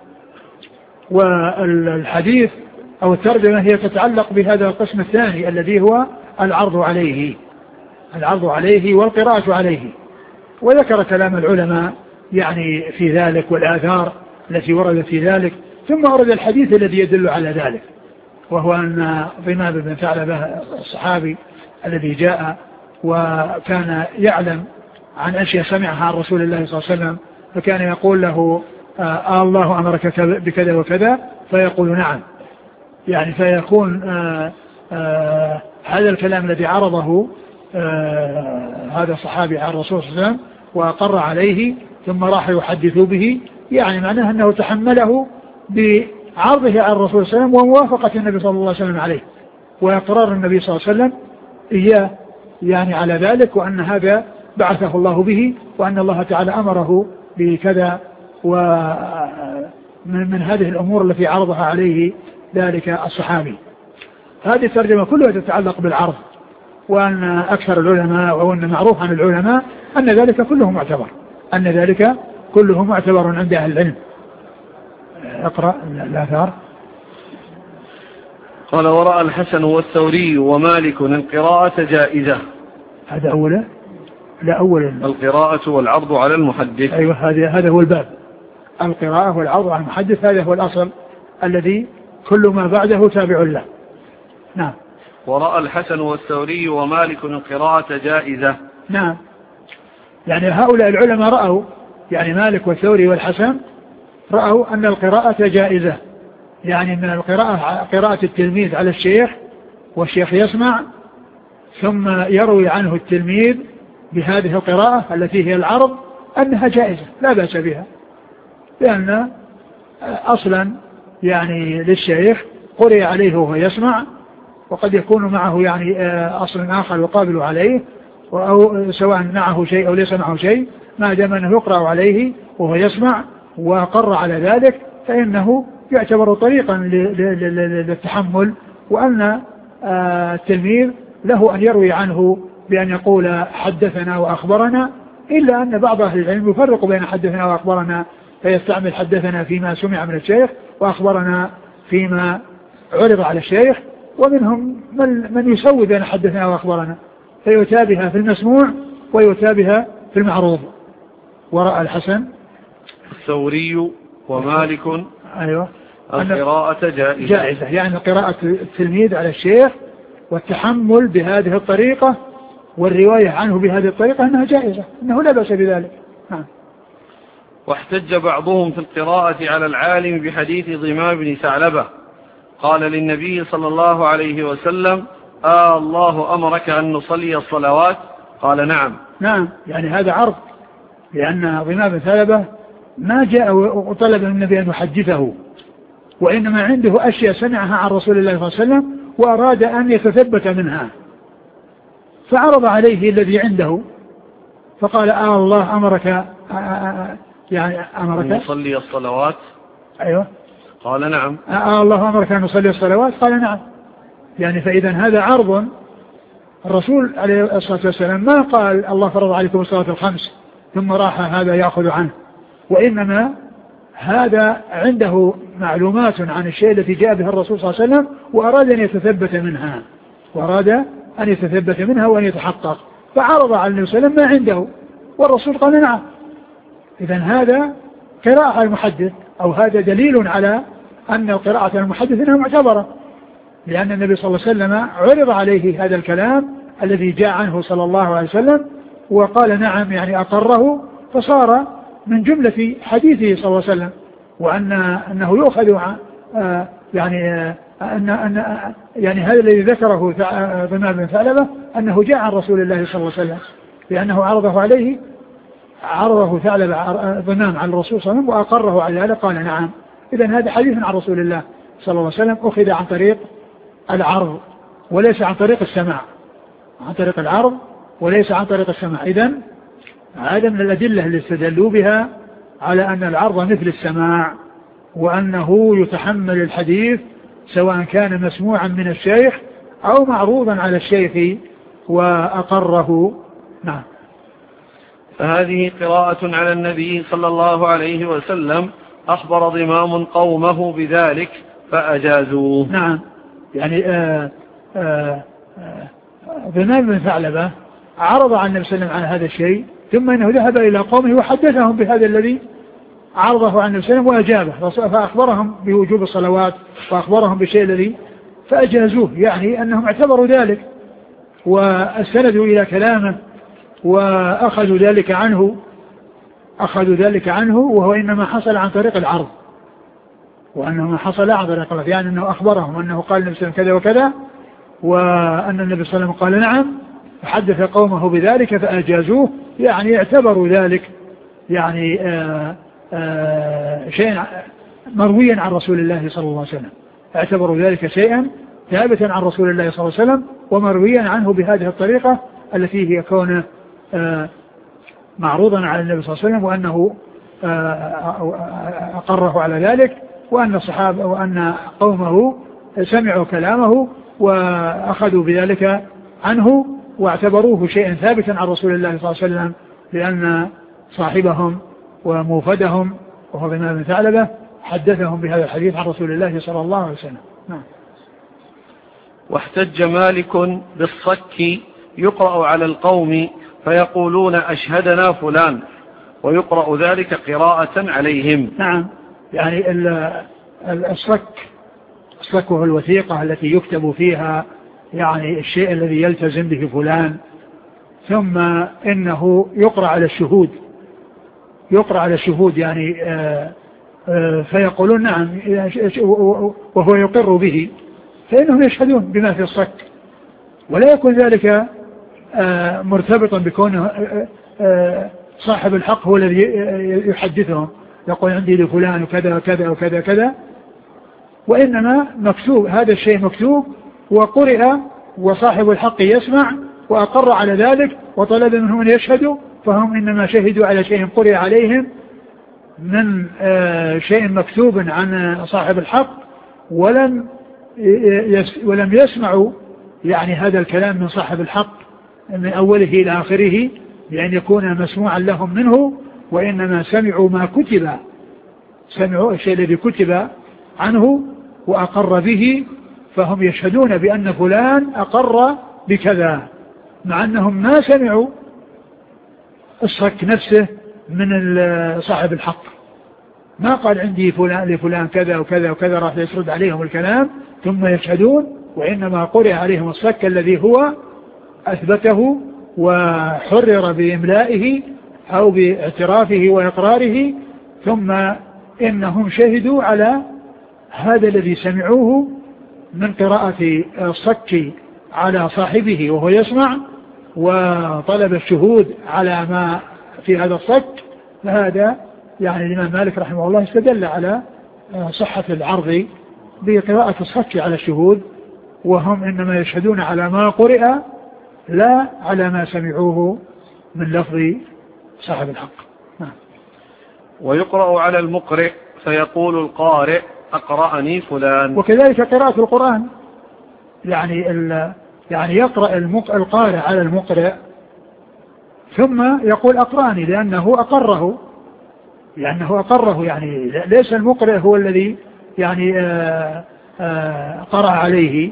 والحديث أو الترجمة هي تتعلق بهذا القسم الثاني الذي هو العرض عليه العرض عليه والقراءة عليه. وذكر كلام العلماء يعني في ذلك والآثار التي وردت في ذلك، ثم ورد الحديث الذي يدل على ذلك، وهو أن ضمام بن ثعلبة الصحابي الذي جاء وكان يعلم عن أشياء سمعها عن رسول الله صلى الله عليه وسلم، فكان يقول له آه الله أمرك بكذا وكذا، فيقول نعم، يعني فيكون آه آه هذا الكلام الذي عرضه آه هذا الصحابي عن الرسول صلى الله عليه وسلم وأقر عليه ثم راح يحدث به، يعني معناه أنه تحمله بعرضه عن الرسول صلى الله عليه وسلم وموافقة النبي صلى الله عليه وسلم عليه، وإقرار النبي صلى الله عليه وسلم إياه يعني على ذلك، وأن هذا بعثه الله به، وأن الله تعالى أمره بكذا، ومن من هذه الأمور التي عرضها عليه ذلك الصحابي. هذه الترجمة كلها تتعلق بالعرض، وأن أكثر العلماء وأن معروف عن العلماء أن ذلك كله معتبر أن ذلك كله معتبر عند أهل العلم. اقرأ الآثار. قال ورأى الحسن والثوري ومالك القراءة جائزة. هذا أولا لا أولا القراءة والعرض على المحدث. أيوة هذا هذا هو الباب، القراءة والعرض على المحدث، هذا هو الأصل الذي كل ما بعده تابع له. نعم. ورأى الحسن والثوري ومالك القراءة جائزة. نعم، يعني هؤلاء العلماء رأوا، يعني مالك والثوري والحسن رأوا أن القراءة جائزة، يعني من القراءة قراءة التلميذ على الشيخ والشيخ يسمع ثم يروي عنه التلميذ بهذه القراءة التي هي العرض أنها جائزة لا بأس بها، لأن أصلا يعني للشيخ قرئ عليه وهو يسمع، وقد يكون معه يعني أصل آخر يقابل عليه، أو سواء معه شيء أو ليس معه شيء، ما دام أنه يقرأ عليه وهو يسمع وقر على ذلك فإنه يعتبر طريقا للتحمل، وأن التلميذ له أن يروي عنه بأن يقول حدثنا وأخبرنا، إلا أن بعض أهل العلم يفرق بين حدثنا وأخبرنا فيستعمل حدثنا فيما سمع من الشيخ وأخبرنا فيما عرض على الشيخ، ومنهم من يسوي بين حدثنا وأخبرنا فيتابها في المسموع ويتابها في المعروض. ورأى الحسن الثوري ومالك أيوة القراءة جائزة, جائزة يعني قراءة التلميذ على الشيخ والتحمل بهذه الطريقة والرواية عنه بهذه الطريقة أنها جائزة، أنه لا بأس بذلك. نعم. واحتج بعضهم في القراءة على العالم بحديث ضمام بن ثعلبة قال للنبي صلى الله عليه وسلم آه الله أمرك أن نصلي الصلوات؟ قال نعم. نعم، يعني هذا عرض، لأن ضمام بن ثعلبة ما جاء وطلب من النبي أن يحدثه، وإنما عنده أشياء سمعها عن رسول الله صلى الله عليه وسلم وأراد أن يتثبت منها، فعرض عليه الذي عنده فقال آه الله أمرك آه يعني أمرك أن نصلي الصلوات؟ أيوة. قال نعم. آه الله أمرك أن نصلي الصلوات؟ قال نعم. يعني فإذا هذا عرض، الرسول عليه الصلاة والسلام ما قال الله فرض عليكم الصلاة الخمس ثم راح هذا يأخذ عنه، وإنما هذا عنده معلومات عن الشيء التي جاء به الرسول صلى الله عليه وسلم وأراد أن يتثبت منها وأراد أن يتثبت منها وأن يتحقق، فعرض على النبي صلى الله عليه وسلم ما عنده والرسول قال نعم. إذن هذا قراءة المحدث، أو هذا دليل على أن القراءة المحدث إنها معتبرة، لأن النبي صلى الله عليه وسلم عرض عليه هذا الكلام الذي جاء عنه صلى الله عليه وسلم وقال نعم، يعني أقره، فصار من جملة حديثه صلى الله عليه وسلم، وأن أنه يؤخذ آه يعني آه أن أن يعني هذا الذي ذكره ضمام بن ثعلبة أنه جاء عن رسول الله صلى الله عليه وسلم، لأنه عرضه عليه عرضه ثعلبة ضمام على الرسول صلى الله عليه وسلم وأقره على ذلك قال نعم. إذن هذا حديث عن رسول الله صلى الله عليه وسلم أخذ عن طريق العرض وليس عن طريق السماع، عن طريق العرض وليس عن طريق السماع. إذن هذا من الأدلة اللي استدلوا بها على أن العرض مثل السماع، وأنه يتحمل الحديث سواء كان مسموعا من الشيخ أو معروضا على الشيخ وأقره. نعم. فهذه قراءة على النبي صلى الله عليه وسلم أخبر ضمام قومه بذلك فأجازوه. نعم، يعني آآ آآ آآ ضمام بن ثعلبة عرض عن النبي صلى الله عليه وسلم عن هذا الشيء، ثم أنه ذهب إلى قومه وحدثهم بهذا الذي عرضه عن النبي صلى الله عليه وسلم وأجابه، فأخبرهم بوجوب الصلوات وأخبرهم بالشيء الذي فأجازوه، يعني أنهم اعتبروا ذلك واستندوا إلى كلامه وأخذوا ذلك عنه أخذوا ذلك عنه وهو إنما حصل عن طريق العرض، وأنه ما حصل عن طريق العرض، يعني أنه أخبرهم أنه قال النبي صلى الله عليه وسلم كذا وكذا، وأن النبي صلى الله عليه وسلم قال نعم، فحدث قومه بذلك فأجازوه، يعني اعتبروا ذلك يعني آآ آآ شيئا مرويا عن رسول الله صلى الله عليه وسلم، اعتبروا ذلك شيئا ثابتا عن رسول الله صلى الله عليه وسلم ومرويا عنه بهذه الطريقة التي هي كونه معروضا على النبي صلى الله عليه وسلم، وأنه أقره على ذلك، وأن الصحابة وأن قومه سمعوا كلامه وأخذوا بذلك عنه واعتبروه شيئا ثابتا عن رسول الله صلى الله عليه وسلم، لأن صاحبهم وموفدهم وهو ضمام بن ثعلبة حدثهم بهذا الحديث عن رسول الله صلى الله عليه وسلم. نعم. واحتج مالك بالصك يقرأ على القوم فيقولون أشهدنا فلان، ويقرأ ذلك قراءة عليهم. نعم، يعني الصك الصك هو الوثيقة التي يكتب فيها يعني الشيء الذي يلتزم به فلان، ثم إنه يقرأ على الشهود يقرأ على الشهود يعني آآ فيقولون نعم وهو يقر به، فإنهم يشهدون بما في الصك، ولا يكون ذلك مرتبطا بكونه صاحب الحق هو الذي يحدثهم يقول عندي لفلان وكذا وكذا وكذا كذا، وإنما مكتوب هذا الشيء مكتوب وقرئ وصاحب الحق يسمع وأقر على ذلك وطلب منهم أن يشهدوا، فهم إنما شهدوا على شيء قرئ عليهم من شيء مكتوب عن صاحب الحق، ولم ولم يسمعوا يعني هذا الكلام من صاحب الحق من أوله إلى آخره بأن يكون مسموعا لهم منه، وإنما سمعوا ما كتب، سمعوا الشيء الذي كتب عنه وأقر به، فهم يشهدون بأن فلان أقر بكذا، مع أنهم ما سمعوا الصك نفسه من صاحب الحق، ما قال عندي فلان لفلان كذا وكذا وكذا راح يسرد عليهم الكلام ثم يشهدون، وإنما قرئ عليهم الصك الذي هو أثبته وحرر بإملائه أو باعترافه وإقراره، ثم إنهم شهدوا على هذا الذي سمعوه من قراءة الصك على صاحبه وهو يسمع، وطلب الشهود على ما في هذا الصك. فهذا يعني الإمام مالك رحمه الله استدل على صحة العرض بقراءة الصك على الشهود، وهم إنما يشهدون على ما قرئ لا على ما سمعوه من لفظ صاحب الحق. نعم. ويقرأ على المقرئ فيقول القارئ أقرأني فلان. وكذلك قراءة القرآن، يعني يعني يقرأ القارئ على المقرئ ثم يقول أقرأني لأنه أقره، لأنه أقره يعني ليس المقرئ هو الذي يعني آآ آآ قرأ عليه،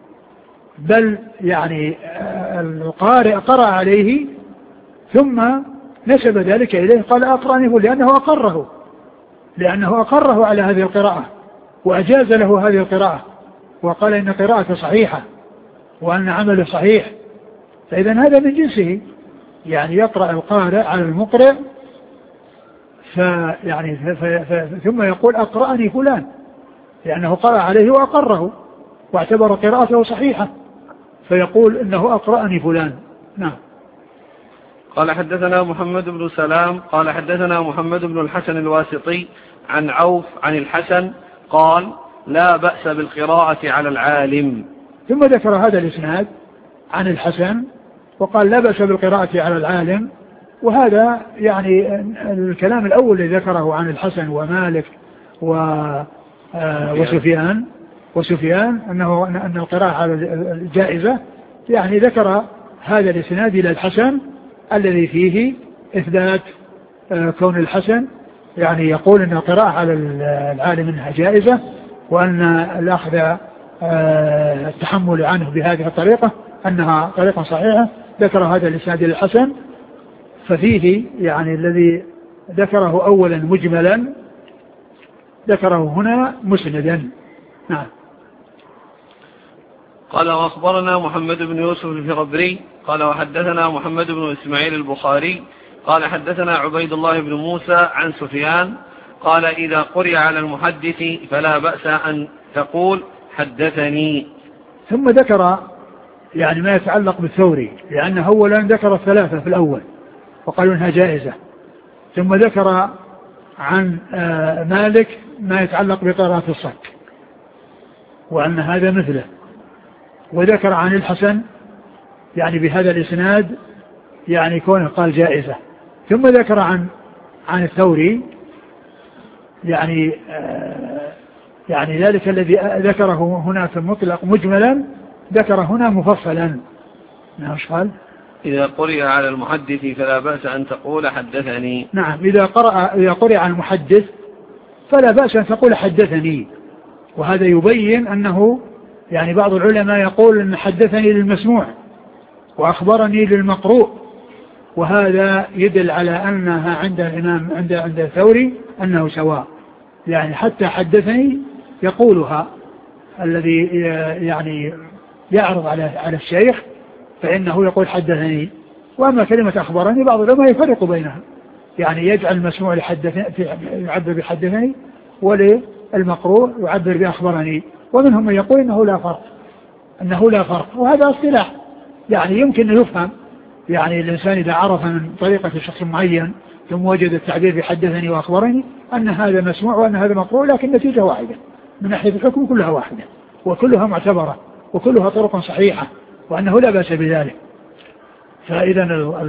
بل يعني القارئ قرأ عليه ثم نسب ذلك إليه قال أقرأني لأنه أقره، لأنه أقره على هذه القراءة وأجاز له هذه القراءة وقال إن قراءته صحيحة وأن عمله صحيح، فإذا هذا من جنسه، يعني يقرأ القارئ على المقرئ فيعني ثم يقول أقرأني فلان لأنه قرأ عليه وأقره واعتبر قراءته صحيحة، فيقول إنه أقرأني فلان. نعم. قال حدثنا محمد بن سلام قال حدثنا محمد بن الحسن الواسطي عن عوف عن الحسن قال لا بأس بالقراءة على العالم. ثم ذكر هذا الإسناد عن الحسن وقال لا بأس بالقراءة على العالم، وهذا يعني الكلام الأول الذي ذكره عن الحسن ومالك وسفيان وسفيان أنه أن القراءة على الجائزة، يعني ذكر هذا الإسناد إلى الحسن الذي فيه إثبات كون الحسن يعني يقول أن القراءة على العالم منها جائزة، وأن الأخذ التحمل عنه بهذه الطريقة أنها طريقة صحيحة. ذكر هذا الإسناد إلى الحسن، ففيه يعني الذي ذكره أولا مجملا ذكره هنا مسندا. نعم. قال وأخبرنا محمد بن يوسف الفربري قال وحدثنا محمد بن إسماعيل البخاري قال حدثنا عبيد الله بن موسى عن سفيان قال إذا قرئ على المحدث فلا بأس أن تقول حدثني. ثم ذكر يعني ما يتعلق بالثوري، لأنه أولا ذكر الثلاثة في الأول وقالوا إنها جائزة، ثم ذكر عن مالك ما يتعلق بقراءة الصك وأن هذا مثله، وذكر عن الحسن يعني بهذا الإسناد يعني كونه قال جائزة، ثم ذكر عن عن الثوري يعني يعني ذلك الذي ذكره هنا في المطلق مجملا ذكر هنا مفصلا. نعم. قال إذا قرئ على المحدث فلا بأس أن تقول حدثني. نعم. إذا قرأ إذا قرئ على المحدث فلا بأس أن تقول حدثني، وهذا يبين أنه يعني بعض العلماء يقول أن حدثني للمسموع وأخبرني للمقروء، وهذا يدل على أنها عند الإمام عند عند الثوري أنه سواء، يعني حتى حدثني يقولها الذي يعني يعرض على على الشيخ فإنه يقول حدثني. وأما كلمة أخبرني بعض العلماء يفرق بينها، يعني يجعل المسموع لحدثني يعبر بحدثني وللمقروء يعبر بأخبرني. ومنهم من يقول إنه لا فرق أنه لا فرق وهذا اصطلاح يعني يمكن أن يفهم. يعني الإنسان إذا عرف من طريقة شخص معين ثم وجد التعبير بحدثني وأخبرني أن هذا مسموع وأن هذا مقروء، لكن النتيجة واحدة من ناحية الحكم، كلها واحدة وكلها معتبرة وكلها طرق صحيحة، وأنه لا بأس بذلك. فإذا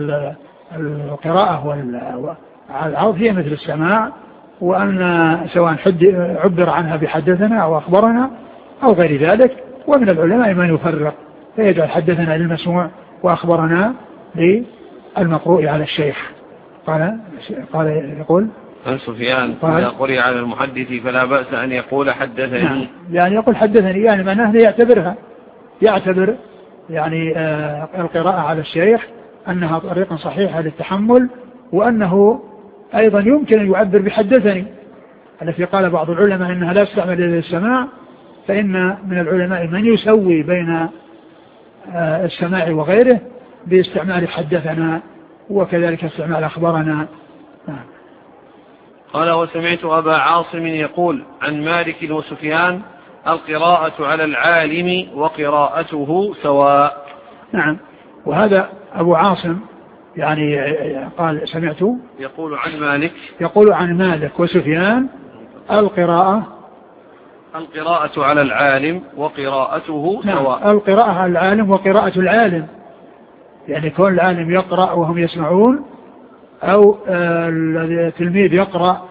القراءة والعرض هي مثل السماع، وأن سواء عبر عنها بحدثنا أو أخبرنا أو غير ذلك. ومن العلماء من يفرق فيجعل حدثنا للمسموع وأخبرنا للمقروء على الشيخ. قال قال يقول عن سفيان إذا قرئ على المحدث فلا بأس أن يقول حدثني. نعم يعني يقول حدثني، يعني معناه يعتبرها يعتبر يعني آه القراءة على الشيخ أنها طريقة صحيحة للتحمل، وأنه أيضا يمكن أن يعبر بحدثني التي قال بعض العلماء إنها لا تستعمل إلى السماع، فإن من العلماء من يسوي بين آه السماع وغيره باستعمال حدثنا وكذلك استعمال أخبرنا. آه. قال وسمعت أبا عاصم يقول عن مالك وسفيان القراءة على العالم وقراءته سواء. نعم، وهذا أبو عاصم يعني قال سمعت يقول عن مالك يقول عن مالك وسفيان القراءة القراءة على العالم وقراءته نعم. سواء. القراءة على العالم وقراءة العالم، يعني كون العالم يقرأ وهم يسمعون، أو التلميذ يقرأ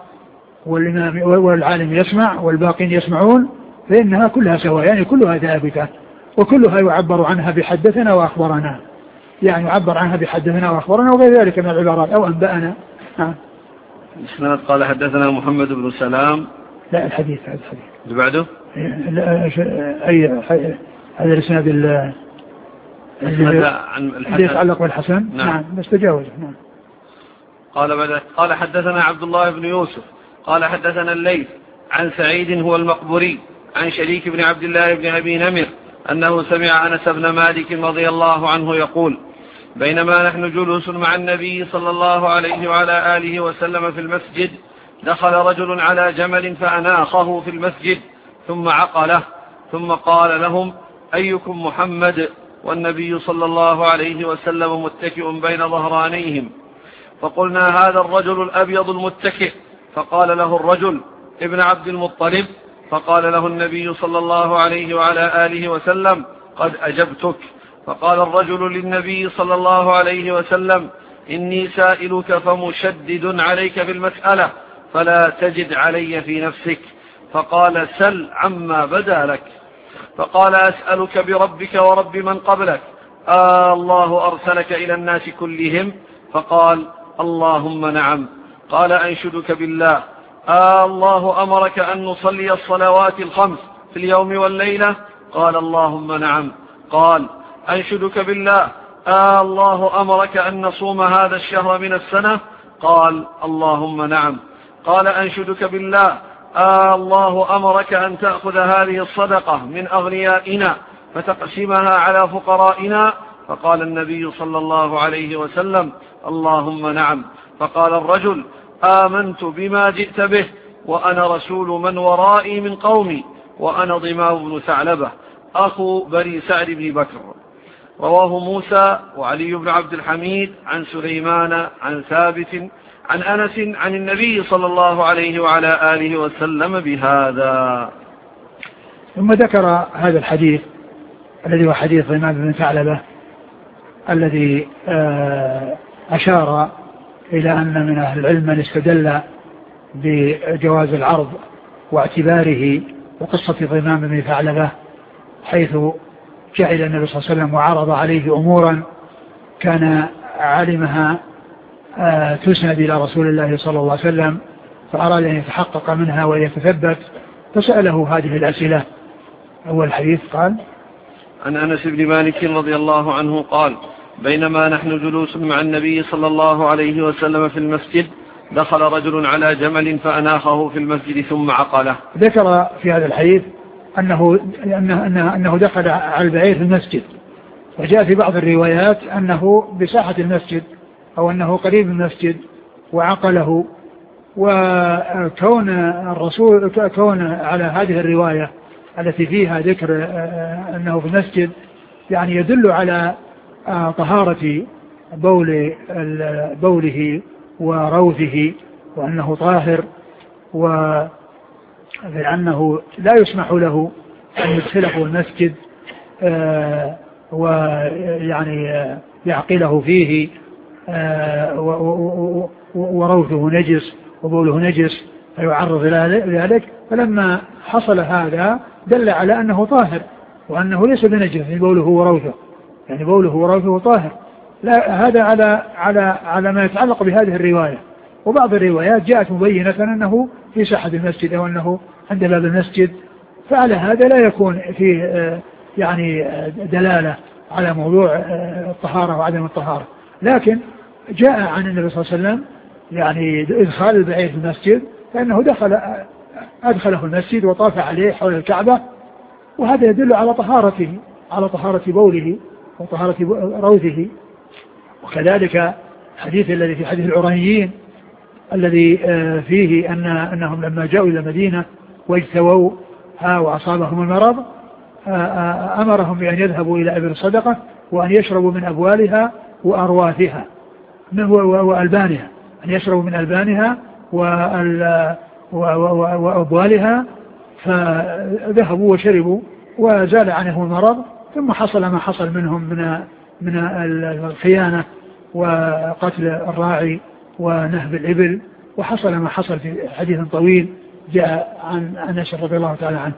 والعالم يسمع والباقين يسمعون، فإنها كلها سواء، يعني كلها ثابتة وكلها يعبر عنها بحدثنا وأخبرنا، يعني يعبر عنها بحدثنا وأخبرنا وغير ذلك من العبارات أو أنبأنا. نعم. الإسناد قال حدثنا محمد بن سلام. لا الحديث هذا الحديث اللي بعده أي هذا الإسناد اللي يتعلق بالحسن. نعم, نعم. بس تجاوز. نعم. قال بدأ قال حدثنا عبد الله بن يوسف قال حدثنا الليث عن سعيد هو المقبري عن شريك بن عبد الله بن أبي نمر أنه سمع أنس بن مالك رضي الله عنه يقول بينما نحن جلوس مع النبي صلى الله عليه وعلى آله وسلم في المسجد دخل رجل على جمل فأناخه في المسجد ثم عقله ثم قال لهم أيكم محمد، والنبي صلى الله عليه وسلم متكئ بين ظهرانيهم، فقلنا هذا الرجل الأبيض المتكئ، فقال له الرجل ابن عبد المطلب، فقال له النبي صلى الله عليه وعلى آله وسلم قد أجبتك. فقال الرجل للنبي صلى الله عليه وسلم إني سائلك فمشدد عليك في المسألة فلا تجد علي في نفسك. فقال سل عما بدا لك. فقال أسألك بربك ورب من قبلك آه الله أرسلك إلى الناس كلهم؟ فقال اللهم نعم. قال أنشدك بالله آه الله أمرك أن نصلي الصلوات الخمس في اليوم والليلة؟ قال اللهم نعم. قال أنشدك بالله آه الله أمرك أن نصوم هذا الشهر من السنة؟ قال اللهم نعم. قال أنشدك بالله آه الله أمرك أن تأخذ هذه الصدقة من أغنيائنا فتقسمها على فقرائنا؟ فقال النبي صلى الله عليه وسلم اللهم نعم. فقال الرجل آمنت بما جئت به وأنا رسول من ورائي من قومي وأنا ضمام بن ثعلبة أخو بني سعد بن بكر. رواه موسى وعلي بن عبد الحميد عن سليمان عن ثابت عن أنس عن النبي صلى الله عليه وعلى آله وسلم بهذا. ثم ذكر هذا الحديث الذي هو حديث ضمام بن ثعلبة الذي أشار إلى أن من أهل العلم من استدل بجواز العرض واعتباره وقصة ضمام بن ثعلبة، حيث جعل النبي صلى الله عليه وسلم وعرض عليه أمورا كان علمها تسند إلى رسول الله صلى الله عليه وسلم، فأراد أن يتحقق منها ويتثبت فسأله هذه الأسئلة. أول الحديث قال عن أنس بن مالك رضي الله عنه قال بينما نحن جلوس مع النبي صلى الله عليه وسلم في المسجد دخل رجل على جمل فأناخه في المسجد ثم عقله. ذكر في هذا الحديث أنه, أنه, أنه, أنه دخل على البعير في المسجد، وجاء في بعض الروايات أنه بساحة المسجد أو أنه قريب من المسجد وعقله وكون الرسول كون على هذه الرواية التي فيها ذكر أنه في المسجد يعني يدل على طهارة بول بوله وروثه وأنه طاهر، ولأنه لا يسمح له أن يدخله المسجد ويعني يعقله فيه وروثه نجس وبوله نجس فيعرض إلى ذلك. فلما حصل هذا دل على أنه طاهر وأنه ليس بنجس بوله وروثه، يعني بوله وروثه طاهر. لا هذا على على على ما يتعلق بهذه الرواية. وبعض الروايات جاءت مبينة أنه في ساحة المسجد أو أنه عند باب المسجد، فعلى هذا لا يكون فيه يعني دلالة على موضوع الطهارة وعدم الطهارة. لكن جاء عن النبي صلى الله عليه وسلم يعني إدخال البعير في المسجد، فإنه دخل أدخله المسجد وطاف عليه حول الكعبة، وهذا يدل على طهارته على طهارة بوله وطهارة روثه. وكذلك حديث الذي في حديث العرانيين الذي فيه أن أنهم لما جاءوا إلى المدينة واجتووا وأصابهم المرض أمرهم بأن يذهبوا إلى إبل الصدقة وأن يشربوا من أبوالها وأرواثها وألبانها، أن يشربوا من ألبانها وأبوالها. فذهبوا وشربوا وزال عنهم المرض، ثم حصل ما حصل منهم من من الخيانة وقتل الراعي ونهب الإبل، وحصل ما حصل في حديث طويل جاء عن أنس رضي الله تعالى عنه.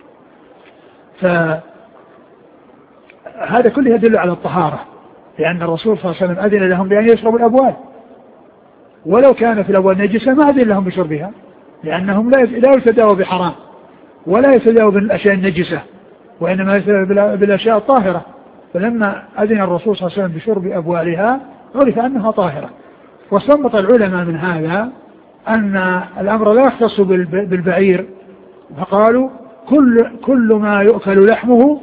فهذا كله يدل على الطهارة، لأن الرسول صلى الله عليه وسلم أذن لهم بأن يشربوا الأبوال، ولو كان في الأبوال نجسة ما أذن لهم بشربها، لأنهم لا يتداووا بحرام ولا يتداووا بالأشياء النجسة، وإنما يتداووا بالأشياء الطاهرة. فلما أذن الرسول صلى الله عليه وسلم بشرب أبوالها عرف أنها طاهرة. واستنبط العلماء من هذا أن الأمر لا يختص بالبعير، فقالوا كل, كل ما يؤكل لحمه،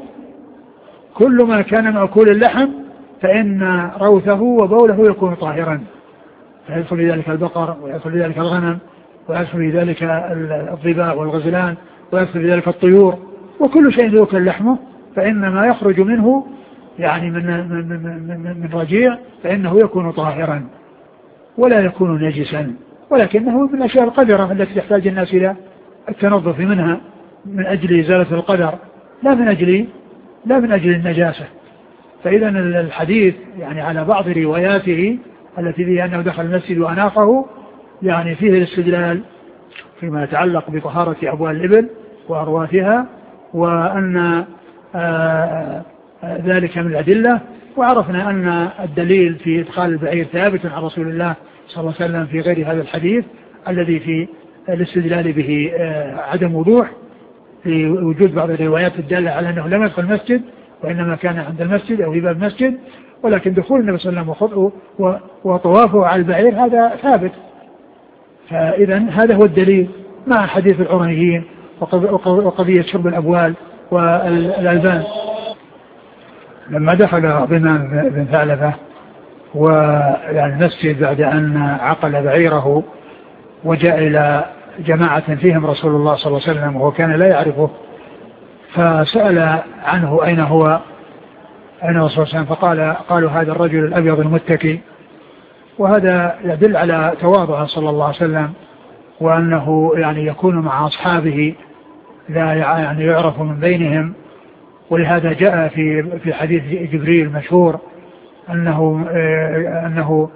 كل ما كان مأكول اللحم فإن روثه وبوله يكون طاهرا، فيدخل في ذلك البقر ويدخل في ذلك الغنم ويدخل في ذلك الضباء والغزلان ويدخل في ذلك الطيور، وكل شيء يؤكل لحمه فإن ما يخرج منه يعني من, من, من, من رجيع فإنه يكون طاهرا ولا يكون نجسا، ولكنه من الأشياء القذرة التي تحتاج الناس إلى التنظف منها من أجل إزالة القدر، لا من أجل لا من أجل النجاسة. فإذا الحديث يعني على بعض رواياته التي فيها أنه دخل المسجد وأناقه يعني فيه الاستدلال فيما يتعلق بطهارة أبوال الإبل وأرواثها، وأن آآ آآ ذلك من الأدلة. وعرفنا أن الدليل في إدخال البعير ثابت عن رسول الله صلى الله عليه وسلم في غير هذا الحديث الذي في الاستدلال به عدم وضوح، في وجود بعض الروايات الدالة على أنه لم يدخل المسجد وإنما كان عند المسجد أو في باب المسجد، ولكن دخول النبي صلى الله عليه وسلم وطوافه على البعير هذا ثابت. فإذا هذا هو الدليل مع حديث العرانيين وقضية شرب الأبوال والألبان. لما دخل ضمان بن ثعلبة ويعني المسجد بعد أن عقل بعيره وجاء إلى جماعة فيهم رسول الله صلى الله عليه وسلم وهو كان لا يعرفه، فسأل عنه أين هو أين هو صلى الله عليه وسلم، فقال قالوا هذا الرجل الأبيض المتكي. وهذا يدل على تواضعه صلى الله عليه وسلم، وأنه يعني يكون مع أصحابه لا يعني يعرف من بينهم. ولهذا جاء في في حديث جبريل المشهور أنه أنه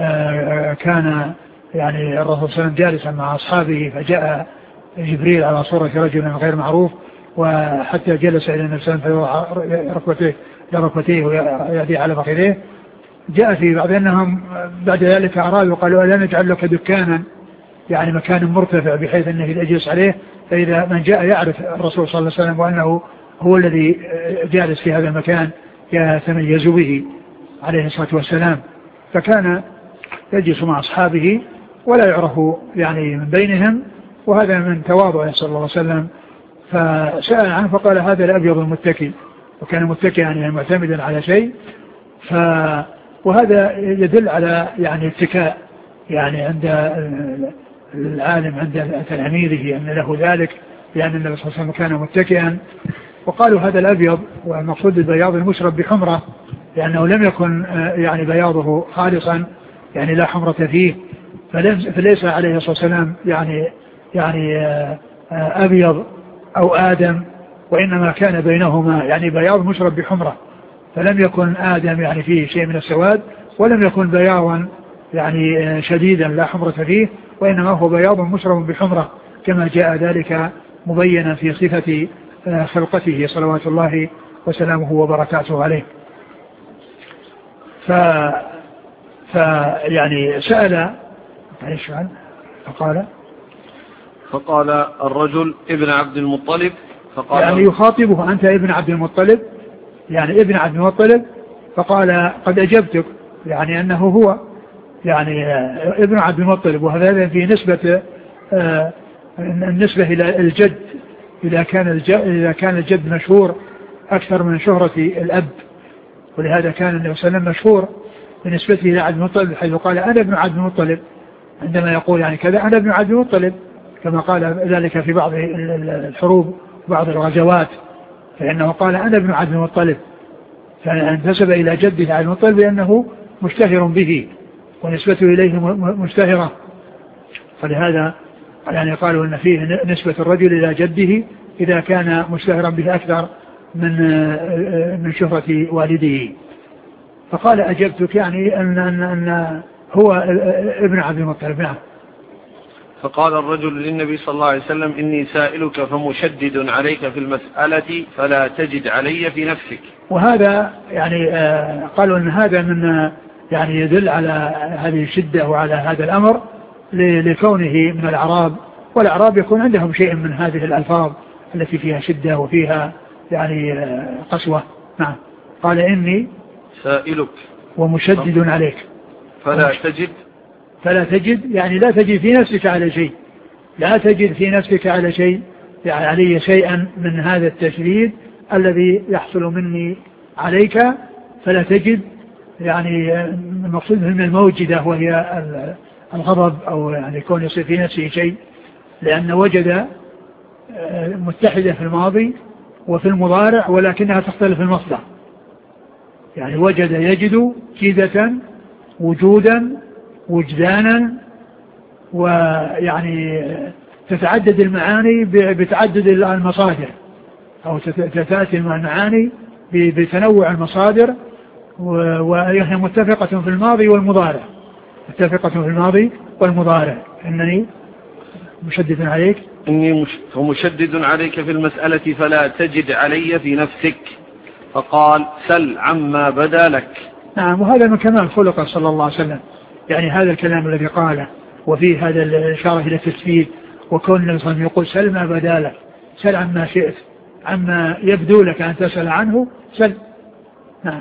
كان يعني الرسول صلى الله عليه وسلم جالسا مع أصحابه فجاء جبريل على صورة رجل غير معروف، وحتى جلس إلى النبي صلى الله عليه وسلم ركبتيه لركبتيه ويديه على فخذيه. جاء في بعض أنهم بعد ذلك أرادوا قالوا لا نجعل لك دكانا، يعني مكان مرتفع بحيث أنه يجلس عليه، فإذا من جاء يعرف الرسول صلى الله عليه وسلم وأنه هو الذي جالس في هذا المكان يتميز به عليه الصلاة والسلام. فكان يجلس مع أصحابه ولا يعرف يعني من بينهم، وهذا من تواضعه صلى الله عليه وسلم. فسأل عنه فقال هذا الأبيض المتكي، وكان متكئا يعني معتمدا على شيء. ف وهذا يدل على يعني اتكاء يعني عند العالم عند تلاميذه أن له ذلك، لأن النبي صلى الله عليه وسلم كان متكئا. وقالوا هذا الأبيض والمقصود البياض المشرب بحمرة، لأنه لم يكن يعني بياضه خالصا، يعني لا حمرة فيه، فليس عليه الصلاة والسلام يعني يعني أبيض أو آدم، وإنما كان بينهما يعني بياض مشرب بحمرة، فلم يكن آدم يعني فيه شيء من السواد، ولم يكن بياضا يعني شديدا لا حمرة فيه، وإنما هو بياض مشرب بحمرة كما جاء ذلك مبينا في صفة خلقته صلوات الله وسلامه وبركاته عليه. ف فيعني سأل ايش عن فقال فقال الرجل ابن عبد المطلب، فقال يعني يخاطبه أنت ابن عبد المطلب، يعني ابن عبد المطلب، فقال قد أجبتك، يعني أنه هو يعني ابن عبد المطلب، وهذا في نسبة آه النسبة إلى الجد، إذا كان الجد, إذا كان الجد مشهور أكثر من شهرة الأب، ولهذا كان النبي صلى الله عليه وسلم مشهور بنسبته إلى عبد المطلب، حيث قال أنا ابن عبد المطلب، عندما يقول يعني كذا أنا ابن عبد المطلب، كما قال ذلك في بعض الحروب بعض الغزوات، فإنه قال أنا ابن عبد المطلب، فانتسب إلى جده عبد المطلب لأنه مشتهر به ونسبته إليه مشتهرة، فلهذا يعني قالوا أن فيه نسبة الرجل إلى جده إذا كان مشتهرا به أكثر من من شهرة والده. فقال أجبتك، يعني أن, أن, أن هو ابن عبد المطلب. نعم. فقال الرجل للنبي صلى الله عليه وسلم إني سائلك فمشدد عليك في المسألة فلا تجد علي في نفسك. وهذا يعني قالوا أن هذا من يعني يدل على هذه الشدة وعلى هذا الأمر لكونه من الأعراب، والأعراب يكون عندهم شيء من هذه الألفاظ التي فيها شدة وفيها يعني قسوة. نعم. قال إني سائلك ومشدد عليك فلا تجد فلا تجد يعني لا تجد في نفسك على شيء، لا تجد في نفسك على شيء يعني علي شيئا من هذا التشديد الذي يحصل مني عليك، فلا تجد يعني المقصود من الموجدة وهي الغضب أو يعني يكون يصير في نفسه شيء، لأن وجد متحدة في الماضي وفي المضارع ولكنها تختلف المصدر، يعني وجد يجد جدة وجودا وجدانا، ويعني تتعدد المعاني بتعدد المصادر، أو تتأتي المعاني بتنوع المصادر، وهي متفقة في الماضي والمضارع، متفقة في الماضي والمضارع. إنني مشدد عليك إني مش... فمشدد عليك في المسألة فلا تجد علي في نفسك، فقال سل عما بدا لك. نعم. وهذا من كمال خلقه صلى الله عليه وسلم، يعني هذا الكلام الذي قاله وفيه هذا الإشارة إلى التثبيت، وكون النبي صلى الله عليه وسلم يقول سل ما بدا لك، سل عما شئت، عما يبدو لك أن تسأل عنه سل. نعم.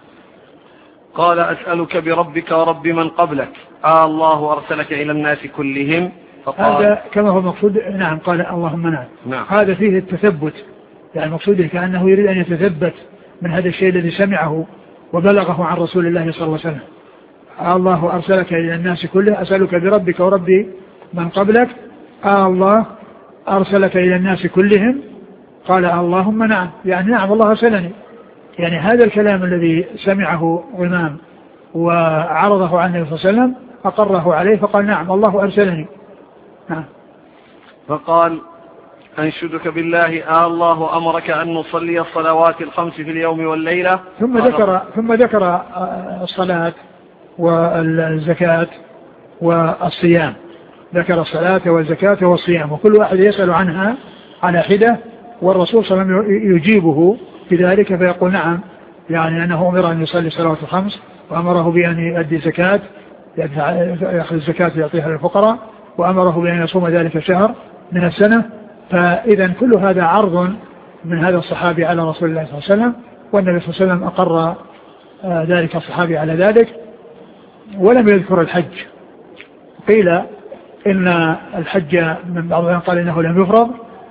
قال أسألك بربك ورب من قبلك آه الله أرسلك إلى الناس كلهم، فقال هذا كما هو مقصود. نعم. قال اللهم نعم. نعم. هذا فيه التثبت، يعني مقصوده كأنه يريد أن يتثبت من هذا الشيء الذي سمعه وبلغه عن رسول الله صلى الله عليه وسلم. آه الله أرسلك إلى الناس كله، أسألك بربك ورب من قبلك آه الله أرسلك إلى الناس كلهم. قال اللهم نعم، يعني نعم الله أرسلني، يعني هذا الكلام الذي سمعه غمام وعرضه عن النبي صلى الله عليه وسلم أقره عليه، فقال نعم الله أرسلني. نعم. فقال أنشدك بالله آه الله أمرك أن نصلي الصلوات الخمس في اليوم والليلة. ثم ذكر ثم ذكر الصلاة والزكاة والصيام، ذكر الصلاة والزكاة والصيام، وكل واحد يسأل عنها على حدة، والرسول صلى الله عليه وسلم يجيبه بذلك فيقول نعم، يعني أنه أمر أن يصلي الصلوات الخمس، وأمره بأن يؤدي زكاة، يأخذ الزكاة يعطيها للفقراء، وأمره بأن يصوم ذلك الشهر من السنة. فإذا كل هذا عرض من هذا الصحابي على رسول الله صلى الله عليه وسلم، والنبي صلى الله عليه وسلم أقر ذلك الصحابي على ذلك، ولم يذكر الحج. قيل إن الحج من بعضهم قال إنه لم يفرض،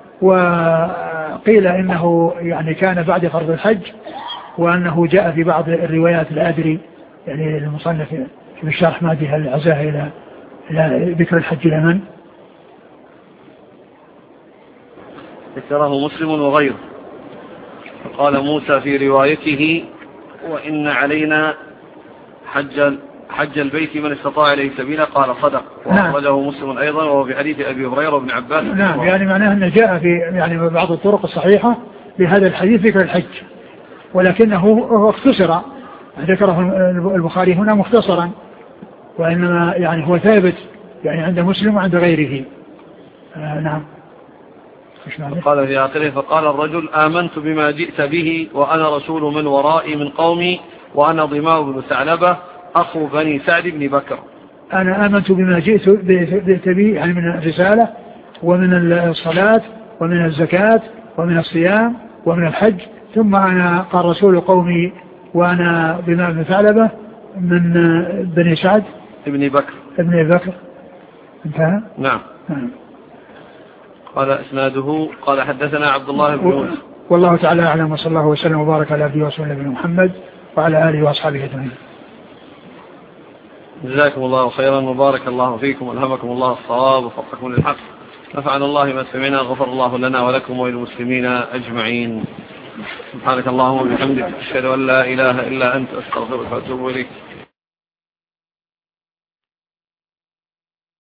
وقيل إنه يعني كان بعد فرض الحج، وأنه جاء في بعض الروايات لا أدري يعني المصنف في الشرح ما بها العزاء إلى إلى ذكر الحج لمن ذكره مسلم وغيره. فقال موسى في روايته: وإن علينا حج حج البيت من استطاع إليه سبيلا. قال: صدق. وأخرجه مسلم أيضا، وهو في حديث أبي هريرة وابن عباس. نعم، يعني معناه أنه جاء في يعني بعض الطرق الصحيحة بهذا الحديث ذكر الحج، ولكنه اختصر، ذكره البخاري هنا مختصرا، وإنما يعني هو ثابت يعني عند مسلم وعند غيره. آه نعم. قال في آخره: فقال الرجل: آمنت بما جئت به وأنا رسول من ورائي من قومي وأنا ضماء بن ثعلبة أخو بني سعد بن بكر. أنا آمنت بما جئت به يعني من الرسالة ومن الصلاة ومن الزكاة ومن الصيام ومن الحج، ثم أنا قال رسول قومي وأنا ضماء بن ثعلبة من بني سعد ابن بكر ابن بكر. انتهى. نعم. نعم. قال اسناده قال حدثنا عبد الله بن يونس. والله تعالى أعلم، وصلى الله وسلم وبارك على عبده ورسوله نبينا محمد وعلى آله وأصحابه أجمعين. جزاكم الله خيرا وبارك الله فيكم والهمكم الله الصواب ووفقكم للحق. نفعنا الله ما سمعنا، غفر الله لنا ولكم وللمسلمين أجمعين. سبحانك اللهم وبحمدك، أشهد أن لا إله إلا أنت، أستغفرك وأتوب إليك.